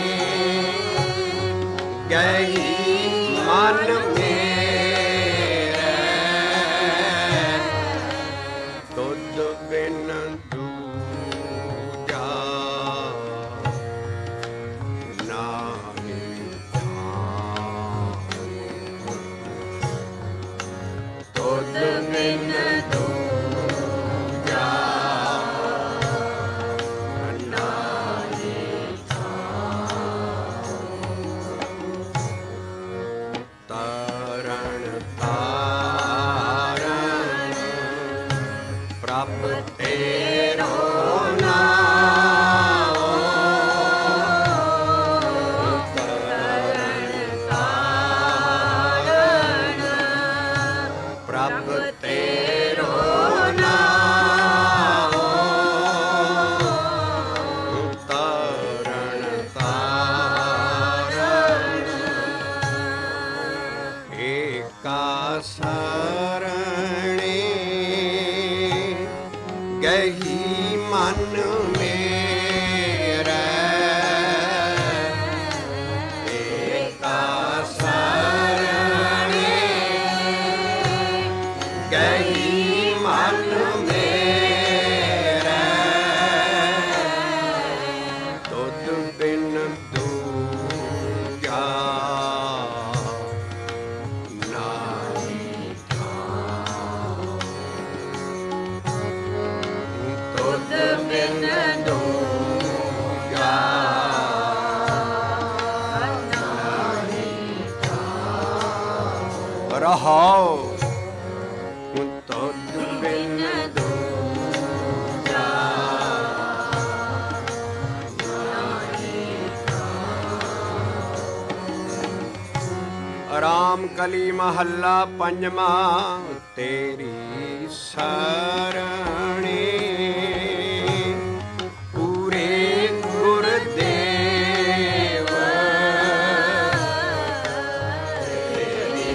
ਗਈ ਮਨ ਮੇਰੇ ਤੁਧ ਪ੍ਰਭ ਤੇਰੋ ਨਾਮ ਤਾਰਨ ਤਾਰਨ ਏਕਾ ਸਰਣੇ ਗਹੀ ਮਨ ਮੇਰੇ ਏਕਾ ਸਰਣੇ ਗਹੀ ਮਨ ਮੇਰੇ ਤੁਧ ਬਿਨ ਦੂਜਾ ਨਾਹੀ ਥਾਂ ਤੁਧ ਬਿਨ ਦੂਜਾ ਨਾਹੀ ਥਾਂ ਰਹਾਉ ਤੁਧ ਬਿਨ ਦੂਜਾ ਨਾਹੀ ਥਾਂ। ਰਾਮ ਕਲੀ ਮਹੱਲਾ ਪੰਜਵਾਂ ਤੇਰੀ ਸਰਣੇ ਪੂਰੇ ਗੁਰਦੇਵ ਤੇਰੀ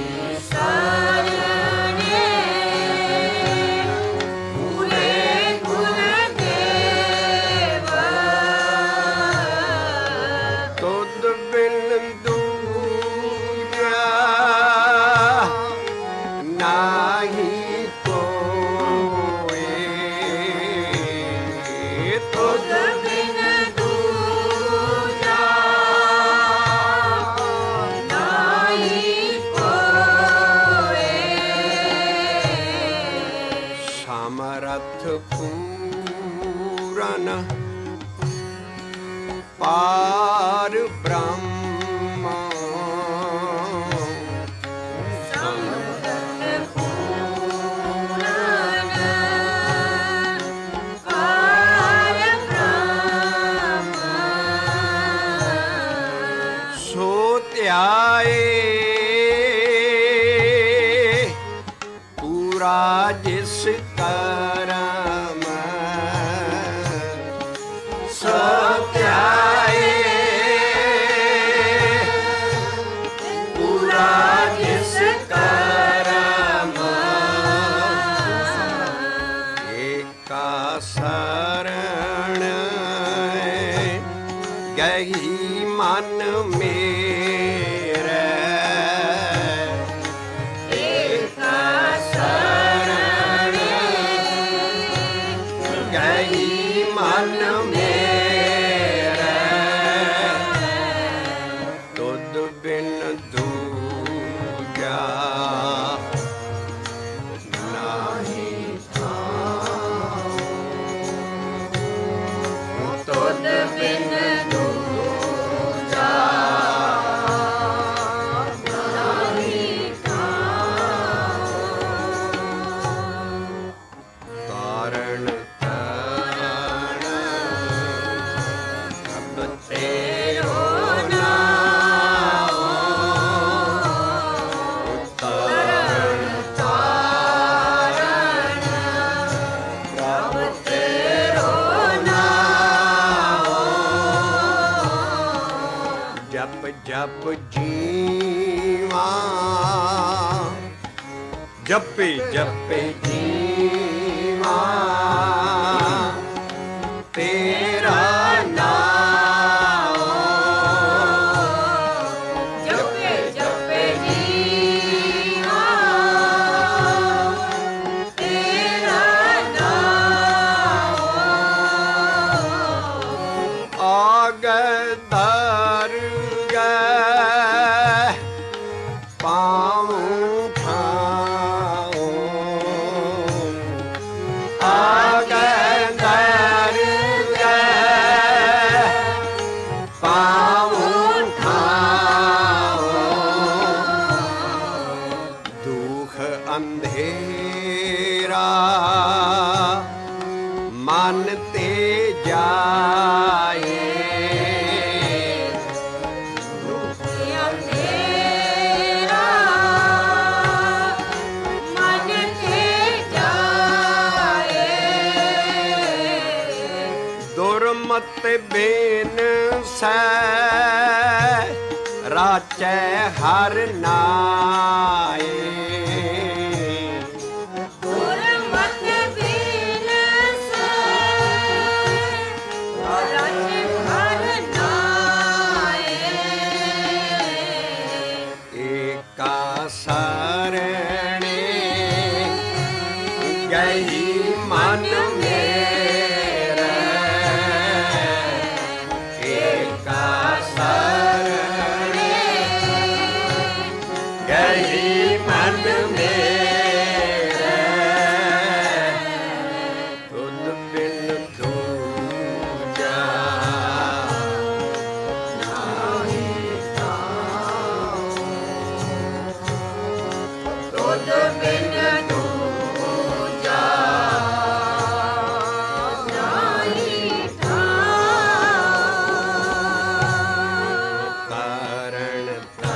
ਸਰਣੇ ਪੂਰੇ ਗੁਰਦੇਵ ਤੁਧ ਬਿਨ ਦੂਜਾ ਨਾਹੀ ਕੋਇ ਤੁਧ ਬਿਨ ਦੂਜਾ ਨਾਹੀ ਕੋਇ ਸਮਰਥ ਪੂਰਨ ਪਾਰ ਬ੍ਰਹਮ ਸਮਰਥ ਪੂਰਨ ਪਾਰ ਬ੍ਰਹਮ ਸੋ ਧਿਆਏ ਪੂਰਾ ਜਿਸ ਕਰਮ ਸੋ ਧਿਆਏ ਪੂਰਾ ਜਿਸ ਕਰਮ ਏਕਾ ਸਰਣ ਗਹੀ ਮਨ ਮੇਰੇ ਏਕਾ ਸਰਣ ਗਹੀ ਮਨ ਮੇਰੇ ਤੁਧ ਬਿਨ ਦੂਜਾ ਨਾਹੀ ਥਾਂ ਤੁਧ ਬਿਨ ਦੂਜਾ ਨਾਹੀ ਥਾਂ ਤਾਰਨ ਤਾਰਨ ਪ੍ਰਭ ਤੇਰੋ ਨਾਮ ਤਾਰਨ ਤਾਰਨ ਪ੍ਰਭ ਤੇਰੋ ਨਾਮ ਜਪ ਜਪ ਜੀਵਾ ਜਪੇ ਜਪੇ ਜੀਵਾ ਤੇਰਾ ਨਾਮ ਜਪੇ ਜਪੇ ਜੀਵਾ ਤੇਰਾ ਨਾਮ ਆਗੈ ਦਰਗਹਿ ਪਾਉ ਠਾਉ ਆਗੈ ਦਰਗਹਿ ਪਾਉ ਠਾਉ ਦੁਖ ਅੰਧੇਰਾ ਮਨ ਤੇ ਜਾਏ ਅੰਧੇਰਾ ਮਨ ਮਤ ਬੇਨ ਸੈ ਰਾਚੈ ਹਰ ਨਾਏ ਗੁਰਮਤਿ ਬਿਨ ਸੈ ਰਾਚੈ ਹਰ ਨਾਏ ਏਕਾ ਸਰਣੇ ਗਈ ਮਨ ਮੇਰਾ ਏਕਾ ਸਰਣੇ ਗਈ ਮਨ ਮੇਰਾ ਤੁਧ ਬਿਨ ਦੂਜਾ ਨਾਹੀ ਤੁਧ ਬਿਨ ਦੂਜਾ ਨਾਹੀ ਥਾਂ। ਕਾਰਣ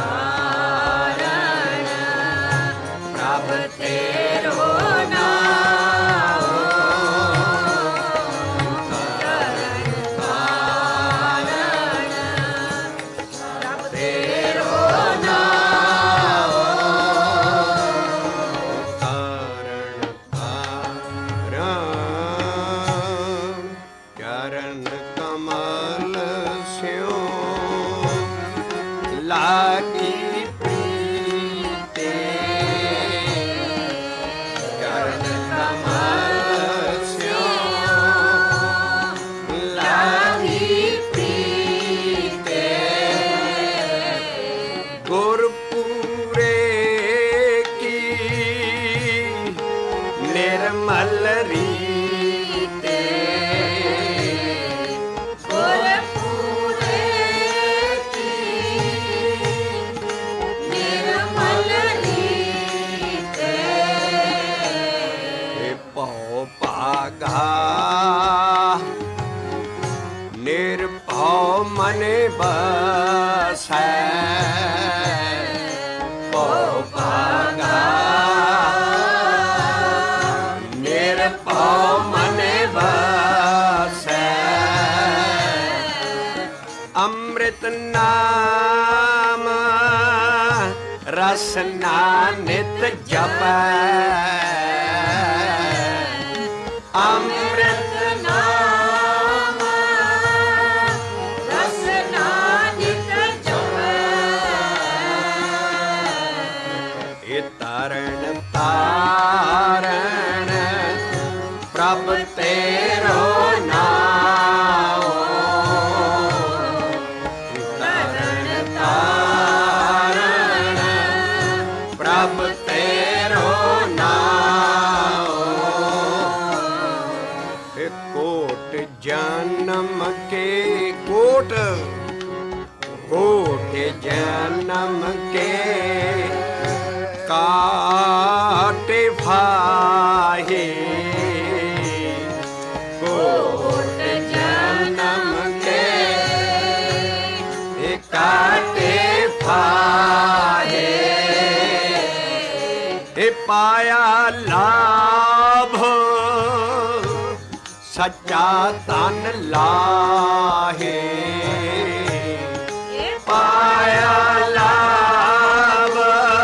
ਕਾਰਣ ਪ੍ਰਭ ਤੇਰੋ ਨਾਮ ਕਾਰਣ ਕਾਰਣ ਪ੍ਰਭ ਤੇਰੋ ਨਾਮ ਕਾਰਣ ਕਾਰਣ ਚਰਨ ਕਮਲ ਸਿਓ ਲਾਗੀ ਪ੍ਰੀਤੇ ਚਰਨ ਕਮਲ ਸਿਓ ਲਾਗੀ ਪ੍ਰੀਤੇ ਗੁਰਪੂਰੇ ਕੀ ਨਿਰਮਲ ਰੀਤੇ ਗੁਰਪੂਰੇ ਕੀ ਨਿਰਮਲ ਰੀਤੇ ਏ ਭਉ ਭਾਗਾ ਨਿਰਭਉ ਮਨੇ ਬਸੈ ਭਉ ਭਾਗਾ ਨਿਰਭਉ ਮਨੇ ਬਸੈ ਅੰਮ੍ਰਿਤ ਨਾਮ ਰਸਨਾ ਨਿਤ ਜਪੈ ਅੰਮ੍ਰਿਤ ਨਾਮ ਰਸਨਾ ਨਿਤ ਜਪੈ ਇਹ ਤਾਰਨ ਤਾਰਨ ਪ੍ਰਭ ਤੇਰੋ ਨਾਮ ਤਾਰਨ ਤਾਰਨ ਪ੍ਰਭ ਤੇਰੋ ਨਾਮ ਇਹ ਕੋਟ ਜਨਮ ਕੇ ਕੋਟ ਕੋਟ ਜਨਮ ਕੇ ਕਾਟੇ ਫਾਹੇ ਕੋਟ ਜਨਮ ਕੇ ਇਹ ਕਾਟੇ ਫਾਹੇ ਇਹ ਪਾਇਆ ਲਾਭ ਸੱਚਾ ਤਨ ਲਾਹੇ ਇਹ ਪਾਇਆ ਲਾਭ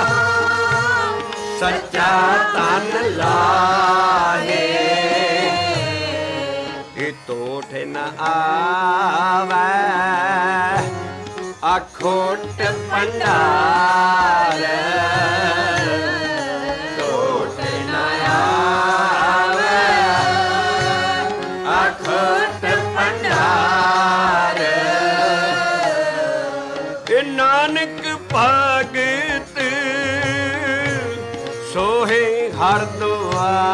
ਸੱਚਾ ਤਨ ਲਾਹੇ ਇਹ ਤੋਠ ਨ ਆਵੈ ਅਖੋਟ ਭੰਡਾਰ ਤੋਠ ਨ ਆਵੈ ਅਖੋਟ ਭੰਡਾਰ ਇਹ ਨਾਨਕ ਭਗਤ ਸੋਹੇ ਹਰ ਦੁਆਰ